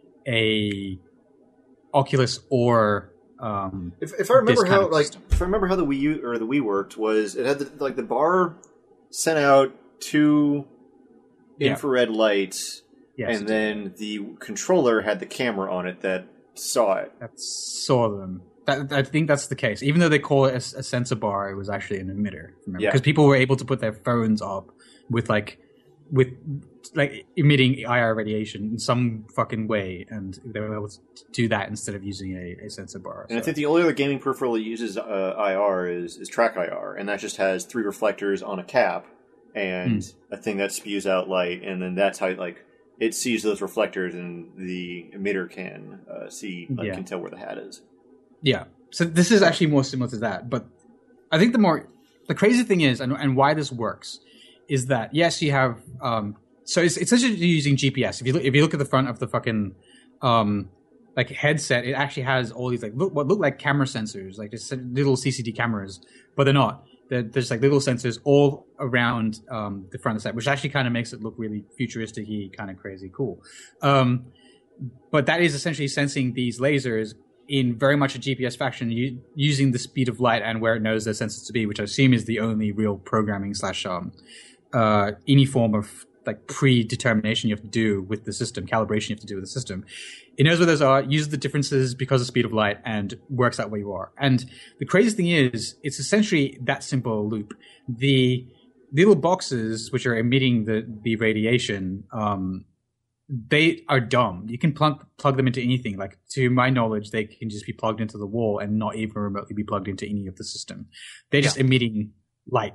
a Oculus or um If, if I remember this kind how of like system. if I remember how the Wii U or the Wii worked was it had the, like the bar sent out two Yeah. infrared lights, yes, and then the controller had the camera on it that saw it. that saw them. That, I think that's the case. Even though they call it a, a sensor bar, it was actually an emitter. Yeah. Because people were able to put their phones up with like with like emitting I R radiation in some fucking way, and they were able to do that instead of using a, a sensor bar. And I So- think the only other gaming peripheral that uses uh, I R is, is Track I R, and that just has three reflectors on a cap and Hmm. a thing that spews out light, and then that's how like it sees those reflectors, and the emitter can uh, see like, Yeah. can tell where the hat is. Yeah. So this is actually more similar to that, but I think the more the crazy thing is, and, and why this works, is that yes, you have um, so it's it's essentially using G P S. If you look, if you look at the front of the fucking um, like headset, it actually has all these like look what look like camera sensors, like just little C C D cameras, but they're not. They're, there's like little sensors all around um, the front of the set, which actually kind of makes it look really futuristic-y, kind of crazy cool. Um, but that is essentially sensing these lasers in very much a G P S fashion, u- using the speed of light and where it knows the sensors to be, which I assume is the only real programming slash um, uh, any form of like predetermination you have to do with the system, calibration you have to do with the system. It knows where those are, uses the differences because of speed of light, and works out where you are. And the crazy thing is, it's essentially that simple a loop. The little boxes which are emitting the the radiation, um, they are dumb. You can plug plug them into anything. Like, to my knowledge, they can just be plugged into the wall and not even remotely be plugged into any of the system. They're just emitting light.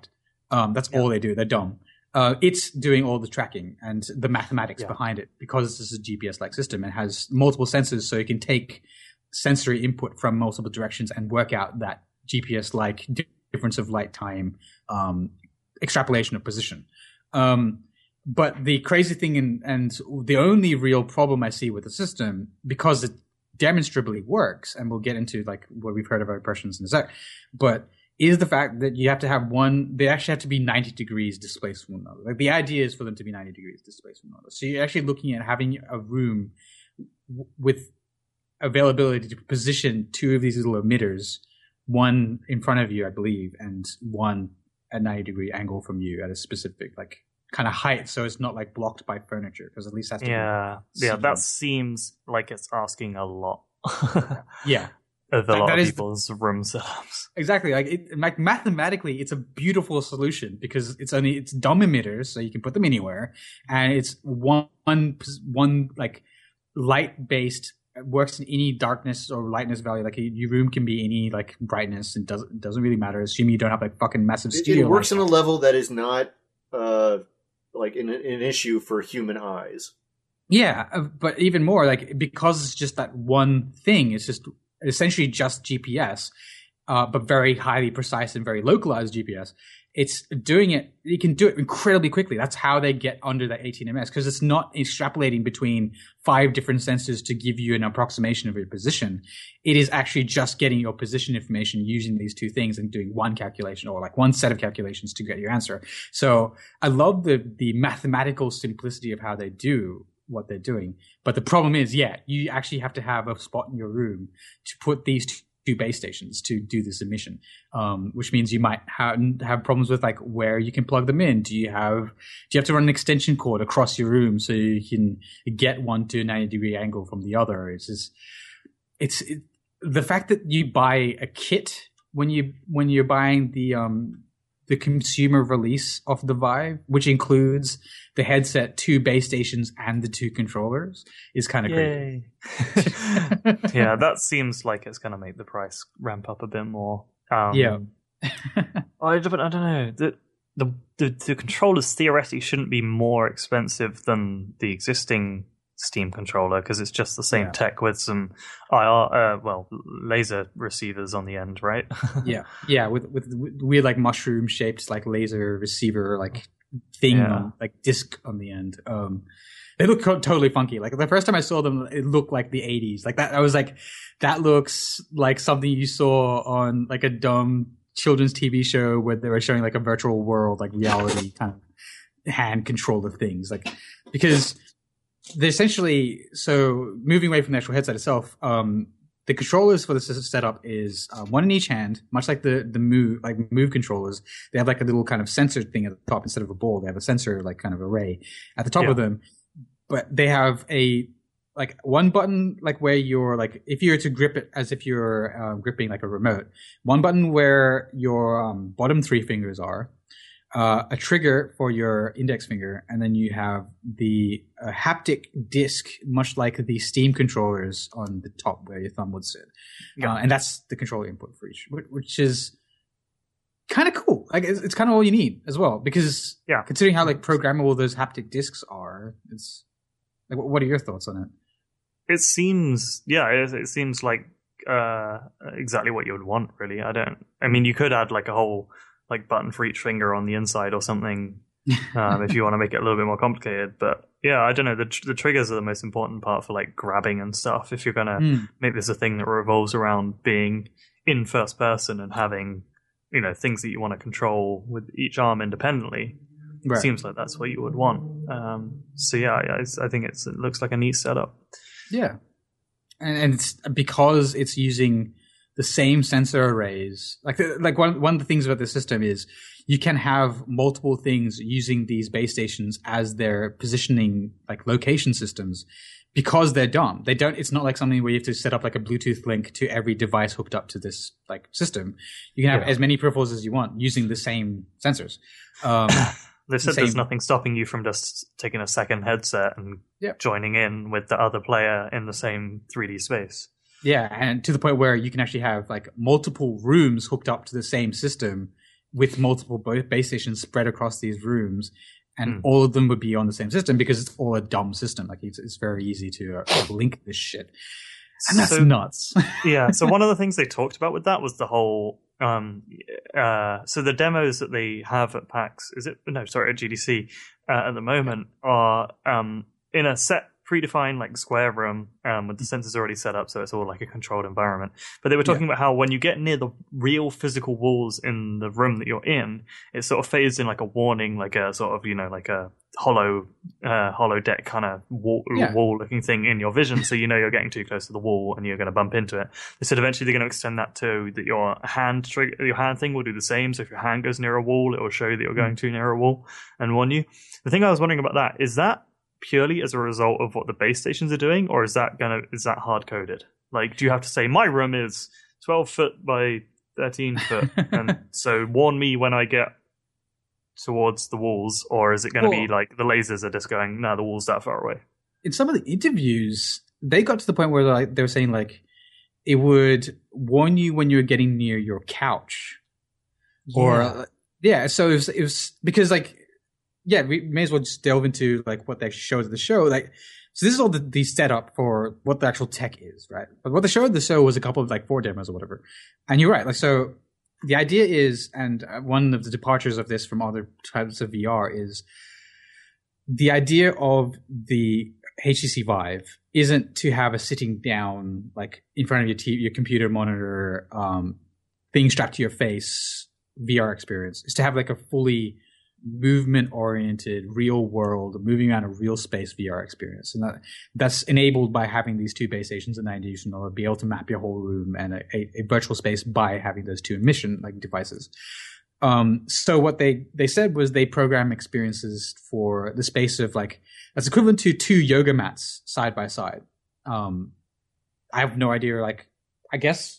Um, that's yeah. all they do. They're dumb. Uh, it's doing all the tracking and the mathematics yeah. behind it because this is a G P S-like system and has multiple sensors, so it can take sensory input from multiple directions and work out that G P S-like difference of light time, um, extrapolation of position. Um, but the crazy thing and, and the only real problem I see with the system, because it demonstrably works, and we'll get into like what we've heard about impressions in a sec, but is the fact that you have to have one, they actually have to be ninety degrees displaced from one another. Like the idea is for them to be ninety degrees displaced from one another. So you're actually looking at having a room w- with availability to position two of these little emitters, one in front of you, I believe, and one at ninety degree angle from you at a specific like kind of height, so it's not like blocked by furniture, because at least that's yeah, yeah. That seems like it's asking a lot. yeah. Of a that, lot that of is, people's room setups. Exactly. Like, it, like mathematically, it's a beautiful solution because it's only it's dumb emitters, so you can put them anywhere, and it's one one like light based, works in any darkness or lightness value. Like your room can be any like brightness, and doesn't doesn't really matter. Assuming you don't have like fucking massive studio. It, it works on a level that is not uh like an, an issue for human eyes. Yeah, but even more like because it's just that one thing. It's just. Essentially just G P S, uh, but very highly precise and very localized G P S. It's doing it, you can do it incredibly quickly. That's how they get under that eighteen M S, because it's not extrapolating between five different sensors to give you an approximation of your position. It is actually just getting your position information using these two things and doing one calculation or like one set of calculations to get your answer. So I love the, the mathematical simplicity of how they do what they're doing. But the problem is, yeah, you actually have to have a spot in your room to put these two, two base stations to do this emission, um, which means you might have, have problems with like where you can plug them in. Do you have, do you have to run an extension cord across your room so you can get one to a ninety degree angle from the other? It's just, it's it, the fact that you buy a kit when you, when you're buying the, um, the consumer release of the Vive, which includes the headset, two base stations, and the two controllers, is kind of crazy. Yeah, that seems like it's going to make the price ramp up a bit more. Um, yeah. I, but I don't know. The, the, the, the controllers theoretically shouldn't be more expensive than the existing Steam controller, because it's just the same yeah. tech with some I R, uh, well, laser receivers on the end, right? yeah, yeah, with with weird like mushroom shaped like laser receiver like thing yeah. on like disc on the end. Um, they look co- totally funky. Like the first time I saw them, it looked like the eighties. Like that, I was like, that looks like something you saw on like a dumb children's T V show where they were showing like a virtual world, like reality kind of hand controller things. Like because. They're essentially, so moving away from the actual headset itself, um, the controllers for this setup is uh, one in each hand, much like the the move like move controllers. They have like a little kind of sensor thing at the top instead of a ball. They have a sensor like kind of array at the top yeah. of them, but they have a like one button like where you're like if you were to grip it as if you're uh, gripping like a remote. One button where your um, bottom three fingers are. Uh, a trigger for your index finger, and then you have the uh, haptic disc, much like the Steam controllers on the top where your thumb would sit. Yeah. Uh, and that's the controller input for each, which is kind of cool. Like it's, it's kind of all you need as well, because yeah. considering how like programmable those haptic discs are, it's like, what are your thoughts on it? It seems, yeah, it, it seems like uh, exactly what you would want, really. I don't, I mean, you could add like a whole like button for each finger on the inside or something um, if you want to make it a little bit more complicated. But yeah, I don't know. The the triggers are the most important part for like grabbing and stuff. If you're going to mm. make this a thing that revolves around being in first person and having, you know, things that you want to control with each arm independently, right. It seems like that's what you would want. Um, so yeah, I, I think it's, it looks like a neat setup. Yeah. And, and it's because it's using the same sensor arrays. Like, like one, one of the things about the system is you can have multiple things using these base stations as their positioning, like location systems, because they're dumb. They don't, it's not like something where you have to set up like a Bluetooth link to every device hooked up to this like system. You can have yeah. as many peripherals as you want using the same sensors. Um, They said the there's nothing stopping you from just taking a second headset and yep. joining in with the other player in the same three D space. Yeah, and to the point where you can actually have like multiple rooms hooked up to the same system with multiple base stations spread across these rooms, and Hmm. all of them would be on the same system because it's all a dumb system. Like it's, it's very easy to uh, link this shit, and that's So- nuts. Yeah, so one of the things they talked about with that was the whole um uh so the demos that they have at PAX, is it no sorry at G D C uh, at the moment are um in a set predefined like square room um with the sensors already set up, so it's all like a controlled environment. But they were talking about how when you get near the real physical walls in the room that you're in, it sort of fades in like a warning, like a sort of, you know, like a hollow uh hollow deck kind of wall, Yeah. wall looking thing in your vision, so you know you're getting too close to the wall and you're going to bump into it. They said eventually they're going to extend that to that your hand trigger, your hand thing will do the same. So if your hand goes near a wall, it will show you that you're going too near a wall and warn you. The thing I was wondering about that, is that purely as a result of what the base stations are doing, or is that gonna is that hard coded? Like, do you have to say my room is twelve foot by thirteen foot, and so warn me when I get towards the walls, or is it going to be Well- like the lasers are just going, no, the wall's that far away? In some of the interviews, they got to the point where like they were saying like it would warn you when you were getting near your couch, or Yeah. uh, yeah. So it was, it was because like yeah, we may as well just delve into like what they showed at the show. Like, so this is all the, the setup for what the actual tech is, right? But what they showed at the show was a couple of like four demos or whatever. And you're right, like so. The idea is, and uh, one of the departures of this from other types of V R is the idea of the H T C Vive isn't to have a sitting down, like in front of your T V, your computer monitor, um, thing strapped to your face V R experience. It's to have like a fully movement oriented, real world, moving around a real space V R experience. And that, that's enabled by having these two base stations and you know, be able to map your whole room and a, a, a virtual space by having those two emission like devices. Um, so what they, they said was they program experiences for the space of like, that's equivalent to two yoga mats side by side. Um, I have no idea, like, I guess,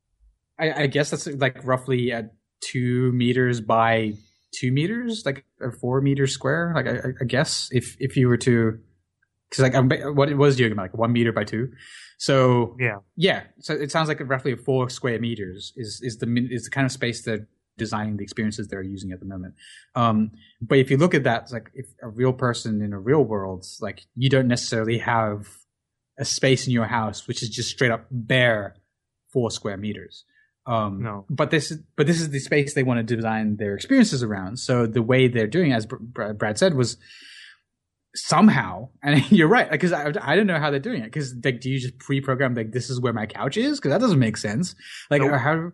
I, I guess that's like roughly at two meters by two meters, like a four meter square. Like, I, I guess if, if you were to, cause like, I'm, what it was yoga mat, like one meter by two. So Yeah. yeah. So it sounds like roughly four square meters is, is the, is the kind of space that designing the experiences they're using at the moment. Um, but if you look at that, it's like if a real person in a real world, like you don't necessarily have a space in your house which is just straight up bare four square meters. Um, No. but this is, but this is the space they want to design their experiences around. So the way they're doing, as Br- Brad said, was somehow, and you're right, because I, I don't know how they're doing it. Because like, do you just pre-program like this is where my couch is? Because that doesn't make sense. Like, Nope. or how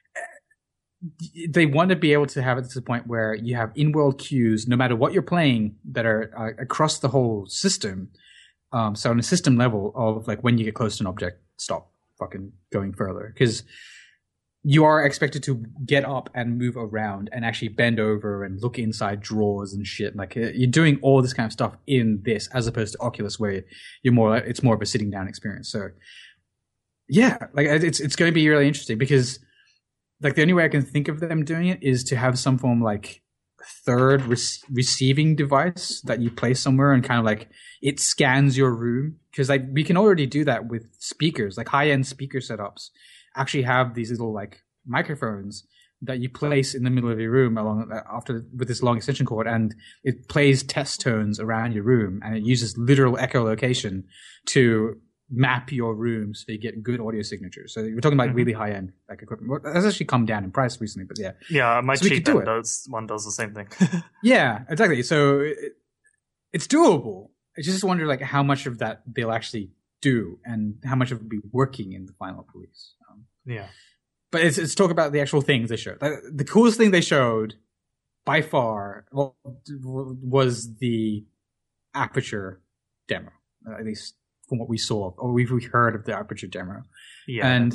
they want to be able to have it to the point where you have in-world cues, no matter what you're playing, that are uh, across the whole system. Um, so on a system level of like when you get close to an object, stop fucking going further, because you are expected to get up and move around and actually bend over and look inside drawers and shit. Like uh, you're doing all this kind of stuff in this, as opposed to Oculus, where you're more like, it's more of a sitting down experience. So yeah, like it's it's going to be really interesting, because like the only way I can think of them doing it is to have some form like third re- receiving device that you place somewhere and kind of like it scans your room. Because like we can already do that with speakers, like high end speaker setups actually have these little like microphones that you place in the middle of your room along after with this long extension cord, and it plays test tones around your room, and it uses literal echolocation to map your room so you get good audio signatures. So we're talking about Mhm. really high end like equipment. Well, that's actually come down in price recently, but yeah, Yeah, my So we cheap could do end it. does one does the same thing. yeah, exactly. So it, it's doable. I just wonder like how much of that they'll actually do and how much of it will be working in the final release. Um, Yeah. But it's, it's talk about the actual things they showed. Like, the coolest thing they showed by far well, was the Aperture demo, uh, at least from what we saw, or we've we heard of the Aperture demo. Yeah. And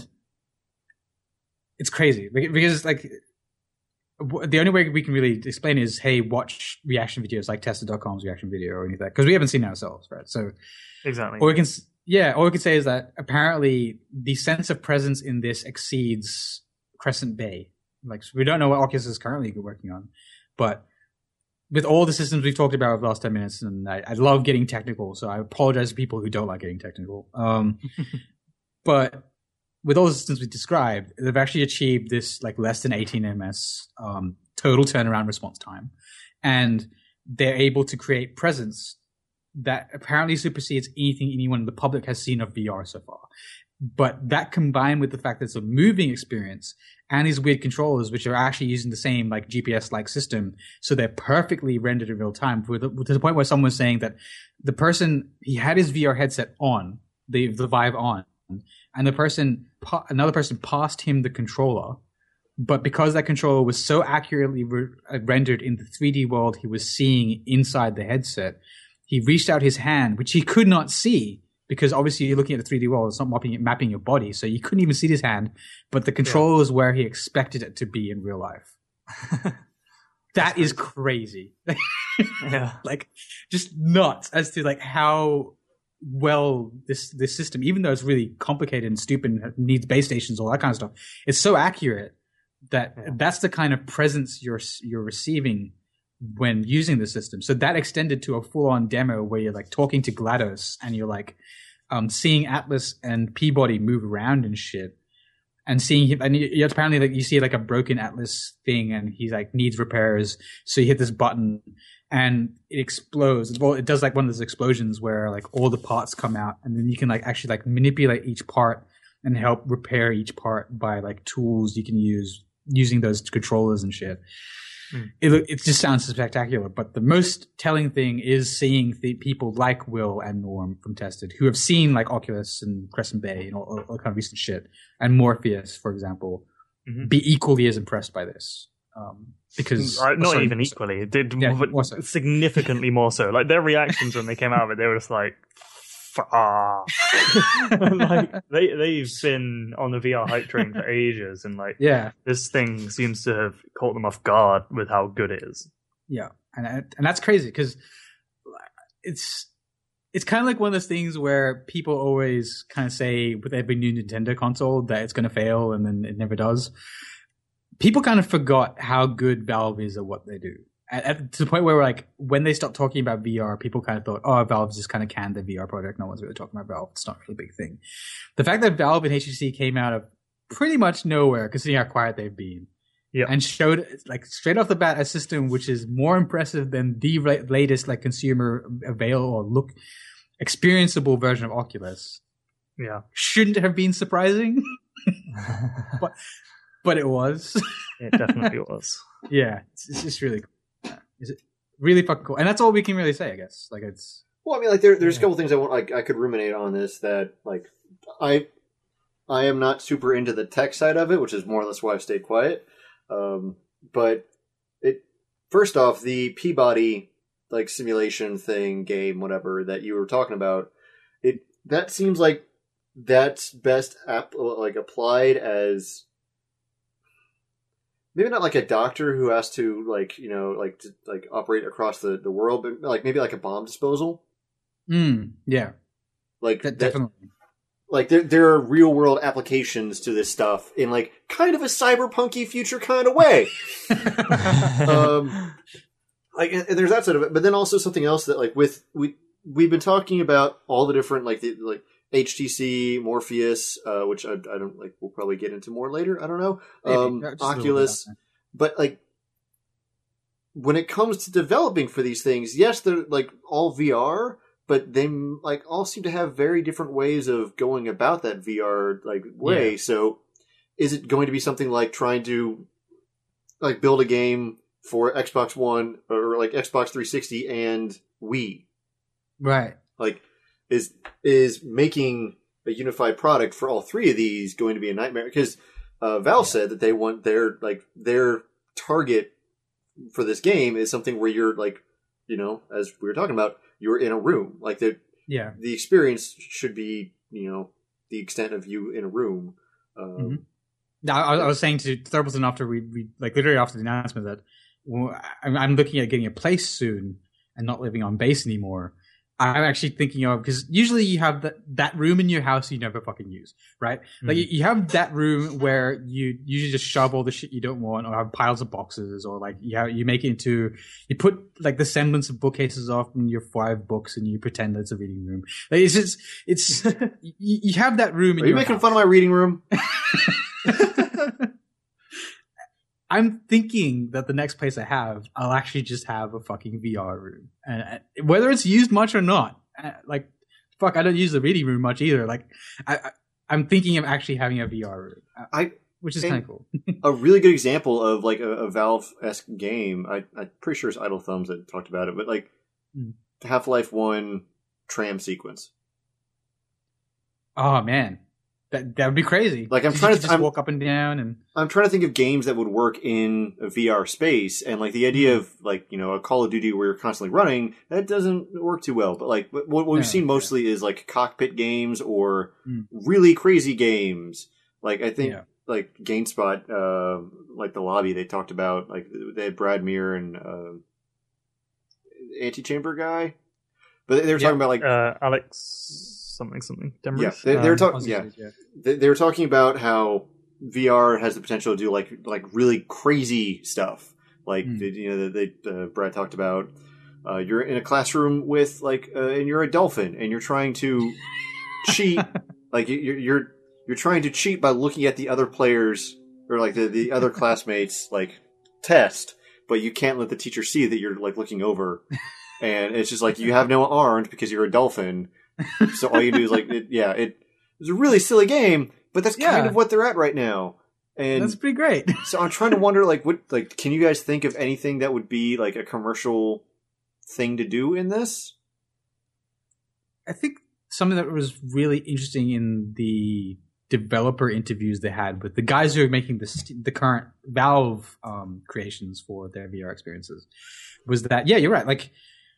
it's crazy Beca- because like w- the only way we can really explain is, hey, watch reaction videos like Tesla dot com's reaction video or anything, because we haven't seen it ourselves, right? So exactly. or we can, s- yeah, all we can say is that apparently the sense of presence in this exceeds Crescent Bay. Like, so we don't know what Oculus is currently working on, but with all the systems we've talked about over the last ten minutes, and I, I love getting technical, so I apologize to people who don't like getting technical. Um, but with all the systems we described, they've actually achieved this like less than eighteen M S um, total turnaround response time, and they're able to create presence that apparently supersedes anything anyone in the public has seen of V R so far. But that combined with the fact that it's a moving experience and these weird controllers, which are actually using the same like G P S-like system, so they're perfectly rendered in real time, to the, to the point where someone was saying that the person, he had his V R headset on, the the Vive on, and the person, another person passed him the controller, but because that controller was so accurately re- rendered in the three D world he was seeing inside the headset, he reached out his hand, which he could not see, because obviously you're looking at the three D world, it's not mapping, mapping your body, so you couldn't even see his hand, but the controller yeah. was where he expected it to be in real life. That is crazy. Yeah. Like, just nuts as to like how well this this system, even though it's really complicated and stupid and needs base stations, all that kind of stuff, it's so accurate that yeah. that's the kind of presence you're you're receiving when using the system. So that extended to a full-on demo where you're like talking to GLaDOS and you're like um, seeing Atlas and Peabody move around and shit, and seeing him. And you, you apparently like you see like a broken Atlas thing, and he's like needs repairs. So you hit this button, and it explodes. Well, it does like one of those explosions where like all the parts come out, and then you can like actually like manipulate each part and help repair each part by like tools you can use using those controllers and shit. Mm. It it just sounds spectacular, but the most telling thing is seeing the people like Will and Norm from Tested, who have seen like Oculus and Crescent Bay and all, all, all kind of recent shit, and Morpheus, for example, mm-hmm. be equally as impressed by this. Um, because uh, not sorry, even equally, it did yeah, but more so. significantly more so. Like their reactions when they came out of it, they were just like, ah. Like they they've been on the V R hype train for ages, and like yeah, this thing seems to have caught them off guard with how good it is. Yeah, and and that's crazy because it's it's kind of like one of those things where people always kind of say with every new Nintendo console that it's going to fail, and then it never does. People kind of forgot how good Valve is at what they do. At, at, to the point where we're like, when they stopped talking about V R, people kind of thought, oh, Valve's just kind of canned the V R project. No one's really talking about Valve. It's not really a big thing. The fact that Valve and H T C came out of pretty much nowhere, considering how quiet they've been, yeah, and showed like straight off the bat a system which is more impressive than the latest like consumer avail or look experienceable version of Oculus. Yeah, shouldn't have been surprising, but but it was. It definitely was. Yeah, it's, it's just really cool. Is it really fucking cool? And that's all we can really say, I guess. Like it's. Well, I mean, like there, there's yeah. a couple things I want. Like I could ruminate on this. That like, I, I am not super into the tech side of it, which is more or less why I've stayed quiet. Um, but it first off, the Peabody like simulation thing, game, whatever that you were talking about, it that seems like that's best app like applied as. Maybe not like a doctor who has to like, you know, like to like operate across the, the world, but like maybe like a bomb disposal. Mm, yeah. Like that, that, definitely. Like there there are real world applications to this stuff in like kind of a cyberpunky future kind of way. um, like and there's that side of it, but then also something else that like with we we've been talking about all the different like the like H T C, Morpheus, uh, which I, I don't like. We'll probably get into more later. I don't know. Um, Oculus, but like when it comes to developing for these things, yes, they're like all V R, but they like all seem to have very different ways of going about that V R like way. Yeah. So, is it going to be something like trying to like build a game for Xbox One or like Xbox three sixty and Wii? Right. Like. Is is making a unified product for all three of these going to be a nightmare? Because uh, Valve yeah. said that they want their like their target for this game is something where you're like, you know, as we were talking about, you're in a room. Like the yeah, the experience should be, you know, the extent of you in a room. Um, mm-hmm. Now, I, I was saying to Thurbleton after we, we like literally after the announcement that well, I'm, I'm looking at getting a place soon and not living on base anymore. I'm actually thinking of, because usually you have that, that room in your house you never fucking use, right? Mm. Like you, you have that room where you usually just shove all the shit you don't want, or have piles of boxes, or like you have, you make it into, you put like the semblance of bookcases off in your five books and you pretend that it's a reading room. Like it's just, it's, you, you have that room in Are you your making house. fun of my reading room? I'm thinking that the next place I have, I'll actually just have a fucking V R room, and uh, whether it's used much or not, uh, like, fuck, I don't use the reading room much either. Like, I, I I'm thinking of actually having a V R room, uh, I which is kind of cool. A really good example of like a, a Valve-esque game. I, I'm pretty sure it's Idle Thumbs that talked about it, but like Mm. Half-Life One tram sequence. Oh man, that that would be crazy. Like, I'm You trying could to- just I'm- walk up and down and. I'm trying to think of games that would work in a V R space, and like the idea of like, you know, a Call of Duty where you're constantly running, that doesn't work too well. But like what, what we've No, seen yeah. mostly is like cockpit games or Mm. really crazy games. Like I think Yeah. like GameSpot, uh, like the lobby they talked about, like they had Brad Muir and uh, Antechamber guy, but they were Yeah. talking about like Uh, Alex something something. Demrys? yeah, they, they were Um, talking yeah. They, they were talking about how V R has the potential to do like like really crazy stuff. Like Mm. the- you know, they uh, Brad talked about uh, you're in a classroom with like uh, and you're a dolphin and you're trying to cheat. Like you- you're you're you're trying to cheat by looking at the other players or like the, the other classmates like test, but you can't let the teacher see that you're like looking over. And it's just like you have no arms because you're a dolphin. So all you do is like it, yeah, it it's a really silly game. But that's kind Yeah. of what they're at right now. And That's pretty great. so I'm trying to wonder, like, what, like, can you guys think of anything that would be like a commercial thing to do in this? I think something that was really interesting in the developer interviews they had with the guys who are making the the current Valve um, creations for their V R experiences was that, yeah, you're right. Like,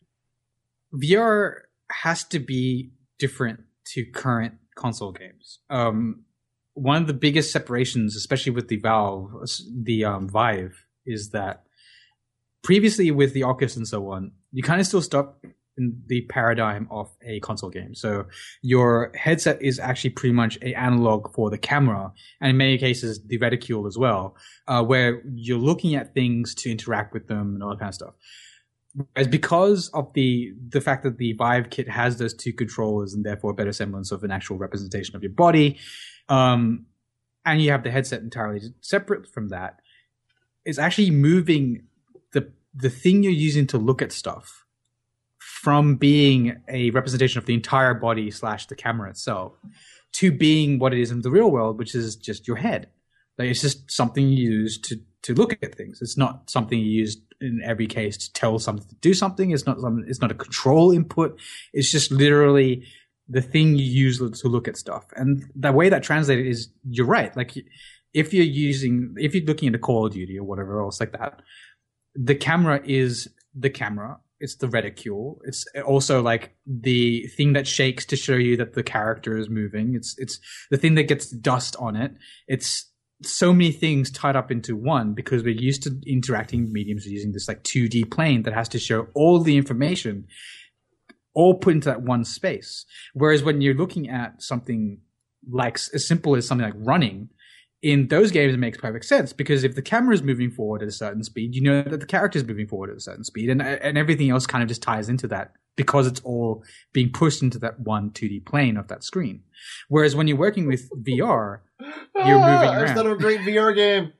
V R has to be different to current console games. Um, one of the biggest separations, especially with the Valve, the um, Vive, is that previously with the Oculus and so on, you kind of still stuck in the paradigm of a console game. So your headset is actually pretty much a analog for the camera, and in many cases the reticule as well, uh, where you're looking at things to interact with them and all that kind of stuff. As because of the the fact that the Vive kit has those two controllers and therefore a better semblance of an actual representation of your body, um, and you have the headset entirely separate from that, it's actually moving the the thing you're using to look at stuff from being a representation of the entire body slash the camera itself to being what it is in the real world, which is just your head. Like, it's just something you use to, to look at things. It's not something you use in every case to tell something to do something. It's not something, it's not a control input. It's just literally the thing you use to look at stuff. And the way that translated is, you're right. Like, if you're using, if you're looking at a Call of Duty or whatever else like that, the camera is the camera. It's the reticule. It's also like the thing that shakes to show you that the character is moving. It's it's the thing that gets dust on it. It's so many things tied up into one because we're used to interacting with mediums using this like two D plane that has to show all the information all put into that one space. Whereas when you're looking at something like as simple as something like running, in those games, it makes perfect sense because if the camera is moving forward at a certain speed, you know that the character is moving forward at a certain speed, and and everything else kind of just ties into that because it's all being pushed into that one two D plane of that screen. Whereas when you're working with V R, you're moving I just around. thought of a great V R game.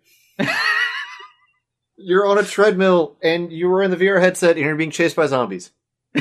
You're on a treadmill and you were in the V R headset and you're being chased by zombies.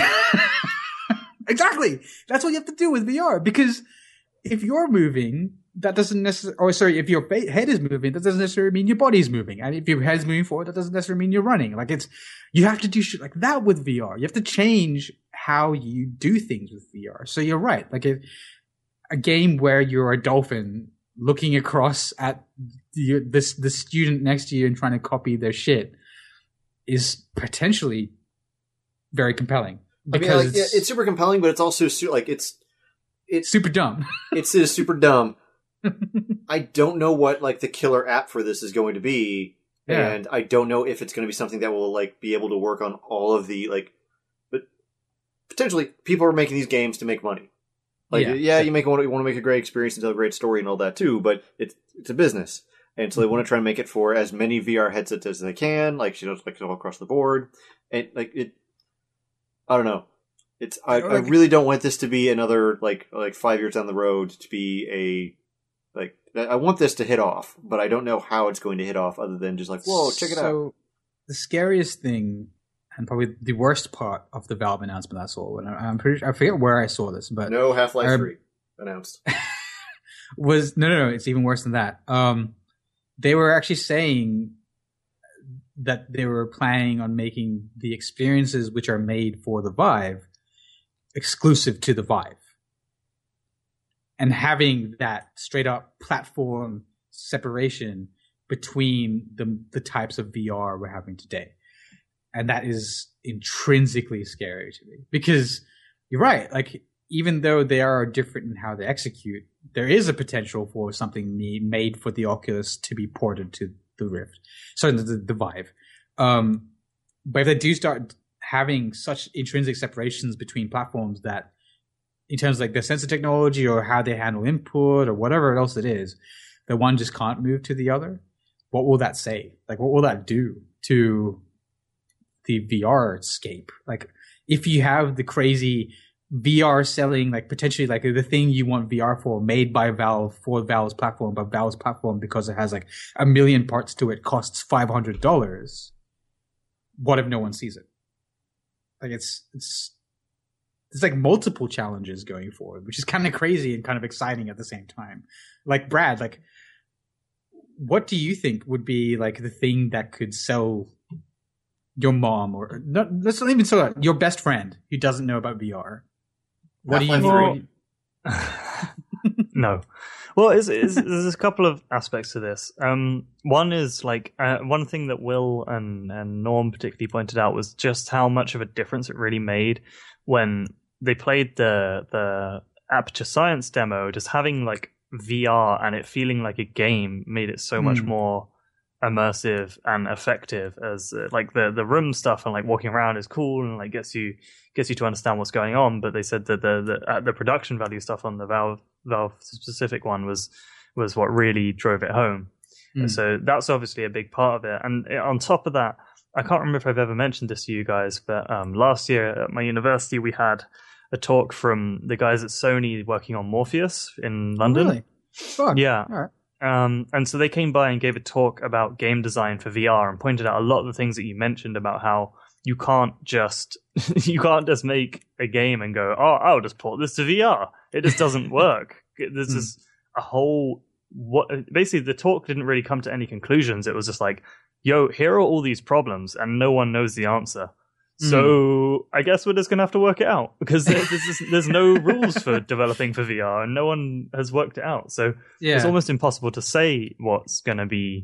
Exactly. That's what you have to do with V R because if you're moving, that doesn't necessarily, or sorry, if your fa- head is moving, that doesn't necessarily mean your body's moving. And if your head's moving forward, that doesn't necessarily mean you're running. Like it's, you have to do shit like that with V R. You have to change how you do things with V R. So you're right. Like a, a game where you're a dolphin looking across at the, this, the student next to you and trying to copy their shit is potentially very compelling. I mean, like, yeah, it's super compelling, but it's also su- like it's it's super dumb. It's, it's super dumb. I don't know what like the killer app for this is going to be, Yeah. and I don't know if it's going to be something that will like be able to work on all of the like. But potentially, people are making these games to make money. Like, yeah, Yeah. you make want to want to make a great experience and tell a great story and all that too. But it's it's a business, and so they want to try and make it for as many V R headsets as they can. Like, you know, like all across the board, and like it. I don't know. It's I, I really don't want this to be another like like five years down the road to be a like I want this to hit off, but I don't know how it's going to hit off other than just like, whoa, check it so, out. So the scariest thing and probably the worst part of the Valve announcement I saw, and I'm pretty I forget where I saw this, but no Half-Life I, three announced. was no, no, no. It's even worse than that. Um, they were actually saying that they were planning on making the experiences which are made for the Vive exclusive to the Vive, and having that straight up platform separation between the the types of V R we're having today. And that is intrinsically scary to me, because you're right. Like, even though they are different in how they execute, there is a potential for something made for the Oculus to be ported to the Rift. Sorry, the, the Vive. Um, but if they do start having such intrinsic separations between platforms that, in terms of like their sensor technology or how they handle input or whatever else it is, that one just can't move to the other, what will that say? Like, what will that do to the V R scape? Like, if you have the crazy V R selling, like potentially like the thing you want V R for, made by Valve for Valve's platform, but Valve's platform, because it has like a million parts to it, costs five hundred dollars. What if no one sees it? Like, it's, it's, it's like multiple challenges going forward, which is kind of crazy and kind of exciting at the same time. Like, Brad, like, what do you think would be like the thing that could sell your mom, or not, let's not even say that, your best friend who doesn't know about V R? What do you Half-Life think? No. Well, it's, it's, there's a couple of aspects to this. Um, one is like uh, one thing that Will and, and Norm particularly pointed out was just how much of a difference it really made when they played the the Aperture Science demo. Just having like V R and it feeling like a game made it so much Mm. more immersive and effective. As uh, like the the room stuff and like walking around is cool and like gets you gets you to understand what's going on, but they said that the the, uh, the production value stuff on the Valve Valve specific one was was what really drove it home. Mm. So that's obviously a big part of it. And on top of that, I can't remember if I've ever mentioned this to you guys, but um, last year at my university we had a talk from the guys at Sony working on Morpheus in London. Really? Fuck. Yeah. All right. Um, and so they came by and gave a talk about game design for V R and pointed out a lot of the things that you mentioned about how you can't just you can't just make a game and go, oh, I'll just port this to V R. It just doesn't work. There's just a whole what basically the talk didn't really come to any conclusions. It was just like, yo, here are all these problems and no one knows the answer. So mm. I guess we're just gonna have to work it out, because there's, there's, there's no rules for developing for V R and no one has worked it out. So yeah. It's almost impossible to say what's gonna be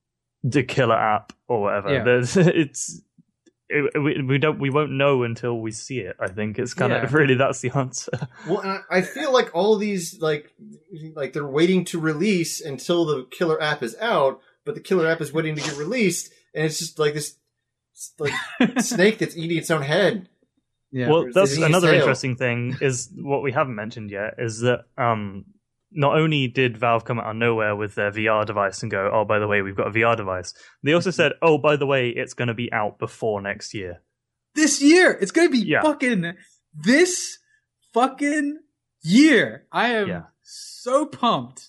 the killer app or whatever. Yeah. There's, it's it, we, we don't we won't know until we see it. I think it's kind yeah. of really that's the answer. Well, and I feel like all of these like like they're waiting to release until the killer app is out, but the killer app is waiting to get released, and it's just like this. It's like snake that's eating its own head. Yeah. Well, that's another interesting thing is what we haven't mentioned yet is that um, not only did Valve come out of nowhere with their V R device and go, oh, by the way, we've got a V R device. They also said, oh, by the way, it's going to be out before next year. This year! It's going to be yeah. fucking this fucking year. I am yeah. so pumped.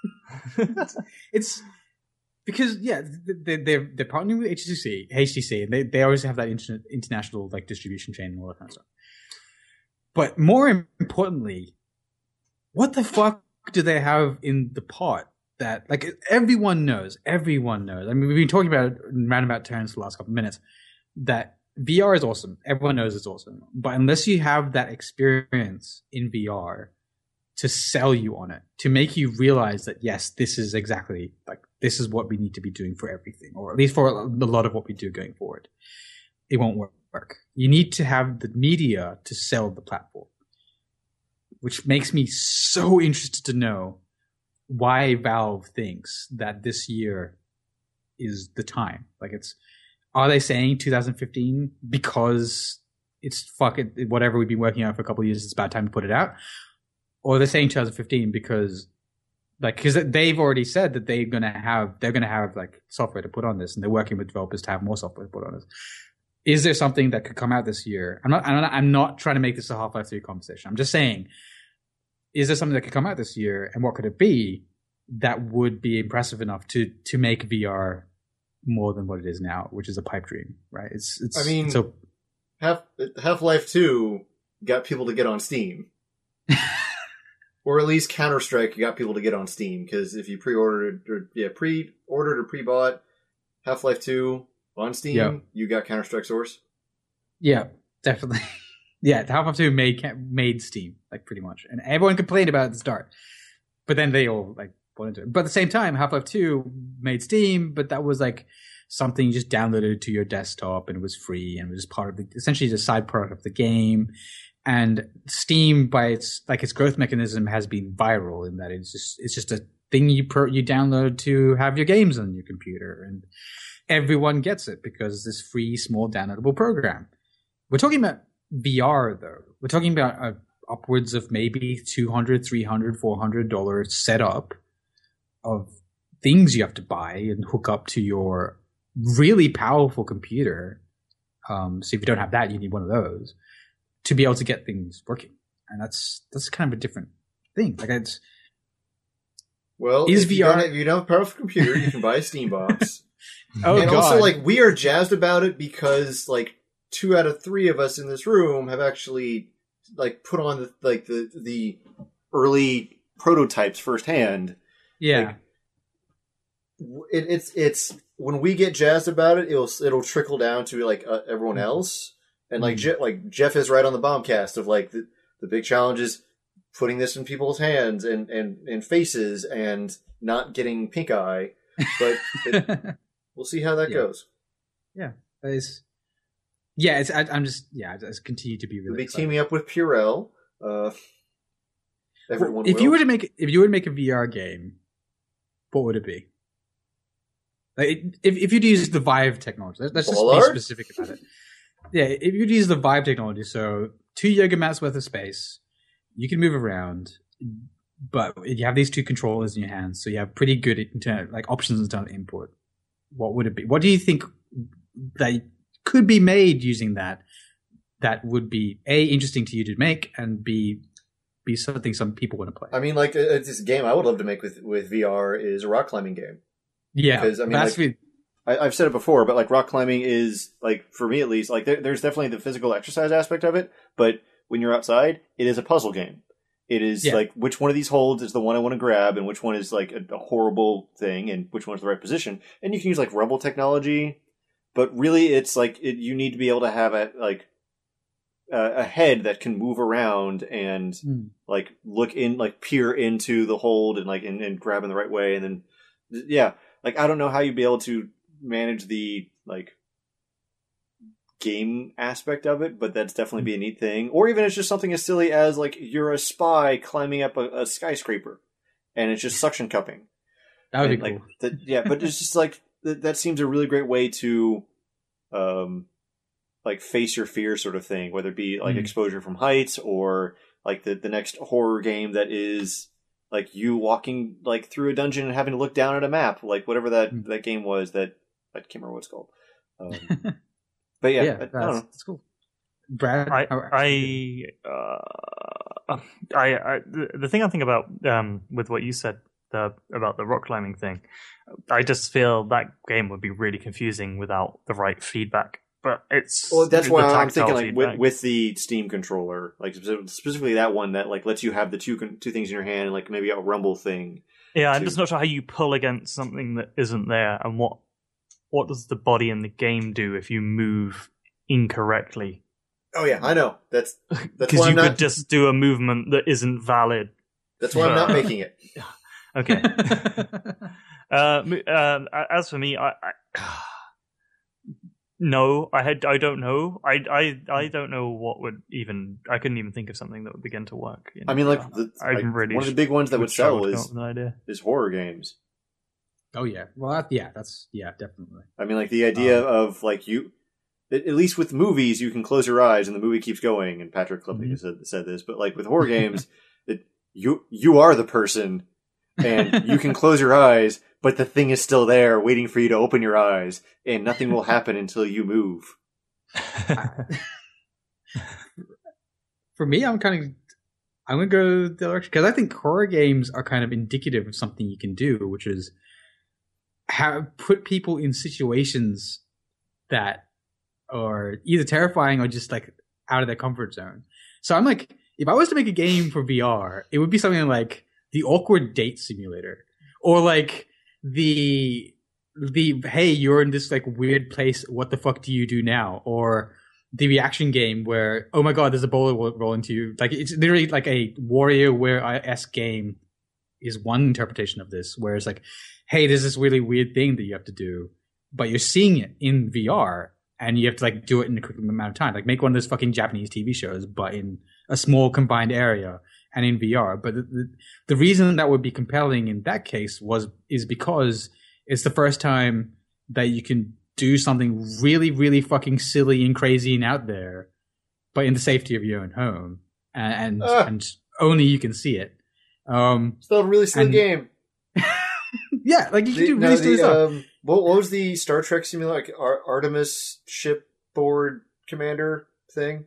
It's... Because yeah, they they're they're partnering with H T C, H T C, and they they always have that inter- international like distribution chain and all that kind of stuff. But more importantly, what the fuck do they have in the pot that like everyone knows? Everyone knows. I mean, we've been talking about it in roundabout terms for the last couple of minutes. That V R is awesome. Everyone knows it's awesome. But unless you have that experience in V R to sell you on it, to make you realize that yes, this is exactly like. This is what we need to be doing for everything, or at least for a lot of what we do going forward. It won't work. You need to have the media to sell the platform, which makes me so interested to know why Valve thinks that this year is the time. Like, it's, are they saying two thousand fifteen because it's fuck it, whatever we've been working on for a couple of years, it's about time to put it out? Or are they saying two thousand fifteen because Like, because they've already said that they're gonna have they're gonna have like software to put on this, and they're working with developers to have more software to put on this. Is there something that could come out this year? I'm not. I'm not, I'm not trying to make this a Half-Life three conversation. I'm just saying, is there something that could come out this year, and what could it be that would be impressive enough to to make V R more than what it is now, which is a pipe dream, right? It's it's. I mean, so Half Half-Life two got people to get on Steam, or at least Counter Strike got people to get on Steam, because if you pre-ordered or yeah pre-ordered or pre-bought Half-Life two on Steam, yeah. you got Counter Strike Source. Yeah, definitely. Yeah, Half-Life two made made Steam, like, pretty much, and everyone complained about it at the start, but then they all like went into it. But at the same time, Half-Life two made Steam, but that was like something you just downloaded to your desktop, and it was free, and it was part of the essentially the side product of the game. And Steam, by its like its growth mechanism, has been viral in that it's just it's just a thing you per, you download to have your games on your computer, and everyone gets it because it's this free, small, downloadable program. We're talking about V R, though. We're talking about a, upwards of maybe two hundred dollars, three hundred dollars, four hundred dollars setup of things you have to buy and hook up to your really powerful computer. Um, so if you don't have that, you need one of those to be able to get things working. And that's that's kind of a different thing. Like it's well, is if V R. You don't have, if you don't have a powerful computer, you can buy a Steam box. Oh, and God. also, like, we are jazzed about it because, like, two out of three of us in this room have actually, like, put on the, like the the early prototypes firsthand. Yeah, like, it, it's it's when we get jazzed about it, it'll it'll trickle down to like uh, everyone else, and like Mm-hmm. Je- like Jeff is right on the bombcast of like the, the big challenge is putting this in people's hands and and, and faces and not getting pink eye, but it, we'll see how that Yeah. goes. yeah, it's, yeah. It's I, I'm just yeah. I just continue to be really. We'll be excited. teaming up with Purell. Uh, everyone, If will. you were to make if you were to make a V R game, what would it be? Like, if if you'd use the Vive technology, let's let's just Ballard? be specific about it. Yeah, if you'd use the Vive technology, so two yoga mats worth of space, you can move around, but you have these two controllers in your hands, so you have pretty good internet like options in terms of input. What would it be? What do you think that could be made using that? That would be A, interesting to you to make, and B, be something some people want to play. I mean, like uh, this game I would love to make with with V R is a rock climbing game. Yeah, because, I mean, that's like, I, I've said it before, but like rock climbing is like for me at least, like there, there's definitely the physical exercise aspect of it, but when you're outside, it is a puzzle game. It is Yeah. like which one of these holds is the one I want to grab, and which one is like a, a horrible thing, and which one's the right position. And you can use like rumble technology, but really, it's like it, you need to be able to have a like a, a head that can move around and Hmm. like look in, like peer into the hold and like and, and grab in the right way, and then yeah. Like, I don't know how you'd be able to manage the, like, game aspect of it, but that's definitely be a neat thing. Or even it's just something as silly as, like, you're a spy climbing up a, a skyscraper, and it's just suction cupping. that would And, be like, cool. that, yeah, but it's just, like, that, that seems a really great way to, um, like, face your fear sort of thing, whether it be, like, Mm. exposure from heights or, like, the, the next horror game that is... like you walking like through a dungeon and having to look down at a map, like whatever that, Mm. that game was that I can't remember what it's called. Um, but yeah, yeah, I, I that's, don't know. that's cool. Brad, I how- I uh, I, I the, the thing I think about um, with what you said the, about the rock climbing thing, I just feel that game would be really confusing without the right feedback. But it's Well, that's the why I'm tactile thinking like with, feedback. with the Steam controller, like speci- specifically that one that like lets you have the two con- two things in your hand, and like maybe a rumble thing. Yeah, I'm to- just not sure how you pull against something that isn't there, and what what does the body in the game do if you move incorrectly? Oh yeah, I know. That's that's Because why you I'm could not. just do a movement that isn't valid. That's why I'm not making it. Okay. uh, mo- um, a- as for me, I, I no, I had I don't know. I, I I don't know what would even. I couldn't even think of something that would begin to work. You know? I mean, like, Uh, the, I'm like, really one of the big ones that would struggle sell to come is up with an idea. is horror games. oh yeah, well that, yeah, that's yeah, definitely. I mean, like the idea Um, of like you, at at least with movies, you can close your eyes and the movie keeps going. And Patrick Klepke Mhm. said, said this, but like with horror games, it, you you are the person, and you can close your eyes, but the thing is still there, waiting for you to open your eyes, and nothing will happen until you move. For me, I'm kind of, I'm gonna go the direction because I think horror games are kind of indicative of something you can do, which is have put people in situations that are either terrifying or just like out of their comfort zone. So I'm like, if I was to make a game for V R, it would be something like the awkward date simulator, or like the the hey, you're in this like weird place. What the fuck do you do now? Or the reaction game where, oh my god, there's a boulder rolling to you. Like it's literally like a WarioWare-esque game is one interpretation of this, where it's like, hey, there's this really weird thing that you have to do, but you're seeing it in V R and you have to like do it in a quick amount of time. Like make one of those fucking Japanese T V shows, but in a small combined area and in V R. But the, the, the reason that would be compelling in that case was is because it's the first time that you can do something really, really fucking silly and crazy and out there, but in the safety of your own home, and and, uh, and only you can see it. Um, Still a really silly and, game. Yeah, like you can The- do really no, silly the, stuff. um, what, what was the Star Trek simulator? Like Ar- Artemis shipboard commander thing?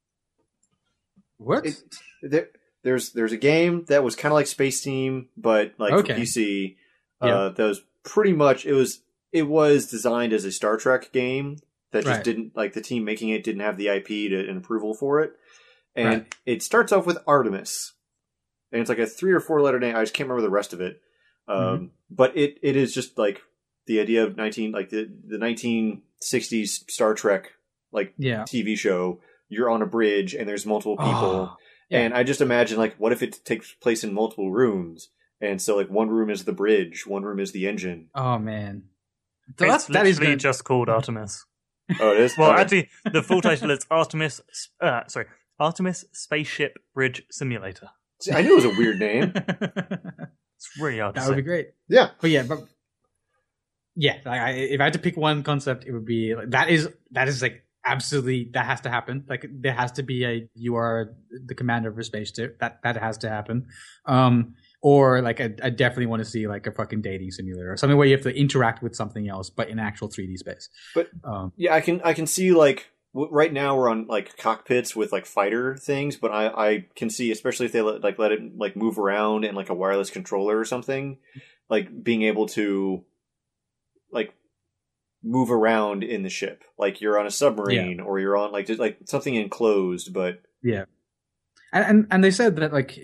What? It, there, there's there's a game that was kind of like Space Team, but like Okay. for P C. Yeah. Uh, that was pretty much it was it was designed as a Star Trek game that just Right. didn't like the team making it didn't have the I P to, and approval for it, and Right. it starts off with Artemis, and it's like a three or four letter name. I just can't remember the rest of it, um, Mm-hmm. but it it is just like the idea of nineteen like the the nineteen sixties Star Trek like Yeah. T V show. You're on a bridge and there's multiple people. Oh, yeah. And I just imagine, like, what if it takes place in multiple rooms? And so, like, one room is the bridge, one room is the engine. Oh man. So It's that's that is literally gonna, just called Artemis. Oh, it is? Well, Okay. actually, the full title is Artemis. Uh, sorry, Artemis Spaceship Bridge Simulator. See, I knew it was a weird name. It's really hard to that say. would be great. Yeah. But yeah, but yeah, like, I, if I had to pick one concept, it would be like, that is that is like absolutely that has to happen. Like there has to be a you are the commander of a spaceship. That that has to happen. Um, or like I, I definitely want to see like a fucking dating simulator or something where you have to interact with something else, but in actual three D space. But Um, yeah, I can I can see, like, w- right now we're on, like, cockpits with, like, fighter things, but I, I can see, especially if they let, like, let it, like, move around in, like, a wireless controller or something, like, being able to, like, move around in the ship. Like, you're on a submarine or you're on, like, just, like, something enclosed, but... Yeah, and, and and they said that like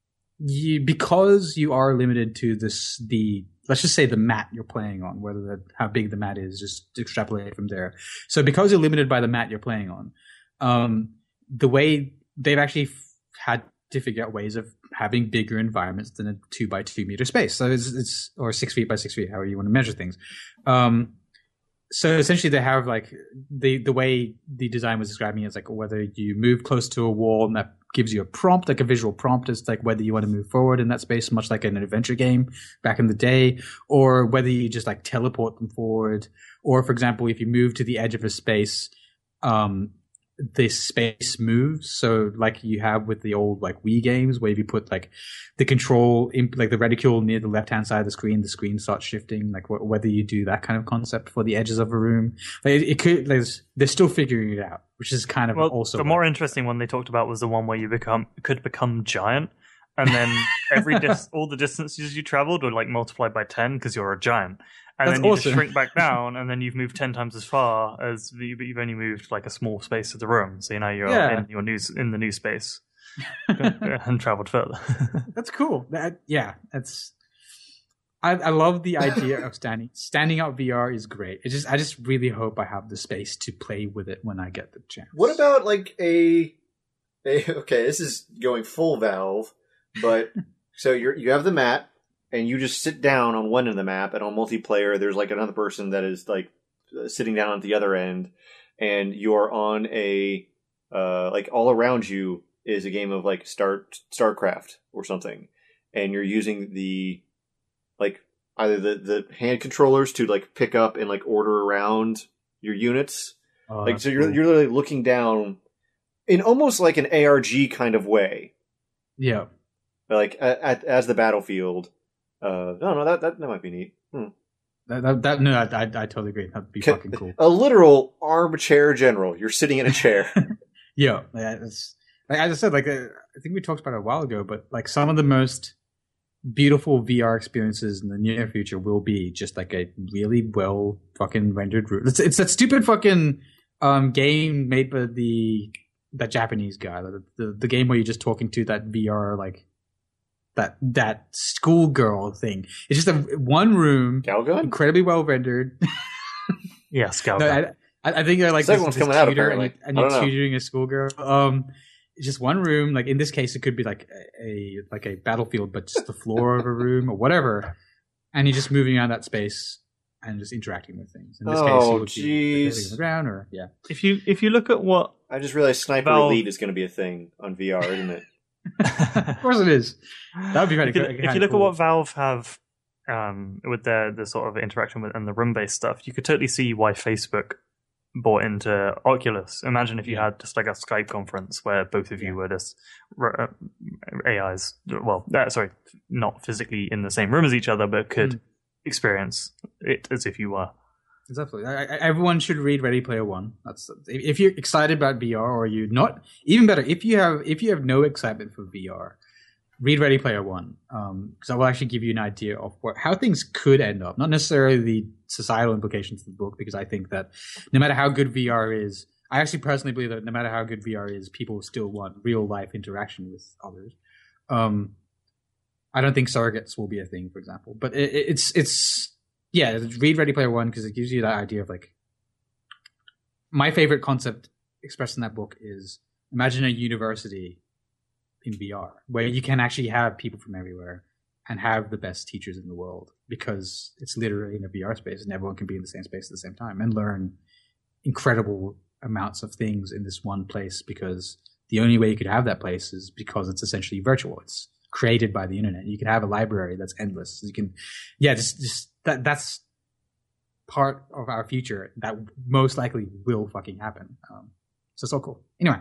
you because you are limited to this the let's just say the mat you're playing on, whether that how big the mat is, just extrapolate from there. So because you're limited by the mat you're playing on, um, the way they've actually f- had to figure out ways of having bigger environments than a two by two meter space. So it's, it's or six feet by six feet, however you want to measure things. Um, So essentially, they have like the the way the design was describing it is like whether you move close to a wall and that gives you a prompt, like a visual prompt, is like whether you want to move forward in that space, much like an adventure game back in the day, or whether you just like teleport them forward, or for example, if you move to the edge of a space, um, this space moves. So like you have with the old like Wii games, where if you put like the control in like the reticule near the left hand side of the screen, the screen starts shifting. Like wh- whether you do that kind of concept for the edges of a room, like it, it could. There's they're still figuring it out, which is kind of Well, also the more interesting one they talked about was the one where you become could become giant, and then every dis- all the distances you traveled were like multiplied by ten because you're a giant, and That's then you awesome. just shrink back down, and then you've moved ten times as far as you, but you've only moved like a small space of the room, so you know you're Yeah. in your new in the new space and traveled further. That's cool. That yeah, that's. I, I love the idea of standing standing out V R is great. It just I just really hope I have the space to play with it when I get the chance. What about, like, a... a okay, this is going full Valve, but... so you're you have the mat, and you just sit down on one end of the map, and on multiplayer, there's, like, another person that is, like, sitting down at the other end, and you're on a... Uh, like, all around you is a game of, like, Star StarCraft or something, and you're using the... like either the, the hand controllers to like pick up and like order around your units. Oh, Like that's so you're cool. you're literally looking down in almost like an A R G kind of way. yeah. Like at, at as the battlefield. Uh no no that that, that might be neat. Hmm. That, that, that no, I, I, I totally agree. That'd be fucking cool. A literal armchair general. You're sitting in a chair. Yeah, yeah. It's, like as I said, like uh, I think we talked about it a while ago, but like some of the most beautiful V R experiences in the near future will be just like a really well fucking rendered room. It's, it's that stupid fucking um, game made by the that Japanese guy, the, the the game where you're just talking to that V R like that that schoolgirl thing. It's just a one room, Galgun? incredibly well rendered. Yes, Galgun. No, I, I think they're like Second this, one's this coming out, tutor apparently. and, I you're, don't and know. you're tutoring a schoolgirl. Um, it's just one room. Like in this case, it could be like a, a like a battlefield, but just the floor of a room or whatever. And you're just moving around that space and just interacting with things. In this case, Oh, you would be jeez. sitting on the ground or yeah. If you if you look at what I just realized Sniper Valve- Elite is going to be a thing on V R, isn't it? Of course, it is. That would be very if you, good. if you look at what Valve have um, with their the sort of interaction with and the room based stuff, you could totally see why Facebook bought into Oculus. Imagine if you had just like a Skype conference where both of you were just uh, A Is. Well, uh, sorry, not physically in the same room as each other, but could Mm. experience it as if you were. Exactly. I, I, everyone should read Ready Player One. That's if, if you're excited about V R, or you not even better if you have if you have no excitement for V R, read Ready Player One because I will actually give you an idea of what, how things could end up. Not necessarily the societal implications of the book, because I think that no matter how good V R is, I actually personally believe that no matter how good V R is, people still want real life interaction with others. Um, I don't think surrogates will be a thing, for example, but it, it's it's. Yeah, read Ready Player One because it gives you that idea of like. My favorite concept expressed in that book is imagine a university in V R where you can actually have people from everywhere and have the best teachers in the world because it's literally in a V R space and everyone can be in the same space at the same time and learn incredible amounts of things in this one place because the only way you could have that place is because it's essentially virtual. It's created by the internet. You can have a library that's endless. You can, yeah, just, just that, that's part of our future that most likely will fucking happen. Um, so, so cool. Anyway.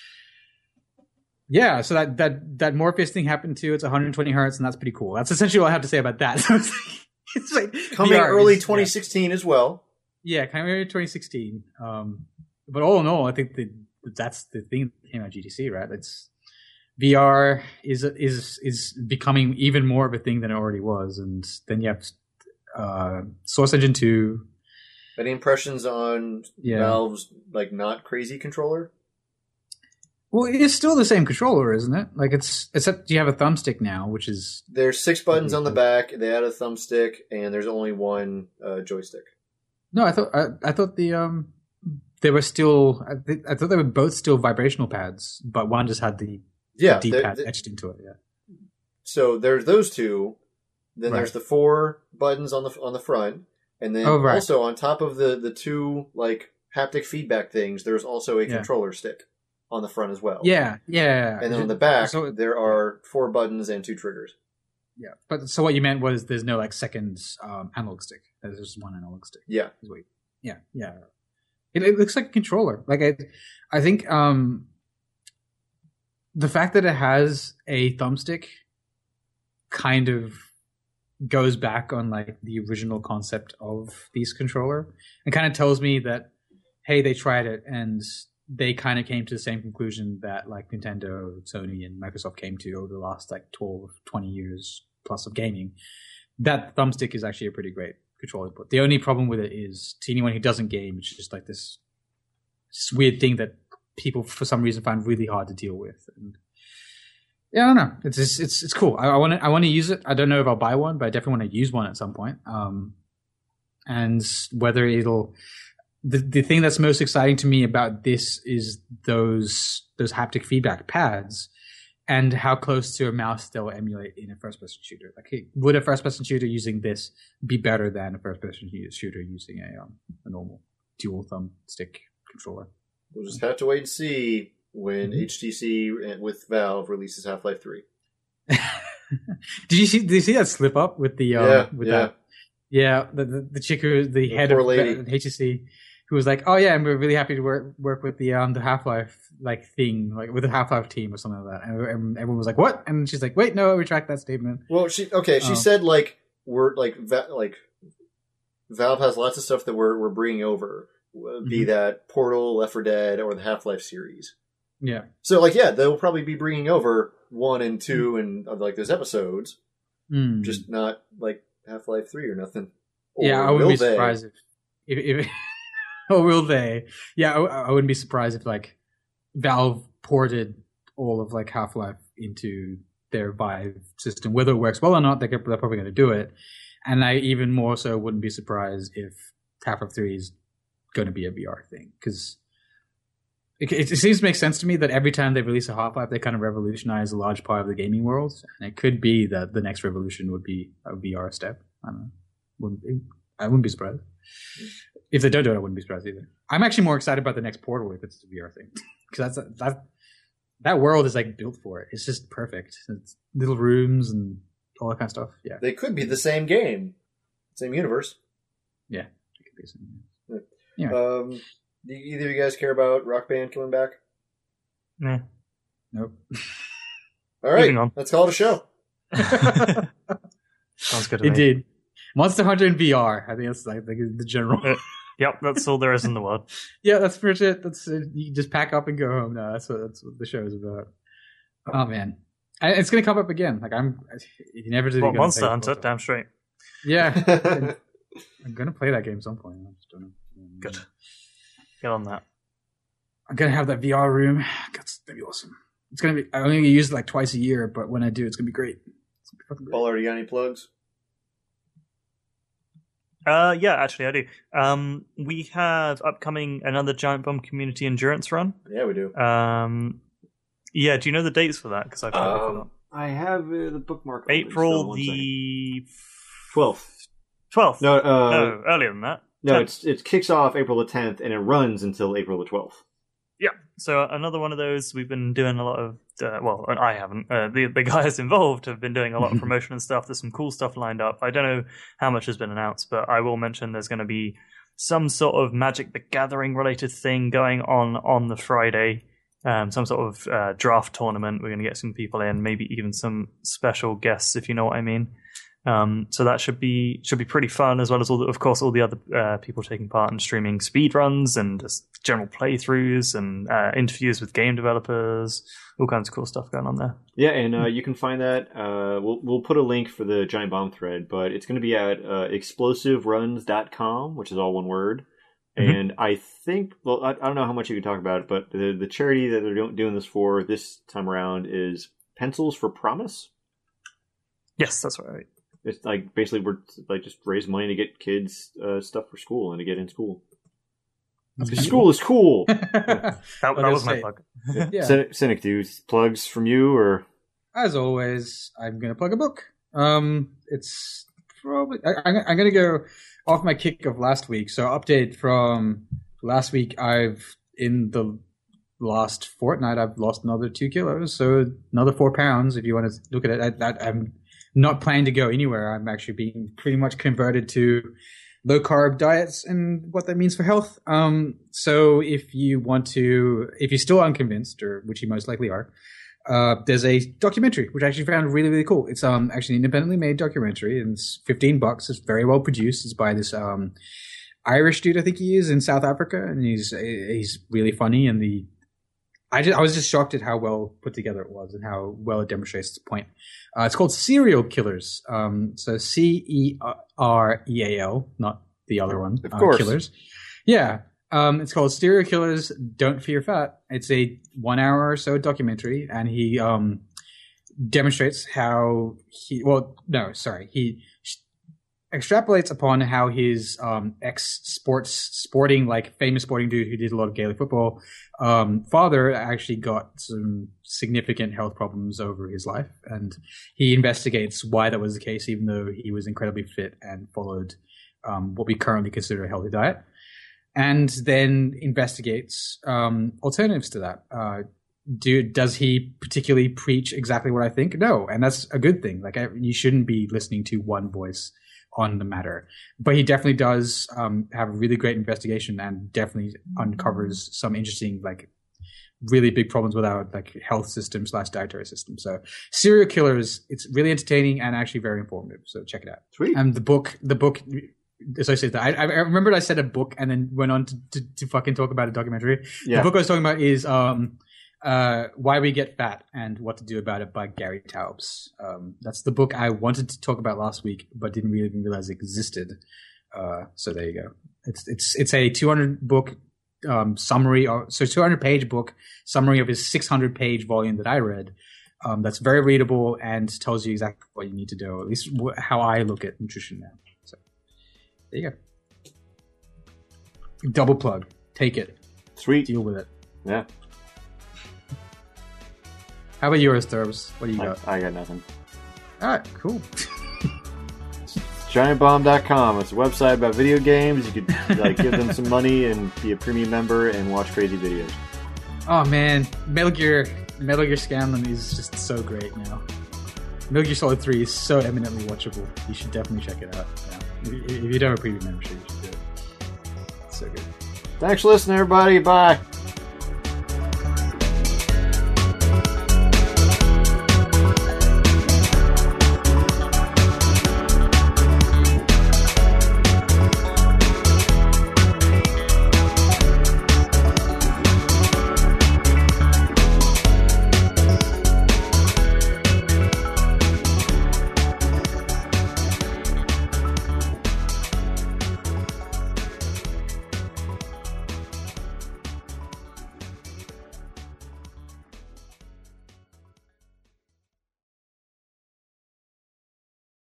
Yeah, so that, that, that Morpheus thing happened too. It's one hundred twenty hertz and that's pretty cool. That's essentially all I have to say about that. So it's like, it's like Coming V R early is- twenty sixteen as well. Yeah, coming early twenty sixteen. Um, but all in all, I think that that's the thing that came out of G T C, right? It's V R is is is becoming even more of a thing than it already was, and then you have uh, Source Engine two. Any impressions on Yeah. Valve's like not crazy controller? Well, it is still the same controller, isn't it? Like it's except you have a thumbstick now, which is There's six buttons on the back. They add a thumbstick, and there's only one uh, joystick. no. I thought I, I thought the um they were still I, th- I thought they were both still vibrational pads, but one just had the Yeah. D they're- pad they- etched into it. Yeah. so there's those two. Then Right. there's the four buttons on the on the front, and then Oh, right. also on top of the the two like haptic feedback things, there's also a Yeah. controller stick on the front as well. Yeah, yeah. And then on the back, So- there are four buttons and two triggers. Yeah, but so what you meant was there's no like second um, analog stick. There's just one analog stick. Yeah. Is what you- Yeah, yeah. It, it looks like a controller. Like I, I think um, the fact that it has a thumbstick kind of goes back on like the original concept of these controller and kind of tells me that hey, they tried it and they kind of came to the same conclusion that like Nintendo, Sony, and Microsoft came to over the last like twelve, twenty years plus of gaming. That thumbstick is actually a pretty great control input. The only problem with it is to anyone who doesn't game, it's just like this, this weird thing that people for some reason find really hard to deal with. And yeah, I don't know. It's just, it's it's cool. I want to I want to use it. I don't know if I'll buy one, but I definitely want to use one at some point. Um, and whether it'll the the thing that's most exciting to me about this is those those haptic feedback pads and how close to a mouse they'll emulate in a first-person shooter. Like, would a first-person shooter using this be better than a first-person shooter using a um, a normal dual thumb stick controller? We'll just have to wait and see when Mhm. H T C with Valve releases Half-Life three. Did you see? Did you see that slip up with the um, Yeah, with yeah. that? Yeah, the the, the chick who the, The head poor of lady. the H T C, who was like, "Oh yeah, and we're really happy to work work with the um the Half Life like thing, like with the Half Life team or something like that." And, and everyone was like, "What?" And she's like, "Wait, no, retract that statement." Well, she okay. She Oh. said like we're like Va- like Valve has lots of stuff that we're we're bringing over, be Mhm. that Portal, Left four Dead, or the Half Life series. Yeah. So, like, yeah, they'll probably be bringing over one and two and uh, like those episodes, Mm. just not like Half-Life Three or nothing. Or yeah, I wouldn't will be they? surprised if, if, if or will they? Yeah, I, I wouldn't be surprised if like Valve ported all of like Half-Life into their Vive system, whether it works well or not. They're, they're probably going to do it, and I even more so wouldn't be surprised if Half-Life Three is going to be a V R thing, because it, it, it seems to make sense to me that every time they release a Half-Life, they kind of revolutionize a large part of the gaming world, and it could be that the next revolution would be a V R step. I don't know. Wouldn't be, I wouldn't be surprised. If they don't do it, I wouldn't be surprised either. I'm actually more excited about the next Portal if it's a V R thing, because that's that that world is like built for it. It's just perfect. It's little rooms and all that kind of stuff. Yeah, They could be the same game, same universe. yeah. It could be something. Um, do either of you guys care about Rock Band coming back? Nah. Nope. All right, Moving on. let's call it a show. Sounds good to me. Indeed. Monster Hunter in V R. I think that's like the, the general. Uh, Yep, that's all there is in the world. Yeah, that's pretty much it. That's it. You just pack up and go home. No, that's what that's what the show is about. Oh man, and it's gonna come up again. Like I'm, inevitably. What, gonna Monster play Hunter? Portal. Damn straight. Yeah, I'm gonna play that game at some point. I just don't know. Good. Get on that. I'm gonna have that V R room. That's gonna be awesome. It's gonna be. I'm only gonna use it like twice a year, but when I do, it's gonna be great. It's gonna be fucking great. Paul, already got any plugs? Uh, yeah, actually, I do. Um, we have upcoming another Giant Bomb Community Endurance run. Yeah, we do. Um, yeah, do you know the dates for that? Because I've totally Um, forgot. I have uh, the bookmark. open, so April one second. the twelfth. twelfth. No, uh, no, earlier than that. no, tenth. it's it kicks off April the tenth and it runs until April the twelfth. Yeah, so another one of those. We've been doing a lot of, uh, well, and I haven't. Uh, the the guys involved have been doing a lot of promotion and stuff. There's some cool stuff lined up. I don't know how much has been announced, but I will mention there's going to be some sort of Magic the Gathering related thing going on on the Friday. Um, some sort of uh, draft tournament. We're going to get some people in, maybe even some special guests, if you know what I mean. Um, so that should be should be pretty fun, as well as all the, of course, all the other uh, people taking part in streaming speed runs and just general playthroughs and uh, interviews with game developers. All kinds of cool stuff going on there. Yeah, and uh, you can find that. Uh, we'll we'll put a link for the Giant Bomb thread, but it's going to be at uh, explosive runs dot com, which is all one word. Mm-hmm. And I think, well, I, I don't know how much you can talk about it, but the the charity that they're doing, doing this for this time around is Pencils for Promise. Yes, that's right. It's like basically we're like just raise money to get kids uh, stuff for school and to get in school. Because school is cool. That, that was my say- plug. Yeah. Cynic, Cynic, do you plugs from you or? As always, I'm going to plug a book. Um, it's probably I, I'm, I'm going to go off my kick of last week. So, update from last week. I've in the last fortnight, I've lost another two kilos, so another four pounds. If you want to look at it, I, I, I'm not planning to go anywhere. I'm actually being pretty much converted to low carb diets and what that means for health. Um, so if you want to, if you're still unconvinced, or which you most likely are, uh, there's a documentary which I actually found really, really cool. It's um actually an independently made documentary, and it's fifteen bucks. It's very well produced. It's by this um Irish dude, I think he is, in South Africa, and he's he's really funny. And the I just, I was just shocked at how well put together it was and how well it demonstrates the point. Uh, it's called Serial Killers. Um, so C E R E A L, not the other one. Of uh, course. Killers. Yeah. Um, it's called Serial Killers Don't Fear Fat. It's a one hour or so documentary, and he um, demonstrates how he, well, no, sorry, he extrapolates upon how his um, ex-sports, sporting, like famous sporting dude who did a lot of Gaelic football, um, father actually got some significant health problems over his life. And he investigates why that was the case, even though he was incredibly fit and followed um, what we currently consider a healthy diet. And then investigates um, alternatives to that. Uh, do does he particularly preach exactly what I think? No, and that's a good thing. Like I, you shouldn't be listening to one voice on the matter, but he definitely does um, have a really great investigation and definitely uncovers some interesting, like, really big problems with our like health system slash dietary system. So, Serial Killers, it's really entertaining and actually very informative. So check it out. Sweet. And the book, the book. Associated that. I, I remembered I said a book and then went on to, to, to fucking talk about a documentary. Yeah. The book I was talking about is um, uh, Why We Get Fat and What to Do About It by Gary Taubes. Um, that's the book I wanted to talk about last week, but didn't really even realize it existed. Uh, so there you go. It's it's it's a two hundred book um, summary, or so two hundred page book summary of his six hundred page volume that I read. Um, that's very readable and tells you exactly what you need to do, at least wh- how I look at nutrition now. So there you go. Double plug. Take it. Sweet. Deal with it. Yeah. How about yours, Thurbs? What do you I, got? I got nothing. All right, cool. Giant Bomb dot com. It's a website about video games. You could like give them some money and be a premium member and watch crazy videos. Oh man, Metal Gear, Metal Gear Scanlan is just so great now. Metal Gear Solid three is so eminently watchable. You should definitely check it out. Yeah. If you don't have a premium membership, you should do it. It's so good. Thanks for listening, everybody. Bye.